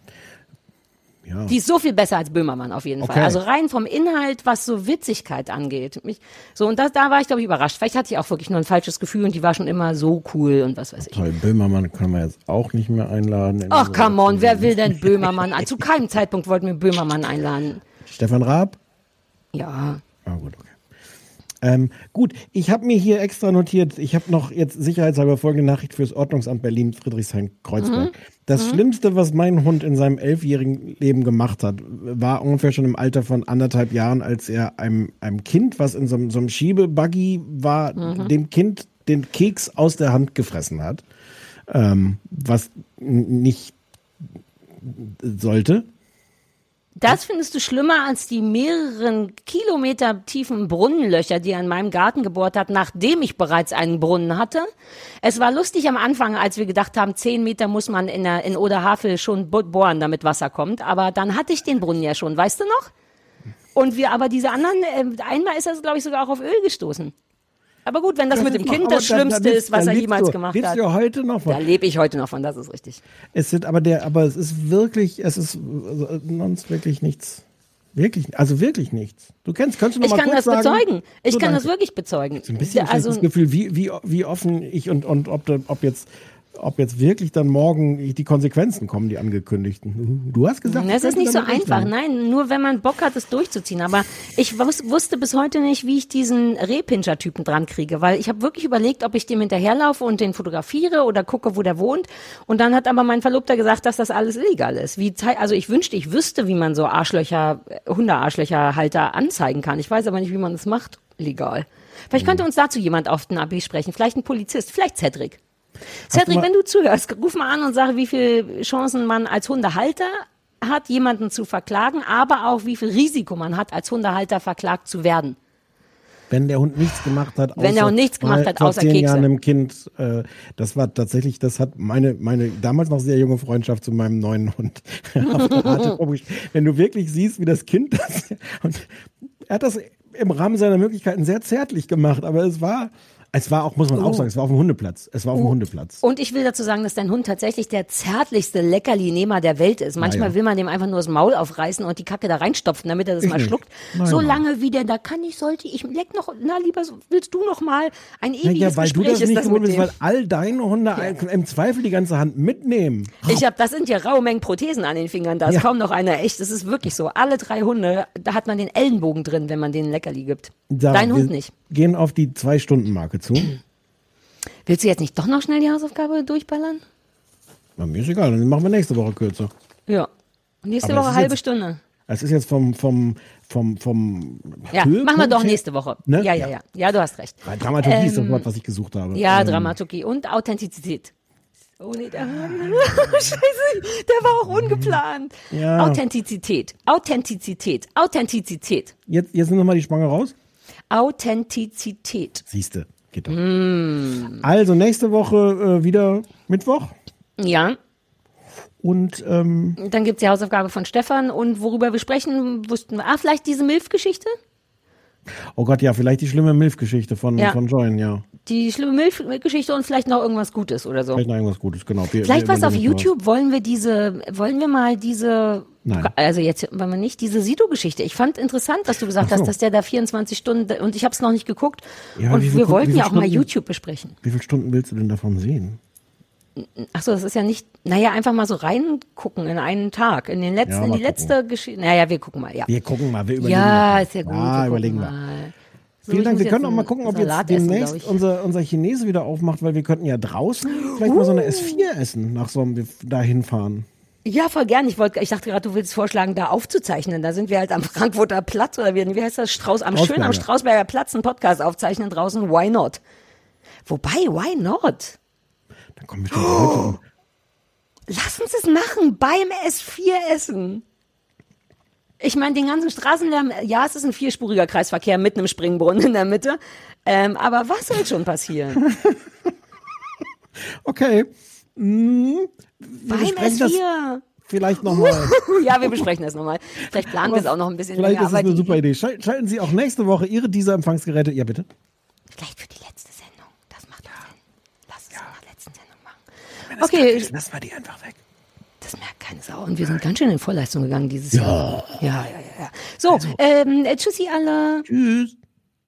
Ja. Die ist so viel besser als Böhmermann auf jeden Fall. Also rein vom Inhalt, was so Witzigkeit angeht. Da war ich, glaube ich, überrascht. Vielleicht hatte ich auch wirklich nur ein falsches Gefühl, und die war schon immer so cool und was weiß ich. Toll, Böhmermann können wir jetzt auch nicht mehr einladen. Ach, come on, wer will denn Böhmermann? Zu keinem Zeitpunkt wollten wir Böhmermann einladen. Stefan Raab? Ja. Gut, okay. Gut, ich habe mir hier extra notiert, ich habe noch jetzt sicherheitshalber folgende Nachricht fürs Ordnungsamt Berlin, Friedrichshain-Kreuzberg. Das Schlimmste, was mein Hund in seinem 11-jährigen Leben gemacht hat, war ungefähr schon im Alter von 1,5 Jahren, als er einem Kind, was in so einem Schiebebuggy war, dem Kind den Keks aus der Hand gefressen hat, was nicht sollte. Das findest du schlimmer als die mehreren Kilometer tiefen Brunnenlöcher, die er in meinem Garten gebohrt hat, nachdem ich bereits einen Brunnen hatte? Es war lustig am Anfang, als wir gedacht haben, 10 Meter muss man in Oderhavel schon bohren, damit Wasser kommt. Aber dann hatte ich den Brunnen ja schon, weißt du noch? Und aber diese anderen, einmal ist er, glaube ich, sogar auch auf Öl gestoßen. Aber gut, wenn das mit dem Kind das Schlimmste ist, was er jemals gemacht hat. Du heute noch von? Da lebe ich heute noch von, das ist richtig. Es ist sonst wirklich nichts. Wirklich nichts. Kannst du noch mal kurz sagen? Ich kann das wirklich bezeugen. So ein bisschen das Gefühl, wie offen ich und ob jetzt wirklich dann morgen die Konsequenzen kommen, die angekündigten. Du hast gesagt, es ist nicht so einfach. Nein, nur wenn man Bock hat, es durchzuziehen. Aber ich wusste bis heute nicht, wie ich diesen Rehpinscher-Typen dran kriege, weil ich habe wirklich überlegt, ob ich dem hinterherlaufe und den fotografiere oder gucke, wo der wohnt. Und dann hat aber mein Verlobter gesagt, dass das alles illegal ist. Also ich wünschte, ich wüsste, wie man so Hundearschlöcherhalter anzeigen kann. Ich weiß aber nicht, wie man das macht. Legal. Vielleicht könnte uns dazu jemand auf den AB sprechen. Vielleicht ein Polizist, vielleicht Cedric. Cedric, wenn du zuhörst, ruf mal an und sag, wie viele Chancen man als Hundehalter hat, jemanden zu verklagen, aber auch wie viel Risiko man hat, als Hundehalter verklagt zu werden. Wenn der Hund nichts gemacht hat, außer 10 Kekse. Jahren einem Kind, das war tatsächlich, das hat meine damals noch sehr junge Freundschaft zu meinem neuen Hund. Wenn du wirklich siehst, wie das Kind das, und er hat das im Rahmen seiner Möglichkeiten sehr zärtlich gemacht, aber es war auch, muss man auch sagen, es war auf dem Hundeplatz. Und ich will dazu sagen, dass dein Hund tatsächlich der zärtlichste Leckerli-Nehmer der Welt ist. Manchmal will man dem einfach nur das Maul aufreißen und die Kacke da reinstopfen, damit er das mal schluckt. So lange wie der da kann ich, sollte ich, leck noch, na lieber, willst du noch mal ein ewiges weil Gespräch du das ist nicht das gewohnt mit bist, dem. weil all deine Hunde im Zweifel die ganze Hand mitnehmen. Das sind ja raue Mengen Prothesen an den Fingern, da ist kaum noch einer echt. Das ist wirklich so. Alle 3 Hunde, da hat man den Ellenbogen drin, wenn man denen Leckerli gibt. Dein Hund nicht. Gehen auf die 2-Stunden-Marke zu. Willst du jetzt nicht doch noch schnell die Hausaufgabe durchballern? Na, mir ist egal, dann machen wir nächste Woche kürzer. Ja. Nächste Woche halbe Stunde. Es ist jetzt vom ja, machen wir doch nächste Woche. Ne? Ja, du hast recht. Weil Dramaturgie ist das Wort, was ich gesucht habe. Ja, Dramaturgie und Authentizität. Oh nee, Scheiße, der war auch ungeplant. Ja. Authentizität. Jetzt sind nochmal die Spange raus. Authentizität. Siehste, geht doch. Also nächste Woche wieder Mittwoch. Ja. Und dann gibt's die Hausaufgabe von Stefan und worüber wir sprechen, wussten wir. Vielleicht diese Milf-Geschichte? Oh Gott, ja, vielleicht die schlimme Milf-Geschichte von Join, ja. Die schlimme Milf-Geschichte und vielleicht noch irgendwas Gutes oder so. Vielleicht noch irgendwas Gutes, genau. Vielleicht was auf YouTube, wollen wir mal diese, Nein. Also jetzt wollen wir nicht, diese Sido-Geschichte. Ich fand interessant, dass du gesagt hast, dass der da 24 Stunden, und ich habe es noch nicht geguckt, ja, und wir wollten ja auch mal YouTube besprechen. Wie viele Stunden willst du denn davon sehen? Achso, das ist ja nicht, einfach mal so reingucken in einen Tag, in die letzte Geschichte. Wir gucken mal, ja. Wir gucken mal, wir überlegen mal. Ja, ist ja gut. Ja, überlegen wir. Vielen Dank. Wir können auch mal gucken, ob jetzt demnächst unser Chinese wieder aufmacht, weil wir könnten ja draußen vielleicht mal so eine S4 essen, nach so einem dahin fahren. Ja, voll gern. Ich dachte gerade, du willst vorschlagen, da aufzuzeichnen. Da sind wir halt am Frankfurter Platz oder wie heißt das? Schön am Strausberger Platz einen Podcast aufzeichnen draußen. Why not? Wobei, why not? Dann kommen bestimmt Leute um. Lass uns das machen, beim S4 essen. Ich meine, den ganzen Straßenlärm, ja, es ist ein 4-spuriger Kreisverkehr mit einem Springbrunnen in der Mitte. Aber was soll schon passieren? Okay. Beim S4. Vielleicht nochmal. Ja, wir besprechen das nochmal. Vielleicht planen wir es auch noch ein bisschen länger. Vielleicht ist es eine super Idee. Schalten Sie auch nächste Woche Ihre Deezer-Empfangsgeräte. Ja, bitte. Vielleicht für die letzte Sendung. Das macht doch Sinn. Lass es in der letzten Sendung machen. Okay. Lassen wir die einfach weg. Das merkt keine Sau. Und wir sind ganz schön in Vorleistung gegangen dieses Jahr. Ja. So, also. Tschüssi alle. Tschüss.